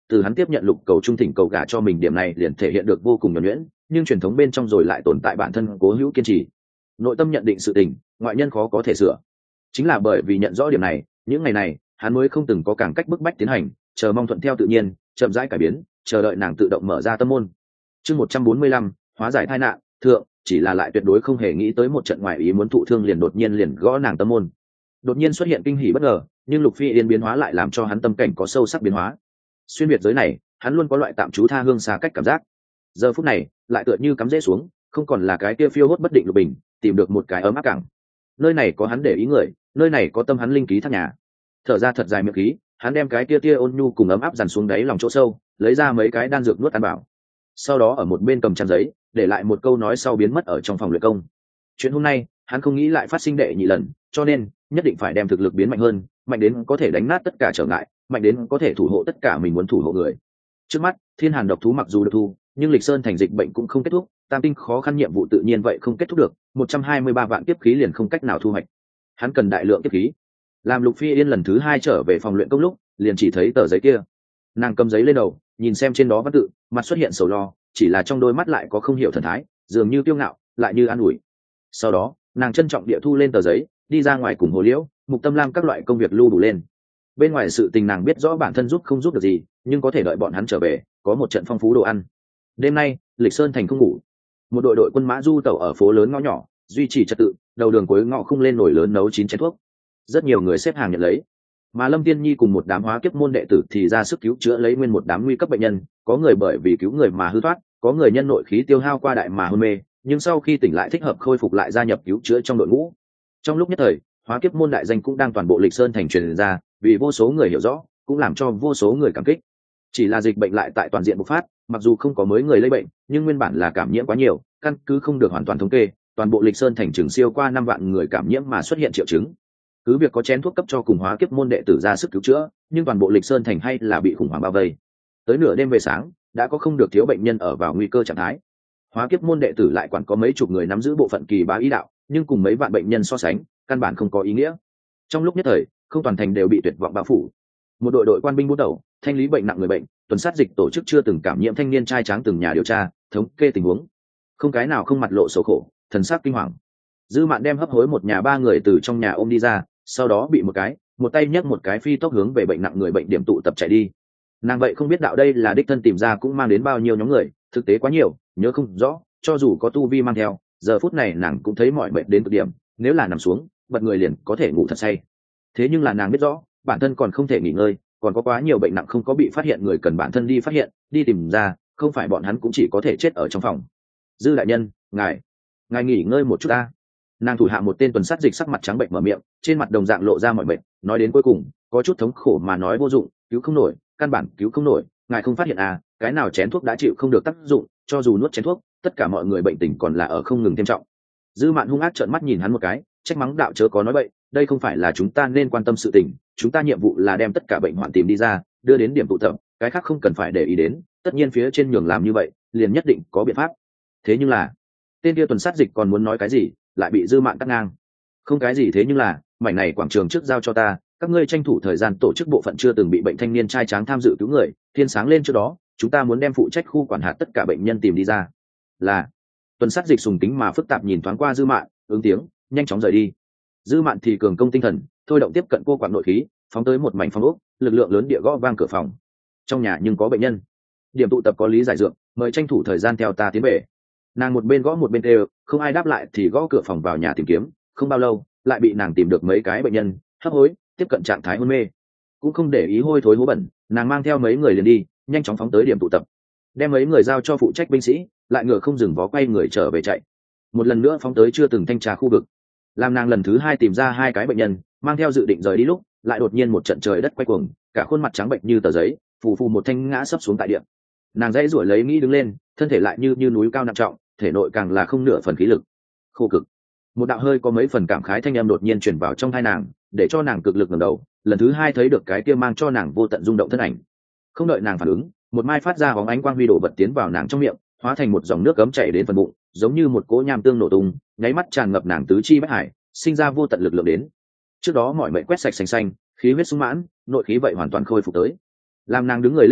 từ hắn tiếp nhận lục cầu trung thỉnh cầu gả cho mình điểm này liền thể hiện được vô cùng nhuần nhuyễn, nhưng truyền thống bên trong rồi lại tồn tại bản thân cố hữu kiên trì. Nội tâm nhận định sự tình, ngoại nhân khó có thể sửa. Chính là bởi vì nhận rõ điểm này, những ngày này hắn mới không từng có càng cách bức bách tiến hành, chờ mong thuận theo tự nhiên, chậm rãi cải biến, chờ đợi nàng tự động mở ra tâm môn. Chương 145, hóa giải tai nạn, thượng, chỉ là lại tuyệt đối không hề nghĩ tới một trận ngoại ý muốn thụ thương liền đột nhiên liền gõ nàng tâm môn. Đột nhiên xuất hiện kinh hỉ bất ngờ, nhưng Lục Phi Yên biến hóa lại làm cho hắn tâm cảnh có sâu sắc biến hóa. Xuyên biệt giới này, hắn luôn có loại tạm trú tha hương xa cách cảm giác. Giờ phút này, lại tựa như cắm rễ xuống, không còn là cái kia phiêu hốt bất định Lục Bình, tìm được một cái ấm áp cảng. Nơi này có hắn để ý người, nơi này có tâm hắn linh ký thác nhà. Thở ra thật dài miệng khí, hắn đem cái kia tia ôn nhu cùng ấm áp dằn xuống đáy lòng chỗ sâu, lấy ra mấy cái đan dược nuốt ăn bảo. Sau đó ở một bên cầm trang giấy, để lại một câu nói sau biến mất ở trong phòng luyện công. Chuyện hôm nay, hắn không nghĩ lại phát sinh đệ nhị lần, cho nên nhất định phải đem thực lực biến mạnh hơn, mạnh đến có thể đánh nát tất cả trở ngại, mạnh đến có thể thủ hộ tất cả mình muốn thủ hộ người. Trước mắt, Thiên Hàn độc thú mặc dù được thu, nhưng Lịch Sơn thành dịch bệnh cũng không kết thúc, tam tinh khó khăn nhiệm vụ tự nhiên vậy không kết thúc được, 123 vạn kiếp khí liền không cách nào thu hoạch. Hắn cần đại lượng kiếp khí. Làm Lục Phi Yên lần thứ hai trở về phòng luyện công lúc, liền chỉ thấy tờ giấy kia. Nàng cầm giấy lên đầu, nhìn xem trên đó văn tự, mặt xuất hiện sầu lo, chỉ là trong đôi mắt lại có không hiểu thần thái, dường như kiêu ngạo, lại như an ủi. Sau đó, nàng trân trọng địa thu lên tờ giấy, đi ra ngoài cùng Hồ Liễu, Mục Tâm Lam các loại công việc lưu đủ lên. Bên ngoài sự tình nàng biết rõ bản thân giúp không giúp được gì, nhưng có thể đợi bọn hắn trở về, có một trận phong phú đồ ăn. Đêm nay, Lịch Sơn thành không ngủ. Một đội quân mã du tẩu ở phố lớn ngõ nhỏ, duy trì trật tự, đầu đường cuối ngõ khung lên nồi lớn nấu 9 chén thuốc. Rất nhiều người xếp hàng nhận lấy, mà Lâm Tiên Nhi cùng một đám hóa kiếp môn đệ tử thì ra sức cứu chữa lấy nguyên một đám nguy cấp bệnh nhân, có người bởi vì cứu người mà hư thoát, có người nhân nội khí tiêu hao qua đại mà hôn mê, nhưng sau khi tỉnh lại thích hợp khôi phục lại gia nhập cứu chữa trong đội ngũ. Trong lúc nhất thời, hóa kiếp môn đại danh cũng đang toàn bộ Lịch Sơn thành truyền ra, vì vô số người hiểu rõ, cũng làm cho vô số người cảm kích. Chỉ là dịch bệnh lại tại toàn diện bùng phát, mặc dù không có mới người lây bệnh, nhưng nguyên bản là cảm nhiễm quá nhiều, căn cứ không được hoàn toàn thống kê, toàn bộ Lịch Sơn thành trường siêu qua 5 vạn người cảm nhiễm mà xuất hiện triệu chứng. Cứ việc có chén thuốc cấp cho cùng hóa kiếp môn đệ tử ra sức cứu chữa, nhưng toàn bộ Lịch Sơn thành hay là bị khủng hoảng bao vây. Tới nửa đêm về sáng, đã có không được thiếu bệnh nhân ở vào nguy cơ trạng thái. Hóa kiếp môn đệ tử lại quản có mấy chục người nắm giữ bộ phận kỳ bá ý đạo, nhưng cùng mấy vạn bệnh nhân so sánh, căn bản không có ý nghĩa. Trong lúc nhất thời, không toàn thành đều bị tuyệt vọng bao phủ. Một đội quan binh bút đầu, thanh lý bệnh nặng người bệnh, tuần sát dịch tổ chức chưa từng cảm nhiễm thanh niên trai tráng từng nhà điều tra, thống kê tình huống. Không cái nào không mặt lộ xấu khổ, thần sắc kinh hoàng. Dư Mạn đem hấp hối một nhà 3 người từ trong nhà ôm đi ra, sau đó bị một tay nhấc một cái phi tốc hướng về bệnh nặng người bệnh điểm tụ tập chạy đi. Nàng vậy không biết đạo đây là đích thân tìm ra cũng mang đến bao nhiêu nhóm người, thực tế quá nhiều, nhớ không rõ, cho dù có tu vi mang theo, giờ phút này nàng cũng thấy mỏi mệt đến cực điểm, nếu là nằm xuống, bật người liền có thể ngủ thật say. Thế nhưng là nàng biết rõ, bản thân còn không thể nghỉ ngơi, còn có quá nhiều bệnh nặng không có bị phát hiện người cần bản thân đi phát hiện, đi tìm ra, không phải bọn hắn cũng chỉ có thể chết ở trong phòng. Dư đại nhân, ngài nghỉ ngơi một chút ta. Nàng thủ hạ một tên tuần sát dịch sắc mặt trắng bệnh mở miệng, trên mặt đồng dạng lộ ra mọi bệnh, nói đến cuối cùng có chút thống khổ mà nói vô dụng, cứu không nổi, căn bản cứu không nổi, ngài không phát hiện à, cái nào chén thuốc đã chịu không được tác dụng, cho dù nuốt chén thuốc, tất cả mọi người bệnh tình còn là ở không ngừng thêm trọng. Dư Mạn hung ác trợn mắt nhìn hắn một cái, trách mắng đạo chớ có nói bậy, đây không phải là chúng ta nên quan tâm sự tình, chúng ta nhiệm vụ là đem tất cả bệnh hoạn tìm đi ra, đưa đến điểm tụ tập, cái khác không cần phải để ý đến, tất nhiên phía trên nhường làm như vậy, liền nhất định có biện pháp. Thế nhưng là, tên kia tuần sát dịch còn muốn nói cái gì, lại bị Dư Mạn cắt ngang. Không cái gì thế nhưng là, mảnh này quảng trường trước giao cho ta, các ngươi tranh thủ thời gian tổ chức bộ phận chưa từng bị bệnh thanh niên trai tráng tham dự cứu người, thiên sáng lên trước đó, chúng ta muốn đem phụ trách khu quản hạt tất cả bệnh nhân tìm đi ra. Là. Tuần sát dịch sùng tính mà phức tạp nhìn thoáng qua Dư Mạn, ứng tiếng, nhanh chóng rời đi. Dư Mạn thì cường công tinh thần, thôi động tiếp cận cô quản nội khí, phóng tới một mảnh phòng ốc, lực lượng lớn địa gõ vang cửa phòng. Trong nhà nhưng có bệnh nhân. Điểm tụ tập có Lý Giải Dượng, mời tranh thủ thời gian theo ta tiến về. Nàng một bên gõ một bên kêu, không ai đáp lại thì gõ cửa phòng vào nhà tìm kiếm, không bao lâu, lại bị nàng tìm được mấy cái bệnh nhân, hấp hối, tiếp cận trạng thái hôn mê. Cũng không để ý hôi thối hố bẩn, nàng mang theo mấy người liền đi, nhanh chóng phóng tới điểm tụ tập. Đem mấy người giao cho phụ trách binh sĩ, lại ngựa không dừng vó quay người trở về chạy. Một lần nữa phóng tới chưa từng thanh tra khu vực. Làm nàng lần thứ 2 tìm ra 2 cái bệnh nhân, mang theo dự định rời đi lúc, lại đột nhiên một trận trời đất quay cuồng, cả khuôn mặt trắng bệnh như tờ giấy, phù phù một thanh ngã sấp xuống tại địa. Nàng dãy rủi lấy nghĩ đứng lên, thân thể lại như núi cao nặng trọng, thể nội càng là không nửa phần khí lực. Khô cực. Một đạo hơi có mấy phần cảm khái thanh âm đột nhiên truyền vào trong tai nàng, để cho nàng cực lực ngẩng đầu, lần thứ 2 thấy được cái kia mang cho nàng vô tận rung động thân ảnh. Không đợi nàng phản ứng, một mai phát ra bóng ánh quang huy đổ bật tiến vào nàng trong miệng, hóa thành một dòng nước ấm chảy đến phần bụng, giống như một cỗ nham tương nổ tung, nháy mắt tràn ngập nàng tứ chi bách hải, sinh ra vô tận lực lượng đến. Trước đó mọi mệnh quét sạch xanh xanh, khí huyết sung mãn, nội khí vậy hoàn toàn khôi phục tới. Làm nàng đứng người lên lúc,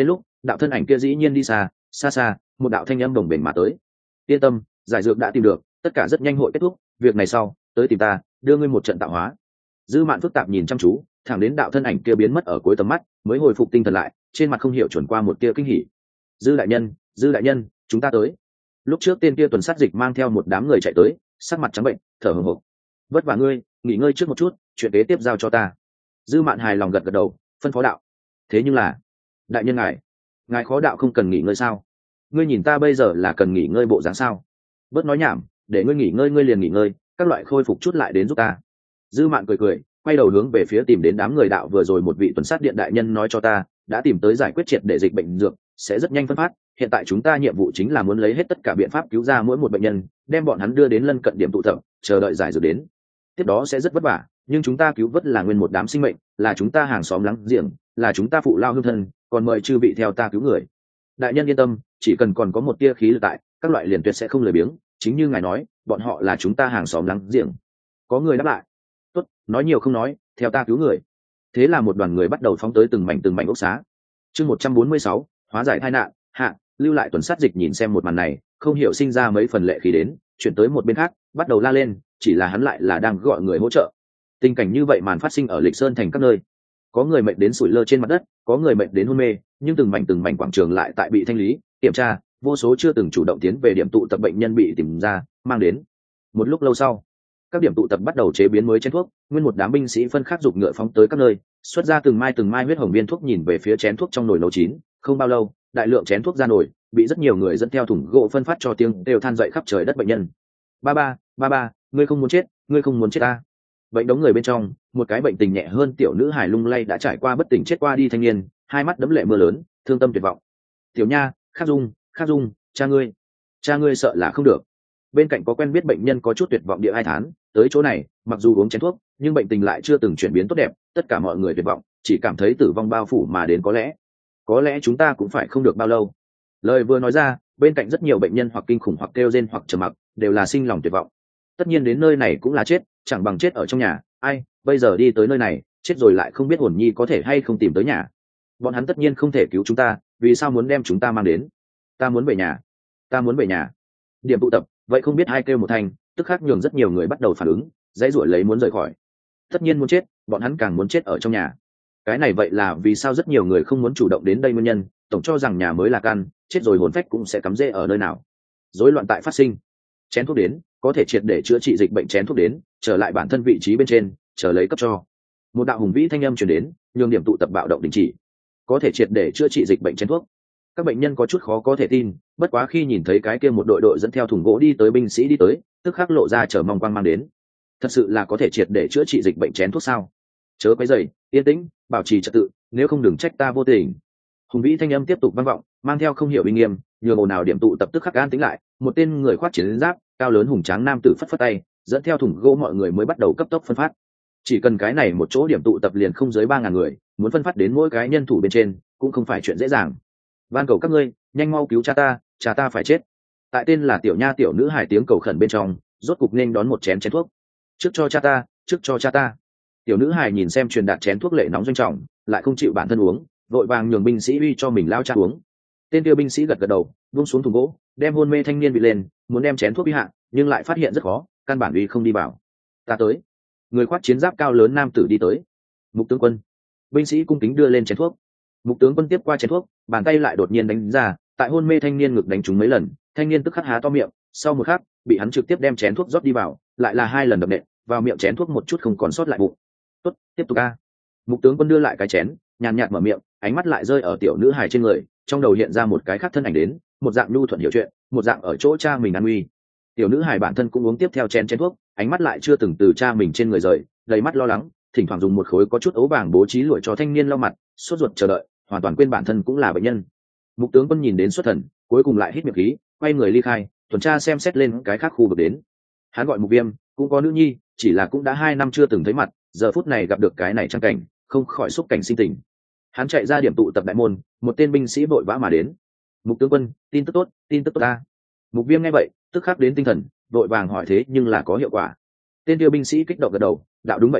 đạo thân ảnh kia dĩ nhiên đi xa xa xa, một đạo thanh âm đồng bền mà tới. Yên tâm, giải dược đã tìm được, tất cả rất nhanh hội kết thúc, việc này sau tới tìm ta, đưa ngươi một trận tạo hóa. Dư Mạn phức tạp nhìn chăm chú, thẳng đến đạo thân ảnh kia biến mất ở cuối tầm mắt, mới hồi phục tinh thần lại, trên mặt không hiểu chuẩn qua một tia kinh hỉ. Dư đại nhân, chúng ta tới. Lúc trước tên kia tuần sát dịch mang theo một đám người chạy tới, sắc mặt trắng bệnh, thở hổn hộc. Vất vả ngươi, nghỉ ngơi trước một chút, chuyện kế tiếp giao cho ta. Dư Mạn hài lòng gật gật đầu, phân phó đạo. Thế nhưng là, đại nhân ngài khó đạo không cần nghỉ ngơi sao? Ngươi nhìn ta bây giờ là cần nghỉ ngơi bộ dáng sao? Bớt nói nhảm, để ngươi nghỉ ngơi ngươi liền nghỉ ngơi, các loại khôi phục chút lại đến giúp ta. Dư Mạn cười cười, quay đầu hướng về phía tìm đến đám người đạo vừa rồi một vị tuần sát điện đại nhân nói cho ta, đã tìm tới giải quyết triệt để dịch bệnh dược, sẽ rất nhanh phân phát. Hiện tại chúng ta nhiệm vụ chính là muốn lấy hết tất cả biện pháp cứu ra mỗi một bệnh nhân, đem bọn hắn đưa đến lân cận điểm tụ tập, chờ đợi giải dược đến. Tiếp đó sẽ rất vất vả, nhưng chúng ta cứu vớt là nguyên một đám sinh mệnh, là chúng ta hàng xóm láng giềng, là chúng ta phụ lao hương thân, còn mời chư vị theo ta cứu người. Đại nhân yên tâm, chỉ cần còn có một tia khí lực tại, các loại liền tuyệt sẽ không lười biếng, chính như ngài nói, bọn họ là chúng ta hàng xóm láng giềng. Có người đáp lại. Tốt, nói nhiều không nói, theo ta cứu người. Thế là một đoàn người bắt đầu phóng tới từng mảnh ốc xá. Chương 146, hóa giải tai nạn, hạ, lưu lại tuần sát dịch nhìn xem một màn này, không hiểu sinh ra mấy phần lệ khí đến, chuyển tới một bên khác, bắt đầu la lên, chỉ là hắn lại là đang gọi người hỗ trợ. Tình cảnh như vậy màn phát sinh ở Lịch Sơn thành các nơi. Có người mệt đến sủi lơ trên mặt đất, có người mệt đến hôn mê, nhưng từng mảnh quảng trường lại tại bị thanh lý, kiểm tra, vô số chưa từng chủ động tiến về điểm tụ tập bệnh nhân bị tìm ra, mang đến. Một lúc lâu sau, các điểm tụ tập bắt đầu chế biến mới chén thuốc, nguyên một đám binh sĩ phân khắc dục ngựa phóng tới các nơi, xuất ra từng mai huyết hồng viên thuốc nhìn về phía chén thuốc trong nồi nấu chín. Không bao lâu, đại lượng chén thuốc ra nồi, bị rất nhiều người dẫn theo thùng gỗ phân phát cho tiếng đều than dậy khắp trời đất bệnh nhân. Ba ba, ngươi không muốn chết ta. Bệnh đống người bên trong, một cái bệnh tình nhẹ hơn tiểu nữ hài lung lay đã trải qua bất tỉnh chết qua đi thanh niên, hai mắt đẫm lệ mưa lớn, thương tâm tuyệt vọng. Tiểu nha, Khắc Dung, cha ngươi sợ là không được. Bên cạnh có quen biết bệnh nhân có chút tuyệt vọng địa ai thán, tới chỗ này, mặc dù uống chén thuốc, nhưng bệnh tình lại chưa từng chuyển biến tốt đẹp, tất cả mọi người tuyệt vọng, chỉ cảm thấy tử vong bao phủ mà đến có lẽ chúng ta cũng phải không được bao lâu. Lời vừa nói ra, bên cạnh rất nhiều bệnh nhân hoặc kinh khủng hoặc kêu rên hoặc trầm mặc, đều là sinh lòng tuyệt vọng. Tất nhiên đến nơi này cũng là chết, chẳng bằng chết ở trong nhà, ai, bây giờ đi tới nơi này, chết rồi lại không biết hồn nhi có thể hay không tìm tới nhà. Bọn hắn tất nhiên không thể cứu chúng ta, vì sao muốn đem chúng ta mang đến? Ta muốn về nhà. Điểm tụ tập, vậy không biết ai kêu một thanh, tức khắc nhường rất nhiều người bắt đầu phản ứng, dãy ruổi lấy muốn rời khỏi. Tất nhiên muốn chết, bọn hắn càng muốn chết ở trong nhà. Cái này vậy là vì sao rất nhiều người không muốn chủ động đến đây nguyên nhân, tổng cho rằng nhà mới là căn, chết rồi hồn phách cũng sẽ cắm rễ ở nơi nào. Rối loạn tại phát sinh. Chén thuốc đến, có thể triệt để chữa trị dịch bệnh, chén thuốc đến, trở lại bản thân vị trí bên trên, chờ lấy cấp cho. Một đạo hùng vĩ thanh âm truyền đến, nhường điểm tụ tập bạo động đình chỉ. Có thể triệt để chữa trị dịch bệnh, chén thuốc. Các bệnh nhân có chút khó có thể tin, bất quá khi nhìn thấy cái kia một đội dẫn theo thùng gỗ đi tới binh sĩ đi tới, tức khắc lộ ra chờ mong quang mang đến. Thật sự là có thể triệt để chữa trị dịch bệnh, chén thuốc sao? Chớ quấy rầy, yên tĩnh, bảo trì trật tự, nếu không đừng trách ta vô tình. Hùng vĩ thanh âm tiếp tục vang vọng, mang theo không hiểu uy nghiêm, nhường ồn ào điểm tụ tập tức khắc an tĩnh lại. Một tên người khoác chiến giáp, cao lớn hùng tráng nam tử phất phất tay, dẫn theo thùng gỗ mọi người mới bắt đầu cấp tốc phân phát. Chỉ cần cái này một chỗ điểm tụ tập liền không dưới 3.000 người, muốn phân phát đến mỗi cái nhân thủ bên trên, cũng không phải chuyện dễ dàng. Van cầu các ngươi, nhanh mau cứu cha ta phải chết. Tại tên là tiểu nha tiểu nữ hài tiếng cầu khẩn bên trong, rốt cục nên đón một chén thuốc. Trước cho cha ta. Tiểu nữ hài nhìn xem truyền đạt chén thuốc lệ nóng doanh trọng, lại không chịu bản thân uống, vội vàng nhường binh sĩ uy cho mình lao cha uống. Tên kia binh sĩ gật gật đầu, buông xuống thùng gỗ, đem hôn mê thanh niên bị lên, muốn đem chén thuốc uy hạ, nhưng lại phát hiện rất khó, căn bản uy không đi vào. Ta tới. Người khoác chiến giáp cao lớn nam tử đi tới. Mục tướng quân. Binh sĩ cung kính đưa lên chén thuốc. Mục tướng quân tiếp qua chén thuốc, bàn tay lại đột nhiên đánh ra, tại hôn mê thanh niên ngực đánh trúng mấy lần, thanh niên tức khắc há to miệng, sau một khắc, bị hắn trực tiếp đem chén thuốc rót đi vào, lại là 2 lần đập nện, vào miệng chén thuốc một chút không còn sót lại bụng. Tốt, tiếp tục a. Mục tướng quân đưa lại cái chén, nhàn nhạt mở miệng, ánh mắt lại rơi ở tiểu nữ hài trên người, trong đầu hiện ra một cái khác thân ảnh đến, một dạng nhu thuận hiểu chuyện, một dạng ở chỗ cha mình an nguy. Tiểu nữ hài bản thân cũng uống tiếp theo chén thuốc, ánh mắt lại chưa từng từ cha mình trên người rời, đầy mắt lo lắng, thỉnh thoảng dùng một khối có chút ấu vàng bố trí lụa cho thanh niên lau mặt, sốt ruột chờ đợi, hoàn toàn quên bản thân cũng là bệnh nhân. Mục tướng quân nhìn đến xuất thần, cuối cùng lại hít miệng khí, quay người ly khai, tuần tra xem xét lên cái khác khu vực đến. Hắn gọi Mục Viêm, cũng có nữ nhi, chỉ là cũng đã 2 năm chưa từng thấy mặt, giờ phút này gặp được cái này trang cảnh, không khỏi xúc cảnh sinh tình. Hắn chạy ra điểm tụ tập đại môn, một tên binh sĩ vội vã mà đến. Mục tướng quân, tin tức tốt ta. Mục Viêm nghe vậy, tức khắc đến tinh thần, vội vàng hỏi thế nhưng là có hiệu quả. Tên tiêu binh sĩ kích động gật đầu, đạo đúng vậy à,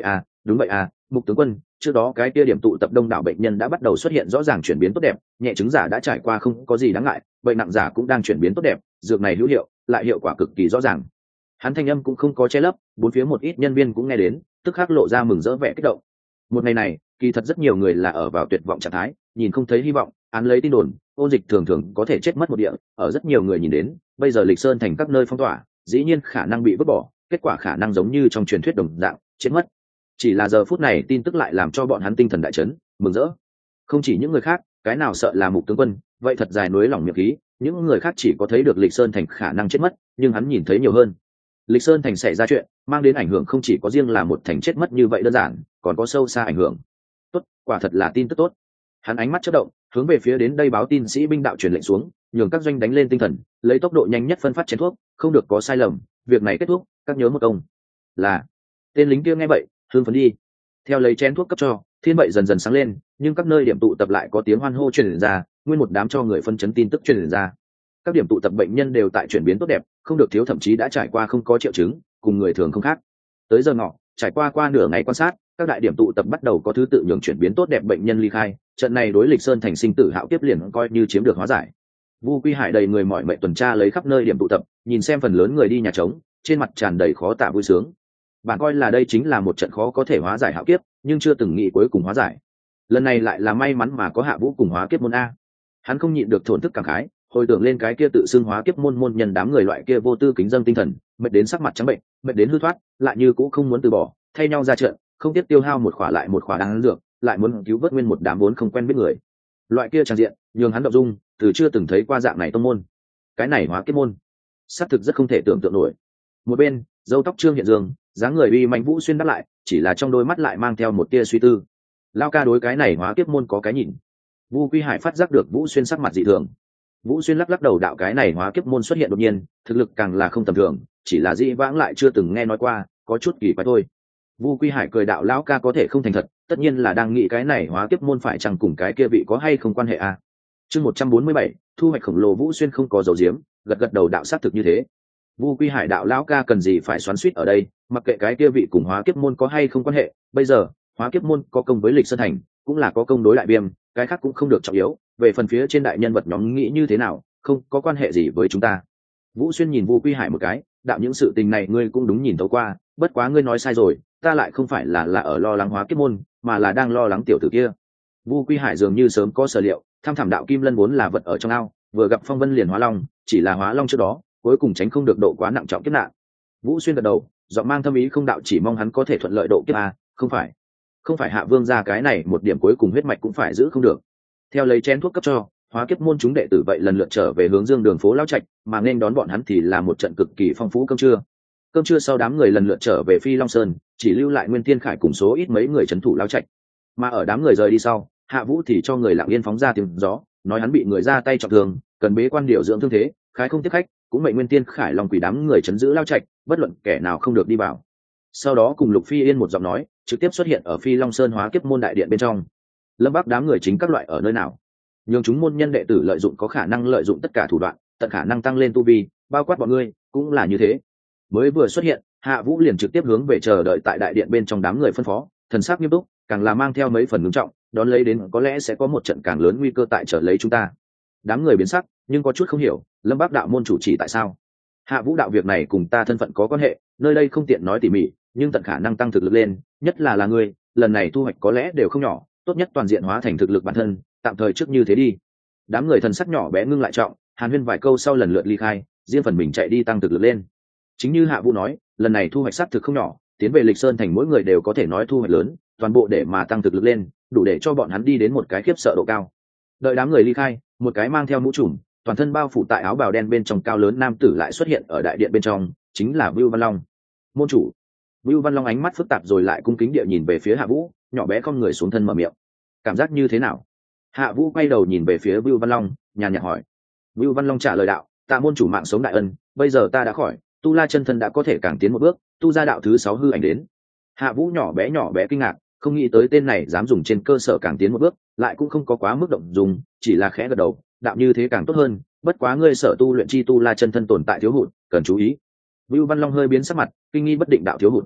Đúng vậy à, Mục tướng quân, trước đó cái kia điểm tụ tập đông đảo bệnh nhân đã bắt đầu xuất hiện rõ ràng chuyển biến tốt đẹp, nhẹ chứng giả đã trải qua không có gì đáng ngại, bệnh nặng giả cũng đang chuyển biến tốt đẹp, dược này hữu hiệu, lại hiệu quả cực kỳ rõ ràng. Hắn thanh âm cũng không có che lấp, bốn phía một ít nhân viên cũng nghe đến, tức khắc lộ ra mừng rỡ vẻ kích động. Một ngày này, kỳ thật rất nhiều người là ở vào tuyệt vọng trạng thái, nhìn không thấy hy vọng, án lấy tin đồn, ôn dịch thường thường có thể chết mất một địa, ở rất nhiều người nhìn đến, bây giờ Lịch Sơn thành các nơi phong tỏa, dĩ nhiên khả năng bị vứt bỏ, kết quả khả năng giống như trong truyền thuyết đồng dạng, chết mất. Chỉ là giờ phút này tin tức lại làm cho bọn hắn tinh thần đại chấn, mừng rỡ. Không chỉ những người khác, cái nào sợ là Mục tướng quân, vậy thật dài núi lòng miệng khí, những người khác chỉ có thấy được Lịch Sơn thành khả năng chết mất, nhưng hắn nhìn thấy nhiều hơn. Lịch Sơn thành xảy ra chuyện, mang đến ảnh hưởng không chỉ có riêng là một thành chết mất như vậy đơn giản, còn có sâu xa ảnh hưởng. Tốt, quả thật là tin tức tốt. Hắn ánh mắt chớp động, hướng về phía đến đây báo tin sĩ binh đạo truyền lệnh xuống, nhường các doanh đánh lên tinh thần, lấy tốc độ nhanh nhất phân phát chén thuốc, không được có sai lầm, việc này kết thúc, các nhớ một công. Là. Tên lính kia nghe vậy, hưng phấn đi. Theo lấy chén thuốc cấp cho, thiên bậy dần dần sáng lên, nhưng các nơi điểm tụ tập lại có tiếng hoan hô truyền ra, nguyên một đám cho người phân chấn tin tức truyền ra. Các điểm tụ tập bệnh nhân đều tại chuyển biến tốt đẹp, không được thiếu, thậm chí đã trải qua không có triệu chứng, cùng người thường không khác. Tới giờ ngọ, trải qua nửa ngày quan sát, các đại điểm tụ tập bắt đầu có thứ tự nhường chuyển biến tốt đẹp bệnh nhân ly khai, trận này đối Lịch Sơn thành sinh tử hạo kiếp liền coi như chiếm được hóa giải. Vu Quy Hải đầy người mỏi mệt tuần tra lấy khắp nơi điểm tụ tập, nhìn xem phần lớn người đi nhà trống, trên mặt tràn đầy khó tả vui sướng. Bạn coi là đây chính là một trận khó có thể hóa giải hạo kiếp, nhưng chưa từng nghĩ cuối cùng hóa giải. Lần này lại là may mắn mà có Hạ Vũ cùng hóa kiếp môn a. Hắn không nhịn được thổn thức cảm khái, hồi tưởng lên cái kia tự xưng hóa kiếp môn môn nhân đám người loại kia vô tư kính dâng tinh thần, mệt đến sắc mặt trắng bệnh, mệt đến hư thoát, lại như cũng không muốn từ bỏ, thay nhau ra trận, không tiếc tiêu hao một khỏa lại một khỏa đan dược, lại muốn cứu vớt nguyên một đám vốn không quen biết người. Loại kia tràn diện, nhường hắn động dung, từ chưa từng thấy qua dạng này tông môn. Cái này hóa kiếp môn, xác thực rất không thể tưởng tượng nổi. Một bên, râu tóc Trương Hiện Dương, dáng người uy mạnh Vũ Xuyên đáp lại, chỉ là trong đôi mắt lại mang theo một tia suy tư. Lao ca đối cái này hóa kiếp môn có cái nhìn. Vu Quy Hải phát giác được Vũ Xuyên sắc mặt dị thường. Vũ Xuyên lắc đầu đạo cái này hóa kiếp môn xuất hiện đột nhiên, thực lực càng là không tầm thường, chỉ là dĩ vãng lại chưa từng nghe nói qua, có chút kỳ quái thôi. Vu Quy Hải cười đạo lão ca có thể không thành thật, tất nhiên là đang nghĩ cái này hóa kiếp môn phải chăng cùng cái kia vị có hay không quan hệ à. Chương 147, thu hoạch khổng lồ. Vũ Xuyên không có dấu diếm, gật đầu đạo xác thực như thế. Vu Quy Hải đạo lão ca cần gì phải xoắn xuýt ở đây, mặc kệ cái kia vị cùng hóa kiếp môn có hay không quan hệ, bây giờ hóa kiếp môn có công với Lịch Sơn thành, cũng là có công đối lại Viêm, cái khác cũng không được trọng yếu, về phần phía trên đại nhân vật nhóm nghĩ như thế nào, không có quan hệ gì với chúng ta. Vũ Xuyên nhìn Vu Quy Hải một cái, đạo những sự tình này ngươi cũng đúng nhìn thấu qua, bất quá ngươi nói sai rồi, ta lại không phải là ở lo lắng hóa kiếp môn, mà là đang lo lắng tiểu tử kia. Vu Quy Hải dường như sớm có sở liệu, tham thảm đạo kim lân vốn là vật ở trong ao, vừa gặp phong vân liền hóa long, chỉ là hóa long trước đó, cuối cùng tránh không được độ quá nặng trọng kiếp nạn. Vũ Xuyên gật đầu, giọng mang thâm ý không đạo chỉ mong hắn có thể thuận lợi độ kiếp a, không phải Hạ Vương ra cái này một điểm cuối cùng huyết mạch cũng phải giữ không được. Theo lấy chén thuốc cấp cho, hóa kiếp môn chúng đệ tử vậy lần lượt trở về hướng Dương đường phố Lão Trạch, mà nên đón bọn hắn thì là một trận cực kỳ phong phú cơm trưa. Cơm trưa sau đám người lần lượt trở về Phi Long Sơn, chỉ lưu lại Nguyên Thiên Khải cùng số ít mấy người trấn thủ Lão Trạch. Mà ở đám người rời đi sau, Hạ Vũ thì cho người lặng yên phóng ra tiếng gió, nói hắn bị người ra tay trọng thương, cần bế quan điều dưỡng thương thế, khái không tiếp khách, cũng mệnh Nguyên Thiên Khải Long Quỷ đám người trấn giữ Lão Trạch, bất luận kẻ nào không được đi vào. Sau đó cùng Lục Phi Yên một giọng nói, trực tiếp xuất hiện ở Phi Long Sơn hóa kiếp môn đại điện bên trong. Lâm Bắc đám người chính các loại ở nơi nào? Nhưng chúng môn nhân đệ tử lợi dụng có khả năng lợi dụng tất cả thủ đoạn, tận khả năng tăng lên tu vi, bao quát bọn ngươi, cũng là như thế. Mới vừa xuất hiện, Hạ Vũ liền trực tiếp hướng về chờ đợi tại đại điện bên trong đám người phân phó, thần sắc nghiêm túc, càng là mang theo mấy phần ngưng trọng, đón lấy đến có lẽ sẽ có một trận càng lớn nguy cơ tại chờ lấy chúng ta. Đám người biến sắc, nhưng có chút không hiểu, Lâm Bắc đạo môn chủ chỉ tại sao? Hạ Vũ đạo việc này cùng ta thân phận có quan hệ, nơi đây không tiện nói tỉ mỉ, nhưng tận khả năng tăng thực lực lên, nhất là ngươi, lần này thu hoạch có lẽ đều không nhỏ, tốt nhất toàn diện hóa thành thực lực bản thân, tạm thời trước như thế đi. Đám người thần sắc nhỏ bé ngưng lại trọng, hàn huyên vài câu sau lần lượt ly khai, riêng phần mình chạy đi tăng thực lực lên. Chính như Hạ Vũ nói, lần này thu hoạch sát thực không nhỏ, tiến về Lịch Sơn thành mỗi người đều có thể nói thu hoạch lớn, toàn bộ để mà tăng thực lực lên, đủ để cho bọn hắn đi đến một cái khiếp sợ độ cao. Đợi đám người ly khai, một cái mang theo mũ trùm, toàn thân bao phủ tại áo bào đen bên trong cao lớn nam tử lại xuất hiện ở đại điện bên trong, chính là Vưu Văn Long. Môn chủ. Vưu Văn Long ánh mắt phức tạp rồi lại cung kính địa nhìn về phía Hạ Vũ, nhỏ bé con người xuống thân mở miệng. Cảm giác như thế nào? Hạ Vũ quay đầu nhìn về phía Vưu Văn Long, nhàn nhạt hỏi. Vưu Văn Long trả lời đạo, tạ môn chủ mạng sống đại ân, bây giờ ta đã khỏi, tu la chân thân đã có thể càng tiến một bước, tu ra đạo thứ 6 hư ảnh đến. Hạ Vũ nhỏ bé kinh ngạc, không nghĩ tới tên này dám dùng trên cơ sở càng tiến một bước, lại cũng không có quá mức động dùng, chỉ là khẽ gật đầu, đạo như thế càng tốt hơn, bất quá ngươi sở tu luyện chi tu la chân thân tồn tại thiếu hụt, cần chú ý. Vưu Văn Long hơi biến sắc mặt, kinh nghi bất định đạo thiếu hụt.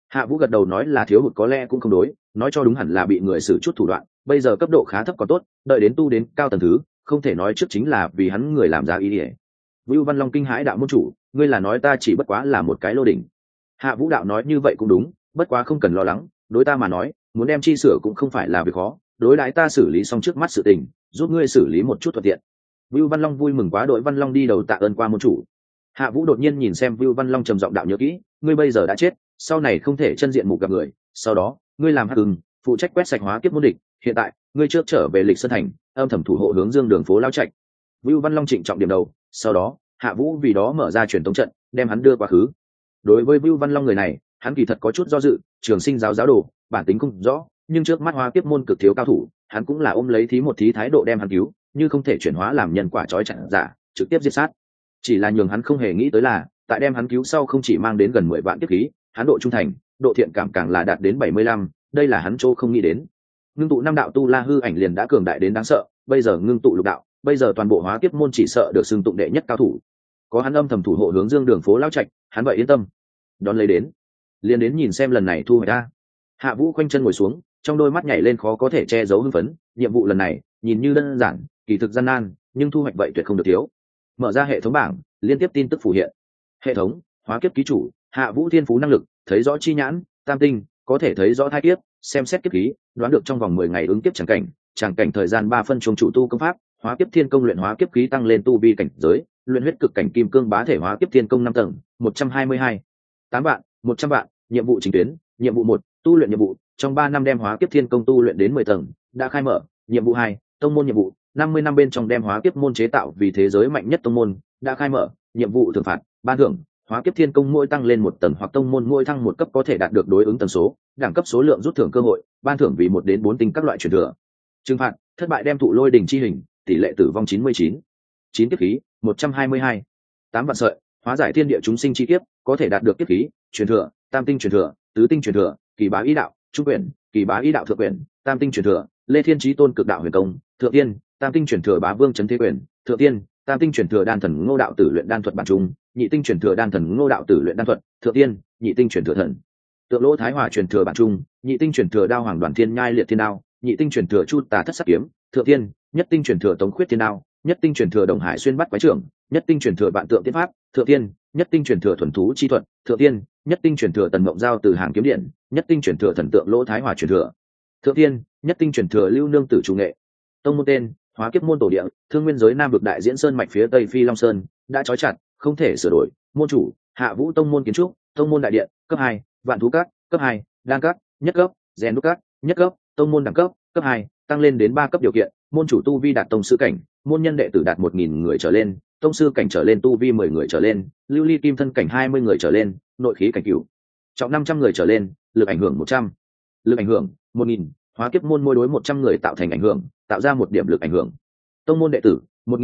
Hạ Vũ gật đầu nói là thiếu hụt có lẽ cũng không đối, nói cho đúng hẳn là bị người xử chút thủ đoạn, bây giờ cấp độ khá thấp còn tốt, đợi đến tu đến cao tầng thứ, không thể nói trước chính là vì hắn người làm ra ý nghĩa. Vưu Văn Long kinh hãi đạo môn chủ, ngươi là nói ta chỉ bất quá là một cái lô đỉnh. Hạ Vũ đạo nói như vậy cũng đúng, bất quá không cần lo lắng, đối ta mà nói, muốn đem chi sửa cũng không phải là việc khó, đối đãi ta xử lý xong trước mắt sự tình, giúp ngươi xử lý một chút thuận tiện. Vưu Văn Long vui mừng quá đội Văn Long đi đầu tạ ơn qua môn chủ. Hạ Vũ đột nhiên nhìn xem Vưu Văn Long trầm giọng đạo nhớ kỹ, ngươi bây giờ đã chết, sau này không thể chân diện mục gặp người, sau đó, ngươi làm hắc ưng, phụ trách quét sạch hóa kiếp môn địch, hiện tại, ngươi trước trở về Lịch Sơn thành, âm thầm thủ hộ hướng dương đường phố lao trạch. Vưu Văn Long trịnh trọng điểm đầu, sau đó, Hạ Vũ vì đó mở ra truyền tống trận, đem hắn đưa quá khứ. Đối với Vưu Văn Long người này, hắn kỳ thật có chút do dự, trường sinh giáo giáo đồ, bản tính không rõ, nhưng trước mắt hóa kiếp môn cực thiếu cao thủ, hắn cũng là ôm lấy thí một thí thái độ đem hắn cứu, như không thể chuyển hóa làm nhân quả trói chặt giả, trực tiếp giết sát. Chỉ là nhường hắn không hề nghĩ tới là, tại đem hắn cứu sau không chỉ mang đến gần 10 vạn kiếp khí, hắn độ trung thành, độ thiện cảm càng là đạt đến 75, đây là hắn chỗ không nghĩ đến. Ngưng tụ năm đạo tu la hư ảnh liền đã cường đại đến đáng sợ, bây giờ ngưng tụ lục đạo, bây giờ toàn bộ hóa kiếp môn chỉ sợ được xưng tụng đệ nhất cao thủ. Có hắn âm thầm thủ hộ hướng dương đường phố lao trạch, hắn vậy yên tâm. Đón lấy đến, liền đến nhìn xem lần này thu hoạch ta. Hạ Vũ quanh chân ngồi xuống, trong đôi mắt nhảy lên khó có thể che giấu hưng phấn, nhiệm vụ lần này nhìn như đơn giản, kỳ thực gian nan, nhưng thu hoạch vậy tuyệt không được thiếu. Mở ra hệ thống bảng, liên tiếp tin tức phù hiện. Hệ thống, hóa kiếp ký chủ, Hạ Vũ thiên phú năng lực, thấy rõ chi nhãn, tam tinh, có thể thấy rõ thai kiếp, xem xét kiếp khí, đoán được trong vòng 10 ngày ứng kiếp chẳng cảnh thời gian 3 phân chuông chủ tu công pháp, hóa kiếp thiên công luyện hóa kiếp khí tăng lên tu vi cảnh giới, luyện huyết cực cảnh kim cương bá thể hóa kiếp thiên công 5 tầng, 122. 8 vạn, 100 vạn, nhiệm vụ chính tuyến, nhiệm vụ 1, tu luyện nhiệm vụ, trong 3 năm đem hóa kiếp thiên công tu luyện đến 10 tầng, đã khai mở, nhiệm vụ 2, tông môn nhiệm vụ, 50 năm bên trong đem hóa kiếp môn chế tạo vì thế giới mạnh nhất tông môn, đã khai mở, nhiệm vụ thưởng phạt, ban thưởng, hóa kiếp thiên công mỗi tăng lên 1 tầng hoặc tông môn mỗi thăng 1 cấp có thể đạt được đối ứng tần số, đẳng cấp số lượng rút thưởng cơ hội, ban thưởng vì 1 đến 4 tinh các loại truyền thừa. Trừng phạt, thất bại đem thụ lôi đỉnh chi hình, tỷ lệ tử vong 99. 9 kiếp khí, 122. 8 vạn sợi, hóa giải thiên địa chúng sinh chi kiếp, có thể đạt được kiếp khí, truyền thừa, tam tinh truyền thừa, tứ tinh truyền thừa, kỳ bá ý đạo, trung quyển, kỳ bá ý đạo thượng quyển, tam tinh truyền thừa, Lê Thiên Chí Tôn cực đạo huyền công, thượng tiên, tam tinh truyền thừa bá vương chấn thế quyền, thượng tiên, tam tinh truyền thừa đan thần ngô đạo tử luyện đan thuật bản trung, nhị tinh truyền thừa đan thần ngô đạo tử luyện đan thuật, thượng tiên, nhị tinh truyền thừa thần tượng lỗ thái hòa truyền thừa bản trung, nhị tinh truyền thừa đao hoàng đoàn thiên nhai liệt thiên đao, nhị tinh truyền thừa chu tà thất sắc kiếm, thượng tiên, nhất tinh truyền thừa tống khuyết thiên đao, nhất tinh truyền thừa đồng hải xuyên bắt quái trưởng, nhất tinh truyền thừa vạn tượng tiên pháp, thượng tiên, nhất tinh truyền thừa thuần thú chi thuật, thượng tiên, nhất tinh truyền thừa tần mộng giao từ hàng kiếm điện, nhất tinh truyền thừa thần tượng lỗ thái hòa truyền thừa, thượng tiên, nhất tinh truyền thừa lưu nương tử chủ nghệ. Tông môn tên, hóa kiếp môn tổ địa, thương nguyên giới nam vực đại diễn sơn mạch phía tây phi long sơn, đã trói chặt, không thể sửa đổi. Môn chủ, Hạ Vũ tông môn kiến trúc, tông môn đại điện, cấp 2, vạn thú các, cấp 2, đan các, nhất cấp, rèn đúc các, nhất cấp, tông môn đẳng cấp, cấp 2, tăng lên đến 3 cấp điều kiện, môn chủ tu vi đạt tông sư cảnh, môn nhân đệ tử đạt 1000 người trở lên, tông sư cảnh trở lên tu vi 10 người trở lên, lưu ly kim thân cảnh 20 người trở lên, nội khí cảnh cửu, trọng 500 người trở lên, lực ảnh hưởng 100. Lực ảnh hưởng 1000, hóa kiếp môn mỗi đối 100 người tạo thành ảnh hưởng, tạo ra 1 điểm lực ảnh hưởng. Tông môn đệ tử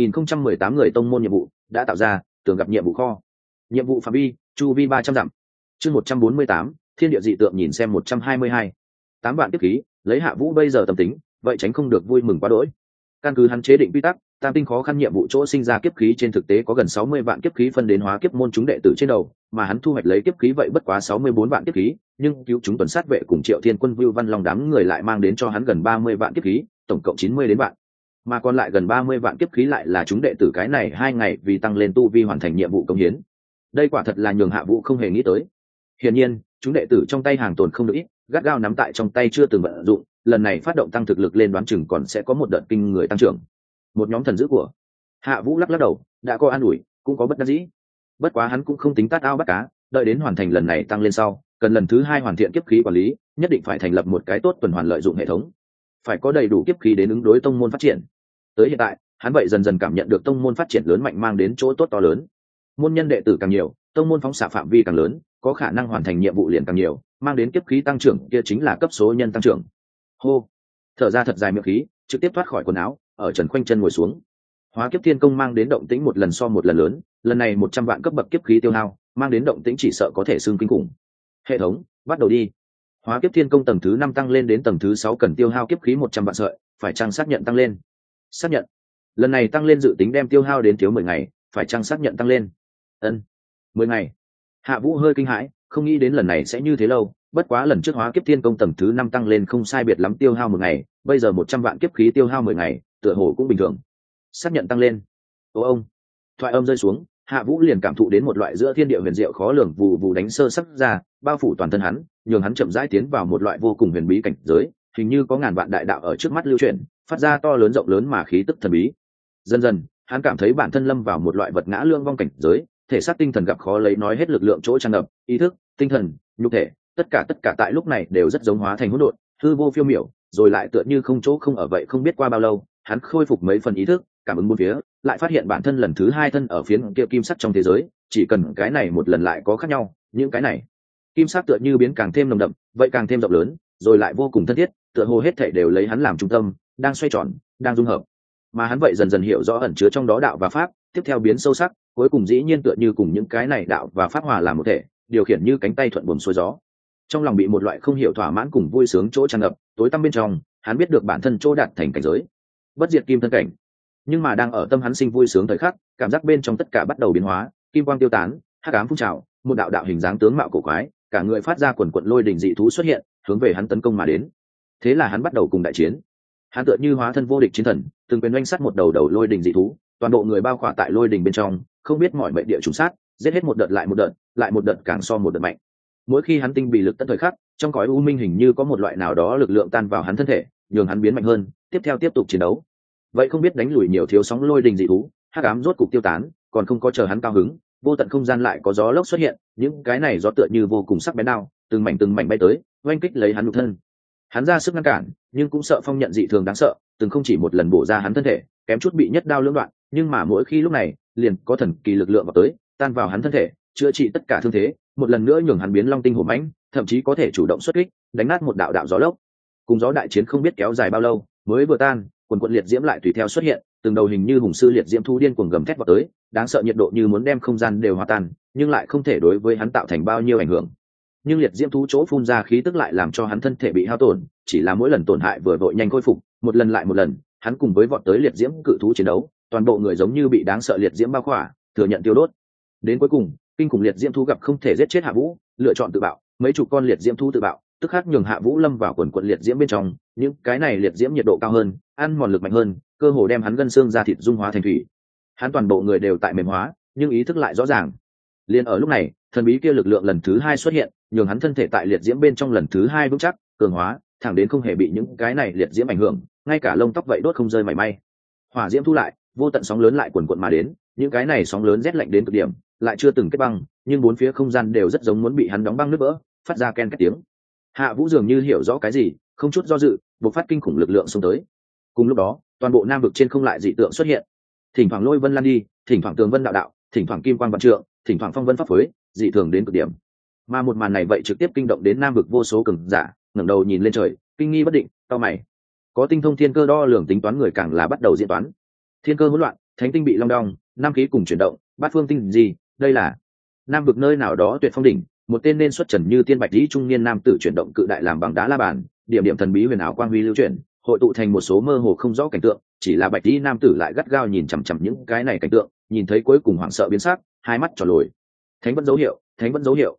1018 người, tông môn nhiệm vụ đã tạo ra, tưởng gặp nhiệm vụ kho. Nhiệm vụ phạm vi, chu vi 300 dặm. Chương 148, thiên địa dị tượng nhìn xem 122. 8 vạn kiếp khí, lấy Hạ Vũ bây giờ tâm tính, vậy tránh không được vui mừng quá đỗi. Căn cứ hắn chế định quy tắc, tam tinh khó khăn nhiệm vụ chỗ sinh ra kiếp khí trên thực tế có gần 60 vạn kiếp khí phân đến hóa kiếp môn chúng đệ tử trên đầu, mà hắn thu hoạch lấy kiếp khí vậy bất quá 64 vạn kiếp khí, nhưng cứu chúng tuần sát vệ cùng Triệu Thiên Quân Vưu Văn Long đám người lại mang đến cho hắn gần 30 vạn kiếp khí, tổng cộng 90 đến vạn. Mà còn lại gần 30 vạn kiếp khí lại là chúng đệ tử cái này 2 ngày vì tăng lên tu vi hoàn thành nhiệm vụ công hiến. Đây quả thật là nhường Hạ Vũ không hề nghĩ tới. Hiển nhiên, chúng đệ tử trong tay hàng tồn không được ít, gắt gao nắm tại trong tay chưa từng vận dụng, lần này phát động tăng thực lực lên đoán chừng còn sẽ có một đợt kinh người tăng trưởng. Một nhóm thần dữ của Hạ Vũ lắc đầu, đã có an ủi, cũng có bất đắc dĩ. Bất quá hắn cũng không tính tát ao bắt cá, đợi đến hoàn thành lần này tăng lên sau, cần lần thứ 2 hoàn thiện kiếp khí quản lý, nhất định phải thành lập một cái tốt tuần hoàn lợi dụng hệ thống, phải có đầy đủ kiếp khí đến ứng đối tông môn phát triển. Tới hiện tại, hắn vậy dần dần cảm nhận được tông môn phát triển lớn mạnh mang đến chỗ tốt to lớn. Môn nhân đệ tử càng nhiều, tông môn phóng xạ phạm vi càng lớn, có khả năng hoàn thành nhiệm vụ liền càng nhiều, mang đến kiếp khí tăng trưởng kia chính là cấp số nhân tăng trưởng. Hô, thở ra thật dài miệng khí, trực tiếp thoát khỏi quần áo, ở trần khoanh chân ngồi xuống. Hóa kiếp thiên công mang đến động tĩnh một lần so một lần lớn, lần này 100 vạn cấp bậc kiếp khí tiêu hao, mang đến động tĩnh chỉ sợ có thể xương kinh khủng. Hệ thống, bắt đầu đi. Hóa kiếp thiên công tầng thứ 5 tăng lên đến tầng thứ 6 cần tiêu hao kiếp khí 100 vạn sợi, phải chăng xác nhận tăng lên? Xác nhận. Lần này tăng lên dự tính đem tiêu hao đến thiếu 10 ngày, phải chăng xác nhận tăng lên? Ân. 10 ngày. Hạ Vũ hơi kinh hãi, không nghĩ đến lần này sẽ như thế lâu, bất quá lần trước hóa kiếp thiên công tầng thứ 5 tăng lên không sai biệt lắm tiêu hao một ngày, bây giờ 100 vạn kiếp khí tiêu hao 10 ngày, tựa hồ cũng bình thường. Xác nhận tăng lên. Ô ông. Thoại âm rơi xuống, Hạ Vũ liền cảm thụ đến một loại giữa thiên địa huyền diệu khó lường vù vù đánh sơ sắc ra, bao phủ toàn thân hắn, nhường hắn chậm rãi tiến vào một loại vô cùng huyền bí cảnh giới, hình như có ngàn vạn đại đạo ở trước mắt lưu chuyển, phát ra to lớn rộng lớn mà khí tức thần bí. Dần dần, hắn cảm thấy bản thân lâm vào một loại vật ngã lương vong cảnh giới, thể xác tinh thần gặp khó lấy nói hết lực lượng chỗ tràn ngập, ý thức, tinh thần, nhục thể, tất cả tại lúc này đều rất giống hóa thành hỗn độn, hư vô phiêu miểu, rồi lại tựa như không chỗ không ở vậy. Không biết qua bao lâu, hắn khôi phục mấy phần ý thức, cảm ứng bốn phía, lại phát hiện bản thân lần thứ hai thân ở phiến kia kim sắc trong thế giới, chỉ cần cái này một lần lại có khác nhau, những cái này kim sắc tựa như biến càng thêm nồng đậm, vậy càng thêm rộng lớn, rồi lại vô cùng thân thiết, tựa hồ hết thảy đều lấy hắn làm trung tâm, đang xoay tròn, đang dung hợp. Mà hắn vậy dần dần hiểu rõ ẩn chứa trong đó đạo và pháp, tiếp theo biến sâu sắc, cuối cùng dĩ nhiên tựa như cùng những cái này đạo và pháp hòa làm một thể, điều khiển như cánh tay thuận buồm xuôi gió. Trong lòng bị một loại không hiểu thỏa mãn cùng vui sướng chỗ tràn ngập, tối tăm bên trong, hắn biết được bản thân chỗ đạt thành cảnh giới bất diệt kim thân cảnh. Nhưng mà đang ở tâm hắn sinh vui sướng thời khắc, cảm giác bên trong tất cả bắt đầu biến hóa, kim quang tiêu tán, hắc ám phun trào, một đạo đạo hình dáng tướng mạo cổ quái, cả người phát ra quần quần lôi đình dị thú xuất hiện, hướng về hắn tấn công mà đến. Thế là hắn bắt đầu cùng đại chiến. Hắn tựa như hóa thân vô địch chiến thần, từng quyền oanh sát một đầu đầu lôi đình dị thú, toàn bộ người bao khỏa tại lôi đình bên trong, không biết mọi mệnh địa trùng sát, giết hết một đợt lại một đợt, lại một đợt càng so một đợt mạnh. Mỗi khi hắn tinh bị lực tận thời khắc, trong cõi u minh hình như có một loại nào đó lực lượng tan vào hắn thân thể, nhường hắn biến mạnh hơn, tiếp tục chiến đấu. Vậy không biết đánh lùi nhiều thiếu sóng lôi đình dị thú, hắc ám rốt cục tiêu tán, còn không có chờ hắn cao hứng, vô tận không gian lại có gió lốc xuất hiện, những cái này gió tựa như vô cùng sắc bén đao, từng mảnh bay tới, oanh kích lấy hắn nhục thân. Hắn ra sức ngăn cản, nhưng cũng sợ phong nhận dị thường đáng sợ, từng không chỉ một lần bổ ra hắn thân thể, kém chút bị nhất đao lưỡng đoạn, nhưng mà mỗi khi lúc này, liền có thần kỳ lực lượng vào tới, tan vào hắn thân thể, chữa trị tất cả thương thế, một lần nữa nhường hắn biến long tinh hổ mãnh, thậm chí có thể chủ động xuất kích, đánh nát một đạo đạo gió lốc. Cùng gió đại chiến không biết kéo dài bao lâu, mới vừa tan, quần quần liệt diễm lại tùy theo xuất hiện, từng đầu hình như hùng sư liệt diễm thú điên cuồng gầm thét vào tới, đáng sợ nhiệt độ như muốn đem không gian đều hòa tan, nhưng lại không thể đối với hắn tạo thành bao nhiêu ảnh hưởng. Nhưng liệt diễm thú chỗ phun ra khí tức lại làm cho hắn thân thể bị hao tổn, chỉ là mỗi lần tổn hại vừa vội nhanh khôi phục, một lần lại một lần, hắn cùng với vọt tới liệt diễm cự thú chiến đấu, toàn bộ người giống như bị đáng sợ liệt diễm bao khỏa, thừa nhận tiêu đốt. Đến cuối cùng, kinh khủng liệt diễm thú gặp không thể giết chết Hạ Vũ, lựa chọn tự bạo, mấy chục con liệt diễm thú tự bạo, tức khắc nhường Hạ Vũ lâm vào quần quần liệt diễm bên trong, những cái này liệt diễm nhiệt độ cao hơn, ăn mòn lực mạnh hơn, cơ hồ đem hắn gân xương da thịt dung hóa thành thủy. Hắn toàn bộ người đều tại mềm hóa, nhưng ý thức lại rõ ràng. Liên ở lúc này, thần bí kia lực lượng lần thứ hai xuất hiện, nhường hắn thân thể tại liệt diễm bên trong lần thứ hai vững chắc, cường hóa, thẳng đến không hề bị những cái này liệt diễm ảnh hưởng, ngay cả lông tóc vậy đốt không rơi mảy may. Hỏa diễm thu lại, vô tận sóng lớn lại cuồn cuộn mà đến, những cái này sóng lớn rét lạnh đến cực điểm, lại chưa từng kết băng, nhưng bốn phía không gian đều rất giống muốn bị hắn đóng băng nứt vỡ, phát ra ken két tiếng. Hạ Vũ dường như hiểu rõ cái gì, không chút do dự, bộc phát kinh khủng lực lượng xông tới. Cùng lúc đó, toàn bộ nam vực trên không lại dị tượng xuất hiện, thỉnh thoảng lôi vân lan đi, thỉnh thoảng tường vân đạo đạo, thỉnh thoảng kim quang vạn trượng, thỉnh thoảng phong vân pháp phối, dị thường đến cực điểm. Mà một màn này vậy trực tiếp kinh động đến nam vực vô số cường giả, ngẩng đầu nhìn lên trời, kinh nghi bất định, cau mày. Có tinh thông thiên cơ đo lường tính toán người càng là bắt đầu diễn toán. Thiên cơ hỗn loạn, thánh tinh bị long đong, nam khí cùng chuyển động, bát phương tinh gì, đây là nam vực nơi nào đó tuyệt phong đỉnh, một tên nên xuất trần như tiên bạch lý trung niên nam tử chuyển động cự đại làm bằng đá la bàn, điểm điểm thần bí huyền ảo quang huy lưu chuyển, hội tụ thành một số mơ hồ không rõ cảnh tượng, chỉ là bạch lý nam tử lại gắt gao nhìn chằm chằm những cái này cảnh tượng, nhìn thấy cuối cùng hoảng sợ biến sắc, hai mắt tròn lồi. Thánh vẫn dấu hiệu,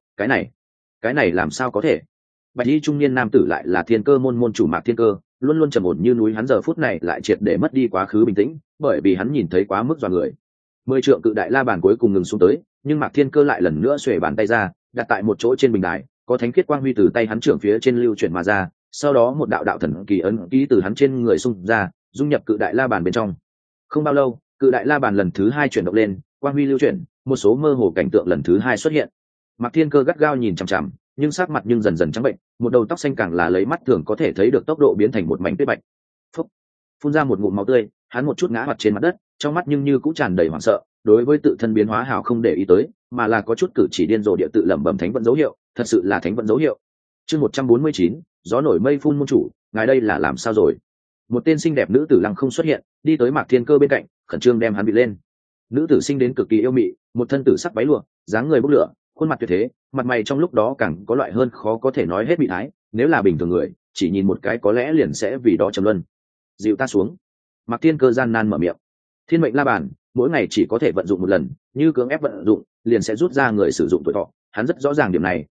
cái này làm sao có thể? Bạch y trung niên nam tử lại là thiên cơ môn môn chủ Mạc Thiên Cơ, luôn luôn trầm ổn như núi, hắn giờ phút này lại triệt để mất đi quá khứ bình tĩnh, bởi vì hắn nhìn thấy quá mức dọa người. 10 trượng cự đại la bàn cuối cùng ngừng xuống tới, nhưng Mạc Thiên Cơ lại lần nữa xuề bàn tay ra, đặt tại một chỗ trên bình đài, có thánh khiết quang huy từ tay hắn trưởng phía trên lưu chuyển mà ra, sau đó một đạo đạo thần kỳ ấn ký từ hắn trên người xung ra, dung nhập cự đại la bàn bên trong. Không bao lâu, cự đại la bàn lần thứ hai chuyển động lên, quang huy lưu chuyển, một số mơ hồ cảnh tượng lần thứ hai xuất hiện. Mạc Thiên Cơ gắt gao nhìn chằm chằm, nhưng sắc mặt dần dần trắng bệnh, một đầu tóc xanh càng là lấy mắt thường có thể thấy được tốc độ biến thành một mảnh tuyết bạch. Phúc, phun ra một ngụm máu tươi, hắn một chút ngã mặt trên mặt đất, trong mắt nhưng như cũng tràn đầy hoảng sợ, đối với tự thân biến hóa hào không để ý tới, mà là có chút cử chỉ điên rồ địa tự lẩm bẩm thánh vận dấu hiệu, thật sự là thánh vận dấu hiệu. Chương 149, gió nổi mây phun môn chủ, ngài đây là làm sao rồi? Một tên xinh đẹp nữ tử lăng không xuất hiện, đi tới Mạc Thiên Cơ bên cạnh, khẩn trương đem hắn bị lên. Nữ tử sinh đến cực kỳ yêu mị, một thân tử sắc váy lụa, dáng người bốc lửa, khuôn mặt tuyệt thế, mặt mày trong lúc đó càng có loại hơn khó có thể nói hết bị thái, nếu là bình thường người, chỉ nhìn một cái có lẽ liền sẽ vì đó trầm luân. Dịu ta xuống. Mạc Thiên Cơ gian nan mở miệng. Thiên mệnh la bàn, mỗi ngày chỉ có thể vận dụng một lần, như cưỡng ép vận dụng, liền sẽ rút ra người sử dụng tuổi thọ. Hắn rất rõ ràng điểm này,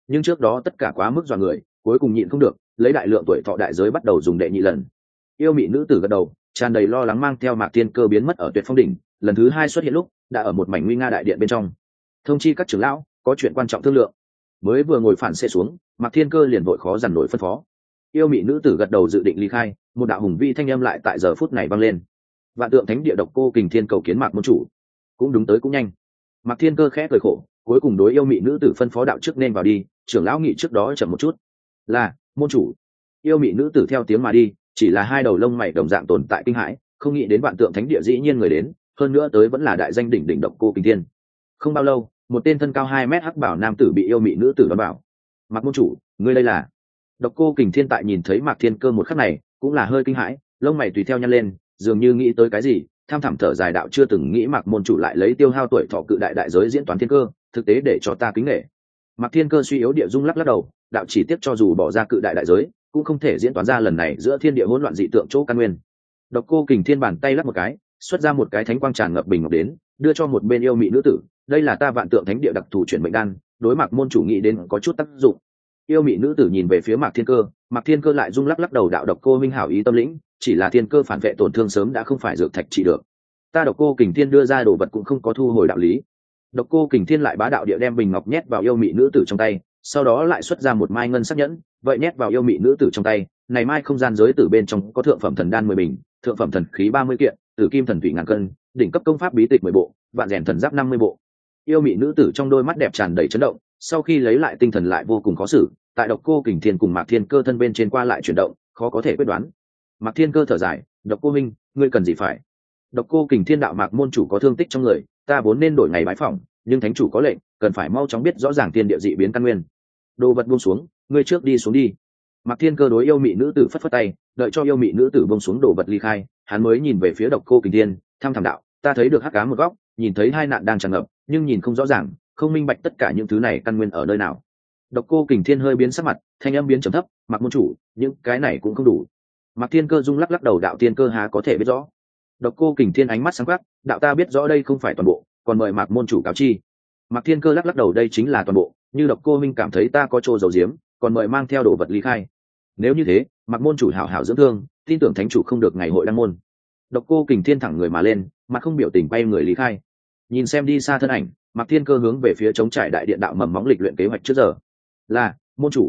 nhưng trước đó tất cả quá mức dọa người, cuối cùng nhịn không được, lấy đại lượng tuổi thọ đại giới bắt đầu dùng đệ nhị lần. Yêu mị nữ tử gật đầu, tràn đầy lo lắng mang theo Mạc Thiên Cơ biến mất ở Tuyệt Phong đỉnh, lần thứ hai xuất hiện lúc đã ở một mảnh nguy nga đại điện bên trong. Thông chi các trưởng lão, có chuyện quan trọng thương lượng. Mới vừa ngồi phản xe xuống, Mạc Thiên Cơ liền vội khó dằn nổi phân phó. Yêu mị nữ tử gật đầu dự định ly khai, một đạo hùng vi thanh âm lại tại giờ phút này vang lên. Vạn Tượng Thánh Địa Độc Cô Kình Thiên cầu kiến Mạc môn chủ. Cũng đúng tới cũng nhanh. Mạc Thiên Cơ khẽ cười khổ, cuối cùng đối yêu mị nữ tử phân phó đạo trước nên vào đi, trưởng lão nghị trước đó chậm một chút. Là, môn chủ. Yêu mị nữ tử theo tiếng mà đi, chỉ là hai đầu lông mày đồng dạng tồn tại kinh hãi, không nghĩ đến Vạn Tượng Thánh Địa dĩ nhiên người đến, hơn nữa tới vẫn là đại danh đỉnh đỉnh Độc Cô Kình Thiên. Không bao lâu, một tên thân cao 2 mét hắc bảo nam tử bị yêu mị nữ tử đón bảo. Mạc môn chủ, ngươi đây là? Độc Cô Kình Thiên tại nhìn thấy Mạc Thiên Cơ một khắc này, cũng là hơi kinh hãi, lông mày tùy theo nhăn lên, dường như nghĩ tới cái gì, tham thẳm thở dài đạo chưa từng nghĩ Mạc môn chủ lại lấy tiêu hao tuổi thọ cự đại đại giới diễn toán thiên cơ, thực tế để cho ta kính nể. Mạc Thiên Cơ suy yếu địa dung lắc lắc đầu, đạo chỉ tiếp cho dù bỏ ra cự đại đại giới, cũng không thể diễn toán ra lần này giữa thiên địa hỗn loạn dị tượng chỗ căn nguyên. Độc Cô Kình Thiên bàn tay lắc một cái, xuất ra một cái thánh quang tràn ngập bình ngọc đến, đưa cho một bên yêu mị nữ tử, đây là ta Vạn Tượng Thánh Địa đặc thù chuyển mệnh đan, đối Mạc môn chủ nghĩ đến có chút tác dụng. Yêu mị nữ tử nhìn về phía Mạc Thiên Cơ, Mạc Thiên Cơ lại rung lắc lắc đầu đạo Độc Cô minh hảo ý tâm lĩnh, chỉ là thiên cơ phản vệ tổn thương sớm đã không phải dược thạch trị được. Ta Độc Cô Kình Thiên đưa ra đồ vật cũng không có thu hồi đạo lý. Độc Cô Kình Thiên lại bá đạo địa đem bình ngọc nhét vào yêu mị nữ tử trong tay, sau đó lại xuất ra một mai ngân sắc nhẫn, vậy nhét vào yêu mị nữ tử trong tay, này mai không gian giới tử bên trong có thượng phẩm thần đan 10 bình, thượng phẩm thần khí 30 kiện, tử kim thần thủy ngàn cân, đỉnh cấp công pháp bí tịch 10 bộ, vạn rèn thần giáp 50 bộ. Yêu mị nữ tử trong đôi mắt đẹp tràn đầy chấn động, sau khi lấy lại tinh thần lại vô cùng khó xử, tại Độc Cô Kình Thiên cùng Mạc Thiên Cơ thân bên trên qua lại chuyển động, khó có thể quyết đoán. Mạc Thiên Cơ thở dài, Độc Cô minh, ngươi cần gì phải? Độc Cô Kình Thiên đạo Mạc môn chủ có thương tích trong người, ta vốn nên đổi ngày bái phỏng, nhưng thánh chủ có lệnh, cần phải mau chóng biết rõ ràng thiên địa dị biến căn nguyên. Đồ vật buông xuống, ngươi trước đi xuống đi. Mạc Thiên Cơ đối yêu mị nữ tử phất phất tay, đợi cho yêu mị nữ tử buông xuống đồ vật ly khai, hắn mới nhìn về phía Độc Cô Kình Thiên, thăm thẳm đạo, ta thấy được hắc ám một góc, nhìn thấy hai nạn đang tràn ngập, nhưng nhìn không rõ ràng, không minh bạch tất cả những thứ này căn nguyên ở nơi nào. Độc Cô Kình Thiên hơi biến sắc mặt, thanh âm biến trầm thấp, Mạc môn chủ, những cái này cũng không đủ. Mạc Thiên Cơ rung lắc lắc đầu đạo Thiên Cơ há có thể biết rõ. Độc Cô Kình Thiên ánh mắt sáng quắc, đạo ta biết rõ đây không phải toàn bộ, còn mời Mạc môn chủ cáo chi. Mạc Thiên Cơ lắc lắc đầu đây chính là toàn bộ, như Độc Cô minh cảm thấy ta có chỗ giấu giếm, còn mời mang theo đồ vật ly khai. Nếu như thế, Mạc môn chủ hảo hảo dưỡng thương, tin tưởng thánh chủ không được ngày hội đăng môn. Độc Cô Kình Thiên thẳng người mà lên, mặt không biểu tình bay người ly khai. Nhìn xem đi xa thân ảnh, Mạc Thiên Cơ hướng về phía trống trải đại điện đạo mầm móng lịch luyện kế hoạch trước giờ. Là, môn chủ.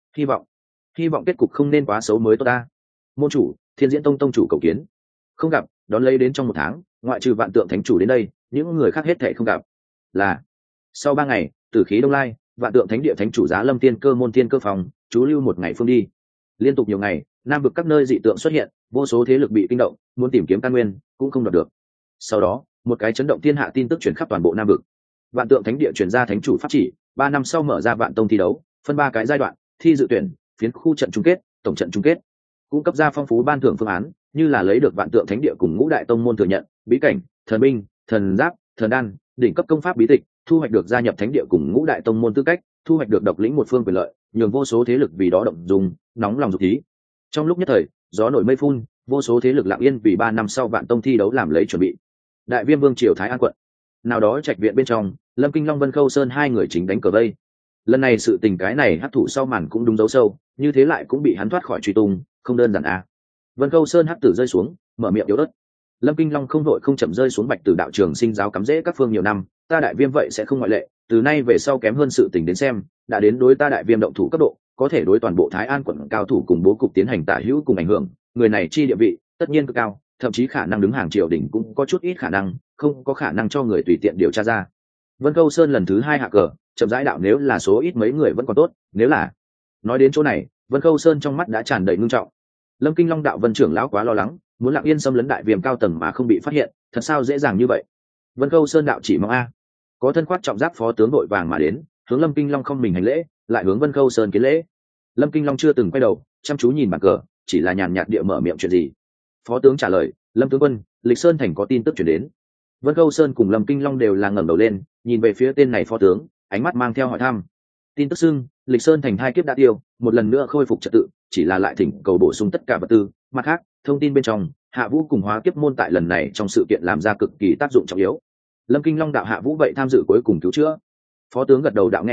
Hy vọng kết cục không nên quá xấu mới tốt ta. Môn chủ, Thiên Diễn Tông tông chủ cầu kiến. Không gặp, đón lấy đến trong 1 tháng, ngoại trừ Vạn Tượng Thánh chủ đến đây, những người khác hết thảy không gặp. Là. Sau 3 ngày, Tử khí Đông Lai, Vạn Tượng Thánh Địa Thánh chủ Giá Lâm Tiên Cơ môn Tiên Cơ phòng, chú lưu 1 ngày phương đi. Liên tục nhiều ngày, nam vực các nơi dị tượng xuất hiện, vô số thế lực bị kinh động, muốn tìm kiếm căn nguyên, cũng không đoạt được. Sau đó, một cái chấn động thiên hạ tin tức truyền khắp toàn bộ nam vực. Vạn Tượng Thánh Địa truyền ra thánh chủ pháp chỉ, 3 năm sau mở ra Vạn Tông thi đấu, phân 3 cái giai đoạn, thi dự tuyển, phiến khu trận chung kết, tổng trận chung kết. Cung cấp ra phong phú ban thưởng phương án, như là lấy được Vạn Tượng Thánh Địa cùng Ngũ Đại Tông môn thừa nhận, bí cảnh, thần binh, thần giáp, thần đan, đỉnh cấp công pháp bí tịch, thu hoạch được gia nhập Thánh Địa cùng Ngũ Đại Tông môn tư cách, thu hoạch được độc lĩnh một phương quyền lợi, nhường vô số thế lực vì đó động dung, nóng lòng dục thí. Trong lúc nhất thời, gió nổi mây phun, vô số thế lực lặng yên vì 3 năm sau Vạn Tông thi đấu làm lấy chuẩn bị. Đại Viêm Vương triều Thái An quận, nào đó trạch viện bên trong, Lâm Kinh Long Vân Khâu Sơn hai người chính đánh cờ vây. Lần này sự tình cái này hắc thủ sau màn cũng đúng dấu sâu, như thế lại cũng bị hắn thoát khỏi truy tung, không đơn giản à. Vân Khâu Sơn hắc tử rơi xuống, mở miệng yếu ớt. Lâm Kinh Long không đội không chậm rơi xuống Bạch Tử đạo trường sinh giáo cắm rễ các phương nhiều năm, ta Đại Viêm vậy sẽ không ngoại lệ, từ nay về sau kém hơn sự tình đến xem, đã đến đối ta Đại Viêm động thủ cấp độ, có thể đối toàn bộ Thái An quận cao thủ cùng bố cục tiến hành tả hữu cùng ảnh hưởng, người này chi địa vị, tất nhiên cực cao, thậm chí khả năng đứng hàng triều đình cũng có chút ít khả năng, không có khả năng cho người tùy tiện điều tra ra. Vân Câu Sơn lần thứ 2 hạ cờ, chậm rãi đạo nếu là số ít mấy người vẫn còn tốt, nếu là... Nói đến chỗ này, Vân Câu Sơn trong mắt đã tràn đầy ngưng trọng. Lâm Kinh Long đạo Vân trưởng lão quá lo lắng, muốn lặng yên xâm lấn Đại Viêm cao tầng mà không bị phát hiện, thật sao dễ dàng như vậy? Vân Câu Sơn đạo chỉ mong a. Có thân khoác trọng giáp phó tướng đội vàng mà đến, hướng Lâm Kinh Long không mình hành lễ, lại hướng Vân Câu Sơn kiến lễ. Lâm Kinh Long chưa từng quay đầu, chăm chú nhìn bàn cờ, chỉ là nhàn nhạt địa mở miệng chuyện gì. Phó tướng trả lời, Lâm tướng quân, Lịch Sơn thành có tin tức chuyển đến. Vân Câu Sơn cùng Lâm Kinh Long đều là ngẩng đầu lên, nhìn về phía tên này phó tướng, ánh mắt mang theo hỏi thăm. Tin tức xưng, Lịch Sơn thành 2 kiếp đã tiêu, một lần nữa khôi phục trật tự, chỉ là lại thỉnh cầu bổ sung tất cả vật tư. Mặt khác, thông tin bên trong, Hạ Vũ cùng Hóa Kiếp môn tại lần này trong sự kiện làm ra cực kỳ tác dụng trọng yếu. Lâm Kinh Long đạo Hạ Vũ vậy tham dự cuối cùng cứu chữa. Phó tướng gật đầu đạo nghe nói,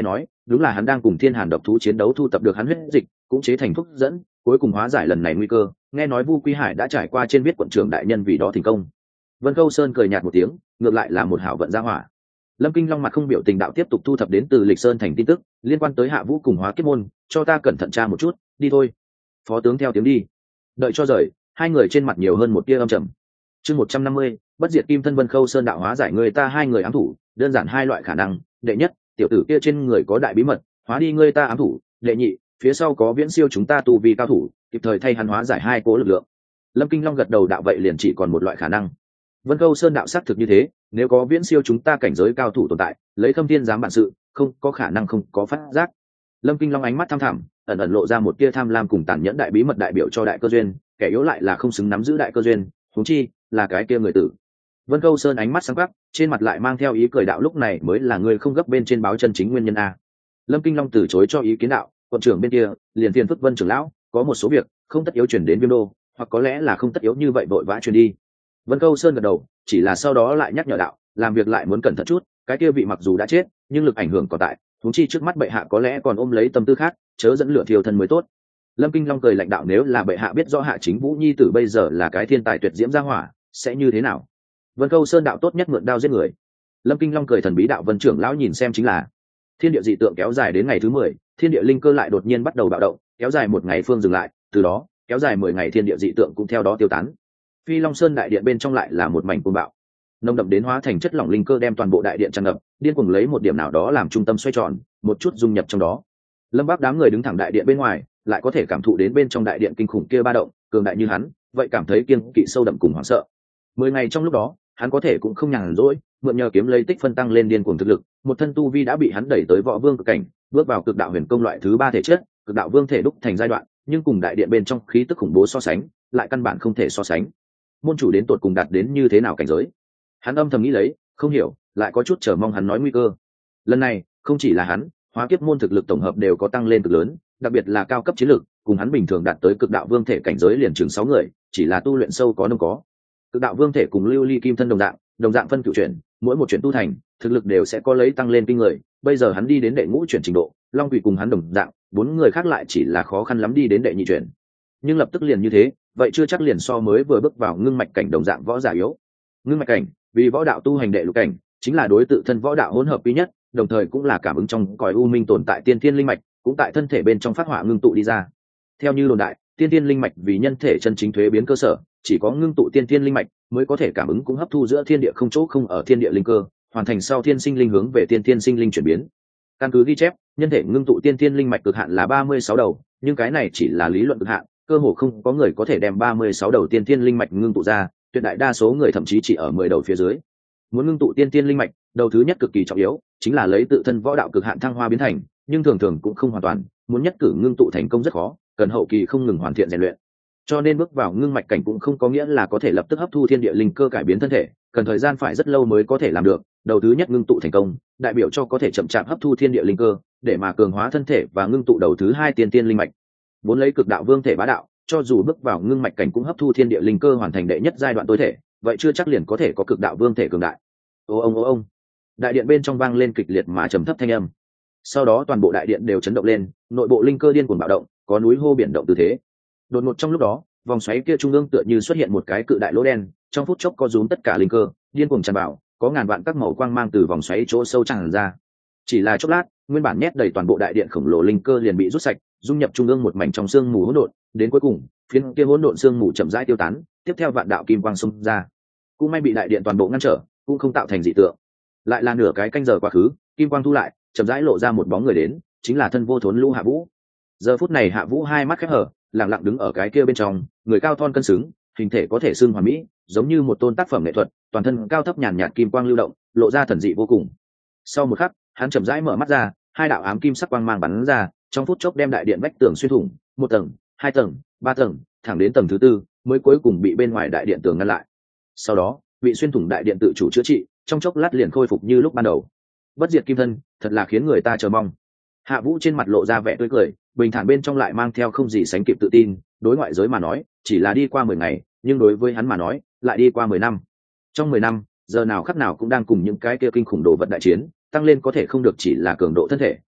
đúng là hắn đang cùng thiên hàn độc thú chiến đấu thu tập được hắn huyết dịch cũng chế thành thuốc dẫn, cuối cùng hóa giải lần này nguy cơ. Nghe nói Vu Quy Hải đã trải qua trên viết quận trưởng đại nhân vì đó thành công. Vân Câu Sơn cười nhạt một tiếng, ngược lại là một hảo vận gia hỏa. Lâm Kinh Long mặt không biểu tình đạo tiếp tục thu thập đến từ Lịch Sơn thành tin tức liên quan tới Hạ Vũ cùng Hóa Kiếp môn, cho ta cẩn thận tra một chút, đi thôi. Phó tướng theo tiếng đi. Đợi cho rời, hai người trên mặt nhiều hơn một tia âm trầm. Chương 150, bất diệt kim thân. Vân Khâu Sơn đạo hóa giải người ta hai người ám thủ, đơn giản hai loại khả năng, đệ nhất, tiểu tử kia trên người có đại bí mật, hóa đi người ta ám thủ, đệ nhị, phía sau có viễn siêu chúng ta tu vi cao thủ, kịp thời thay hắn hóa giải hai cố lực lượng. Lâm Kinh Long gật đầu đạo vậy liền chỉ còn một loại khả năng. Vân Câu Sơn đạo xác thực như thế, nếu có viễn siêu chúng ta cảnh giới cao thủ tồn tại, lấy Khâm Thiên giám bản sự, không có khả năng không có phát giác. Lâm Kinh Long ánh mắt thăm thẳm, ẩn ẩn lộ ra một tia tham lam cùng tàn nhẫn đại bí mật đại biểu cho đại cơ duyên, kẻ yếu lại là không xứng nắm giữ đại cơ duyên, huống chi là cái kia người tử. Vân Câu Sơn ánh mắt sáng quắc, trên mặt lại mang theo ý cười đạo lúc này mới là người không gấp bên trên báo chân chính nguyên nhân a. Lâm Kinh Long từ chối cho ý kiến đạo, quận trưởng bên kia, liền phiền phức Vân trưởng lão, có một số việc không tất yếu chuyển đến Viêm Đô, hoặc có lẽ là không tất yếu như vậy vội vã truyền đi. Vân Câu Sơn gật đầu, chỉ là sau đó lại nhắc nhở đạo, làm việc lại muốn cẩn thận chút, cái kia vị mặc dù đã chết, nhưng lực ảnh hưởng còn tại, huống chi trước mắt bệ hạ có lẽ còn ôm lấy tâm tư khác, chớ dẫn lửa thiêu thân mới tốt. Lâm Kinh Long cười lạnh đạo nếu là bệ hạ biết rõ Hạ Chính Vũ nhi tử bây giờ là cái thiên tài tuyệt diễm gia hỏa, sẽ như thế nào? Vân Câu Sơn đạo tốt nhất mượn đao giết người. Lâm Kinh Long cười thần bí đạo Vân trưởng lão nhìn xem chính là. Thiên địa dị tượng kéo dài đến ngày thứ 10, thiên địa linh cơ lại đột nhiên bắt đầu bạo động, kéo dài một ngày phương dừng lại, từ đó, kéo dài 10 ngày thiên địa dị tượng cũng theo đó tiêu tán. Phi Long Sơn đại điện bên trong lại là một mảnh cuồng bạo, nồng đậm đến hóa thành chất lỏng linh cơ đem toàn bộ đại điện tràn ngập, điên cuồng lấy một điểm nào đó làm trung tâm xoay tròn, một chút dung nhập trong đó. Lâm Bác đám người đứng thẳng đại điện bên ngoài, lại có thể cảm thụ đến bên trong đại điện kinh khủng kia ba động, cường đại như hắn, vậy cảm thấy kiêng kỵ sâu đậm cùng hoảng sợ. 10 ngày trong lúc đó, hắn có thể cũng không nhàn rỗi, mượn nhờ kiếm lấy tích phân tăng lên điên cuồng thực lực, một thân tu vi đã bị hắn đẩy tới võ vương cực cảnh, bước vào cực đạo huyền công loại thứ 3 thể chất, cực đạo vương thể đúc thành giai đoạn, nhưng cùng đại điện bên trong khí tức khủng bố so sánh, lại căn bản không thể so sánh. Môn chủ đến tột cùng đạt đến như thế nào cảnh giới? Hắn âm thầm nghĩ lấy, không hiểu, lại có chút chờ mong hắn nói nguy cơ. Lần này, không chỉ là hắn, Hóa Kiếp môn thực lực tổng hợp đều có tăng lên cực lớn, đặc biệt là cao cấp chiến lực, cùng hắn bình thường đạt tới cực đạo vương thể cảnh giới liền chừng 6 người, chỉ là tu luyện sâu có nông có. Cực đạo vương thể cùng lưu ly kim thân đồng dạng phân cửu chuyển, mỗi một chuyển tu thành, thực lực đều sẽ có lấy tăng lên kinh người. Bây giờ hắn đi đến đệ ngũ chuyển trình độ, Long Quỷ cùng hắn đồng dạng, 4 người khác lại chỉ là khó khăn lắm đi đến đệ nhị chuyển. Nhưng lập tức liền như thế, vậy chưa chắc liền so mới vừa bước vào ngưng mạch cảnh đồng dạng võ giả yếu. Ngưng mạch cảnh, vì võ đạo tu hành đệ lục cảnh, chính là đối tự thân võ đạo hỗn hợp duy nhất, đồng thời cũng là cảm ứng trong cõi u minh tồn tại tiên thiên linh mạch, cũng tại thân thể bên trong phát hỏa ngưng tụ đi ra. Theo như đồn đại, tiên thiên linh mạch vì nhân thể chân chính thuế biến cơ sở, chỉ có ngưng tụ tiên thiên linh mạch mới có thể cảm ứng cũng hấp thu giữa thiên địa không chỗ không ở thiên địa linh cơ, hoàn thành sau thiên sinh linh hướng về tiên thiên sinh linh chuyển biến. Căn cứ ghi chép, nhân thể ngưng tụ tiên thiên linh mạch cực hạn là 36 đầu, nhưng cái này chỉ là lý luận cực hạn, cơ hồ không có người có thể đem 36 đầu tiên thiên linh mạch ngưng tụ ra, tuyệt đại đa số người thậm chí chỉ ở 10 đầu phía dưới. Muốn ngưng tụ tiên thiên linh mạch, đầu thứ nhất cực kỳ trọng yếu, chính là lấy tự thân võ đạo cực hạn thăng hoa biến thành, nhưng thường thường cũng không hoàn toàn, muốn nhất cử ngưng tụ thành công rất khó, cần hậu kỳ không ngừng hoàn thiện rèn luyện. Cho nên bước vào ngưng mạch cảnh cũng không có nghĩa là có thể lập tức hấp thu thiên địa linh cơ cải biến thân thể, cần thời gian phải rất lâu mới có thể làm được. Đầu thứ nhất ngưng tụ thành công, đại biểu cho có thể chậm chạp hấp thu thiên địa linh cơ, để mà cường hóa thân thể và ngưng tụ đầu thứ hai tiên tiên linh mạch. Vốn lấy cực đạo vương thể bá đạo, cho dù bước vào ngưng mạch cảnh cũng hấp thu thiên địa linh cơ hoàn thành đệ nhất giai đoạn tối thể, vậy chưa chắc liền có thể có cực đạo vương thể cường đại. Ô ông, đại điện bên trong vang lên kịch liệt mà trầm thấp thanh âm. Sau đó toàn bộ đại điện đều chấn động lên, nội bộ linh cơ điên cuồng bạo động, có núi hô biển động tư thế. Đột ngột trong lúc đó, vòng xoáy kia trung ương tựa như xuất hiện một cái cự đại lỗ đen, trong phút chốc có rúm tất cả linh cơ, điên cuồng tràn vào, có ngàn vạn các màu quang mang từ vòng xoáy chỗ sâu tràn ra. Chỉ là chốc lát, nguyên bản nhét đầy toàn bộ đại điện khổng lồ linh cơ liền bị rút sạch, dung nhập trung ương một mảnh trong sương mù hỗn độn, đến cuối cùng, phiến kia hỗn độn sương mù chậm rãi tiêu tán, tiếp theo vạn đạo kim quang xông ra. Cũng may bị đại điện toàn bộ ngăn trở, cũng không tạo thành dị tượng. Lại là nửa cái canh giờ quá khứ, kim quang thu lại, chậm rãi lộ ra một bóng người đến, chính là thân vô thốn lũ Hạ Vũ. Giờ phút này Hạ Vũ hai mắt khép hở, lặng lặng đứng ở cái kia bên trong, người cao thon cân xứng, hình thể có thể xưng hoàn mỹ, giống như một tôn tác phẩm nghệ thuật, toàn thân cao thấp nhàn nhạt kim quang lưu động, lộ ra thần dị vô cùng. Sau một khắc, hắn chậm rãi mở mắt ra, hai đạo ám kim sắc quang mang bắn ra, trong phút chốc đem đại điện vách tường xuyên thủng, 1 tầng, 2 tầng, 3 tầng, thẳng đến tầng thứ 4, mới cuối cùng bị bên ngoài đại điện tường ngăn lại. Sau đó, bị xuyên thủng đại điện tự chủ chữa trị, trong chốc lát liền khôi phục như lúc ban đầu. Bất diệt kim thân, thật là khiến người ta chờ mong. Hạ Vũ trên mặt lộ ra vẻ tươi cười, bình thản bên trong lại mang theo không gì sánh kịp tự tin. Đối ngoại giới mà nói, chỉ là đi qua 10 ngày, nhưng đối với hắn mà nói, lại đi qua 10 năm. Trong 10 năm, giờ nào khắc nào cũng đang cùng những cái kia kinh khủng đồ vật đại chiến, tăng lên có thể không được chỉ là cường độ thân thể,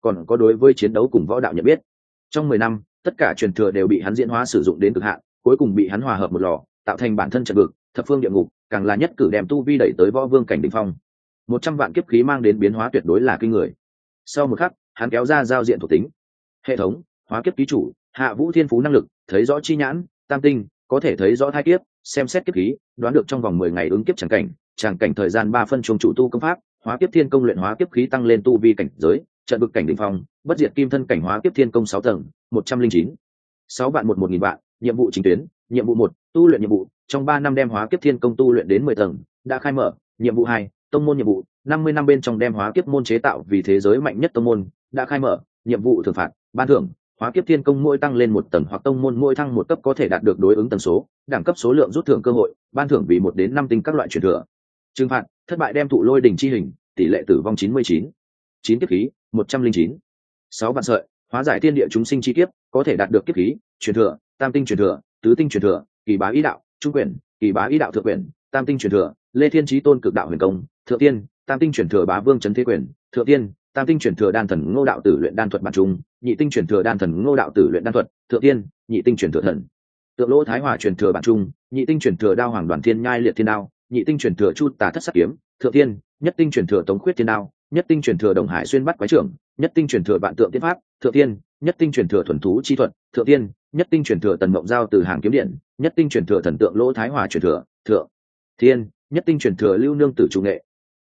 còn có đối với chiến đấu cùng võ đạo nhận biết. Trong 10 năm, tất cả truyền thừa đều bị hắn diễn hóa sử dụng đến cực hạn, cuối cùng bị hắn hòa hợp một lò, tạo thành bản thân trận vực, thập phương địa ngục, càng là nhất cử đem tu vi đẩy tới võ vương cảnh đỉnh phong. 100 vạn kiếp khí mang đến biến hóa tuyệt đối là kinh người. Sau một khắc, hắn kéo ra giao diện thuộc tính. Hệ thống, hóa kiếp ký chủ, Hạ Vũ thiên phú năng lực, thấy rõ chi nhãn, tam tinh, có thể thấy rõ thai kiếp, xem xét kiếp khí, đoán được trong vòng 10 ngày ứng kiếp tràng cảnh thời gian 3 phân chuông chủ tu công pháp, hóa kiếp thiên công luyện hóa kiếp khí tăng lên tu vi cảnh giới, trận vực cảnh đỉnh phong, bất diệt kim thân cảnh hóa kiếp thiên công 6 tầng, 109. 6 vạn 1000 vạn, nhiệm vụ chính tuyến, nhiệm vụ 1, tu luyện nhiệm vụ, trong 3 năm đem hóa kiếp thiên công tu luyện đến 10 tầng, đã khai mở, nhiệm vụ 2, tông môn nhiệm vụ, 50 năm bên trong đem hóa kiếp môn chế tạo vì thế giới mạnh nhất tông môn, đã khai mở, nhiệm vụ thưởng phạt, ban thưởng, hóa kiếp thiên công mỗi tăng lên 1 tầng hoặc tông môn mỗi thăng 1 cấp có thể đạt được đối ứng tần số, đẳng cấp số lượng rút thưởng cơ hội, ban thưởng vì 1 đến 5 tinh các loại truyền thừa. Trừng phạt, thất bại đem thụ lôi đỉnh chi hình, tỷ lệ tử vong 99. 9 kiếp khí, 109. 6 vạn sợi, hóa giải thiên địa chúng sinh chi kiếp, có thể đạt được kiếp khí, truyền thừa, tam tinh truyền thừa, tứ tinh truyền thừa, kỳ bá ý đạo, trung quyển, kỳ bá ý đạo thượng quyển, tam tinh truyền thừa, Lê Thiên Chí tôn cực đạo huyền công, thượng tiên, tam tinh truyền thừa bá vương trấn thế quyền, thượng tiên, tam tinh truyền thừa đan thần ngô đạo tử luyện đan thuật bản trung, nhị tinh truyền thừa đan thần ngô đạo tử luyện đan thuật, thượng tiên, nhị tinh truyền thừa thần tượng lỗ thái hòa truyền thừa bản trung, nhị tinh truyền thừa đao hoàng đoàn thiên nhai liệt thiên đao, nhị tinh truyền thừa chu tà thất sắc kiếm, thượng tiên, nhất tinh truyền thừa tống khuyết thiên đao, nhất tinh truyền thừa đồng hải xuyên bắt quái trưởng, nhất tinh truyền thừa vạn tượng tiên pháp, thượng tiên, nhất tinh truyền thừa thuần thú chi thuật, thượng tiên, nhất tinh truyền thừa tần mộng giao từ hàng kiếm điện, nhất tinh truyền thừa thần tượng lỗ thái hòa truyền thừa, thượng tiên, nhất tinh truyền thừa lưu nương tử chủ nghệ,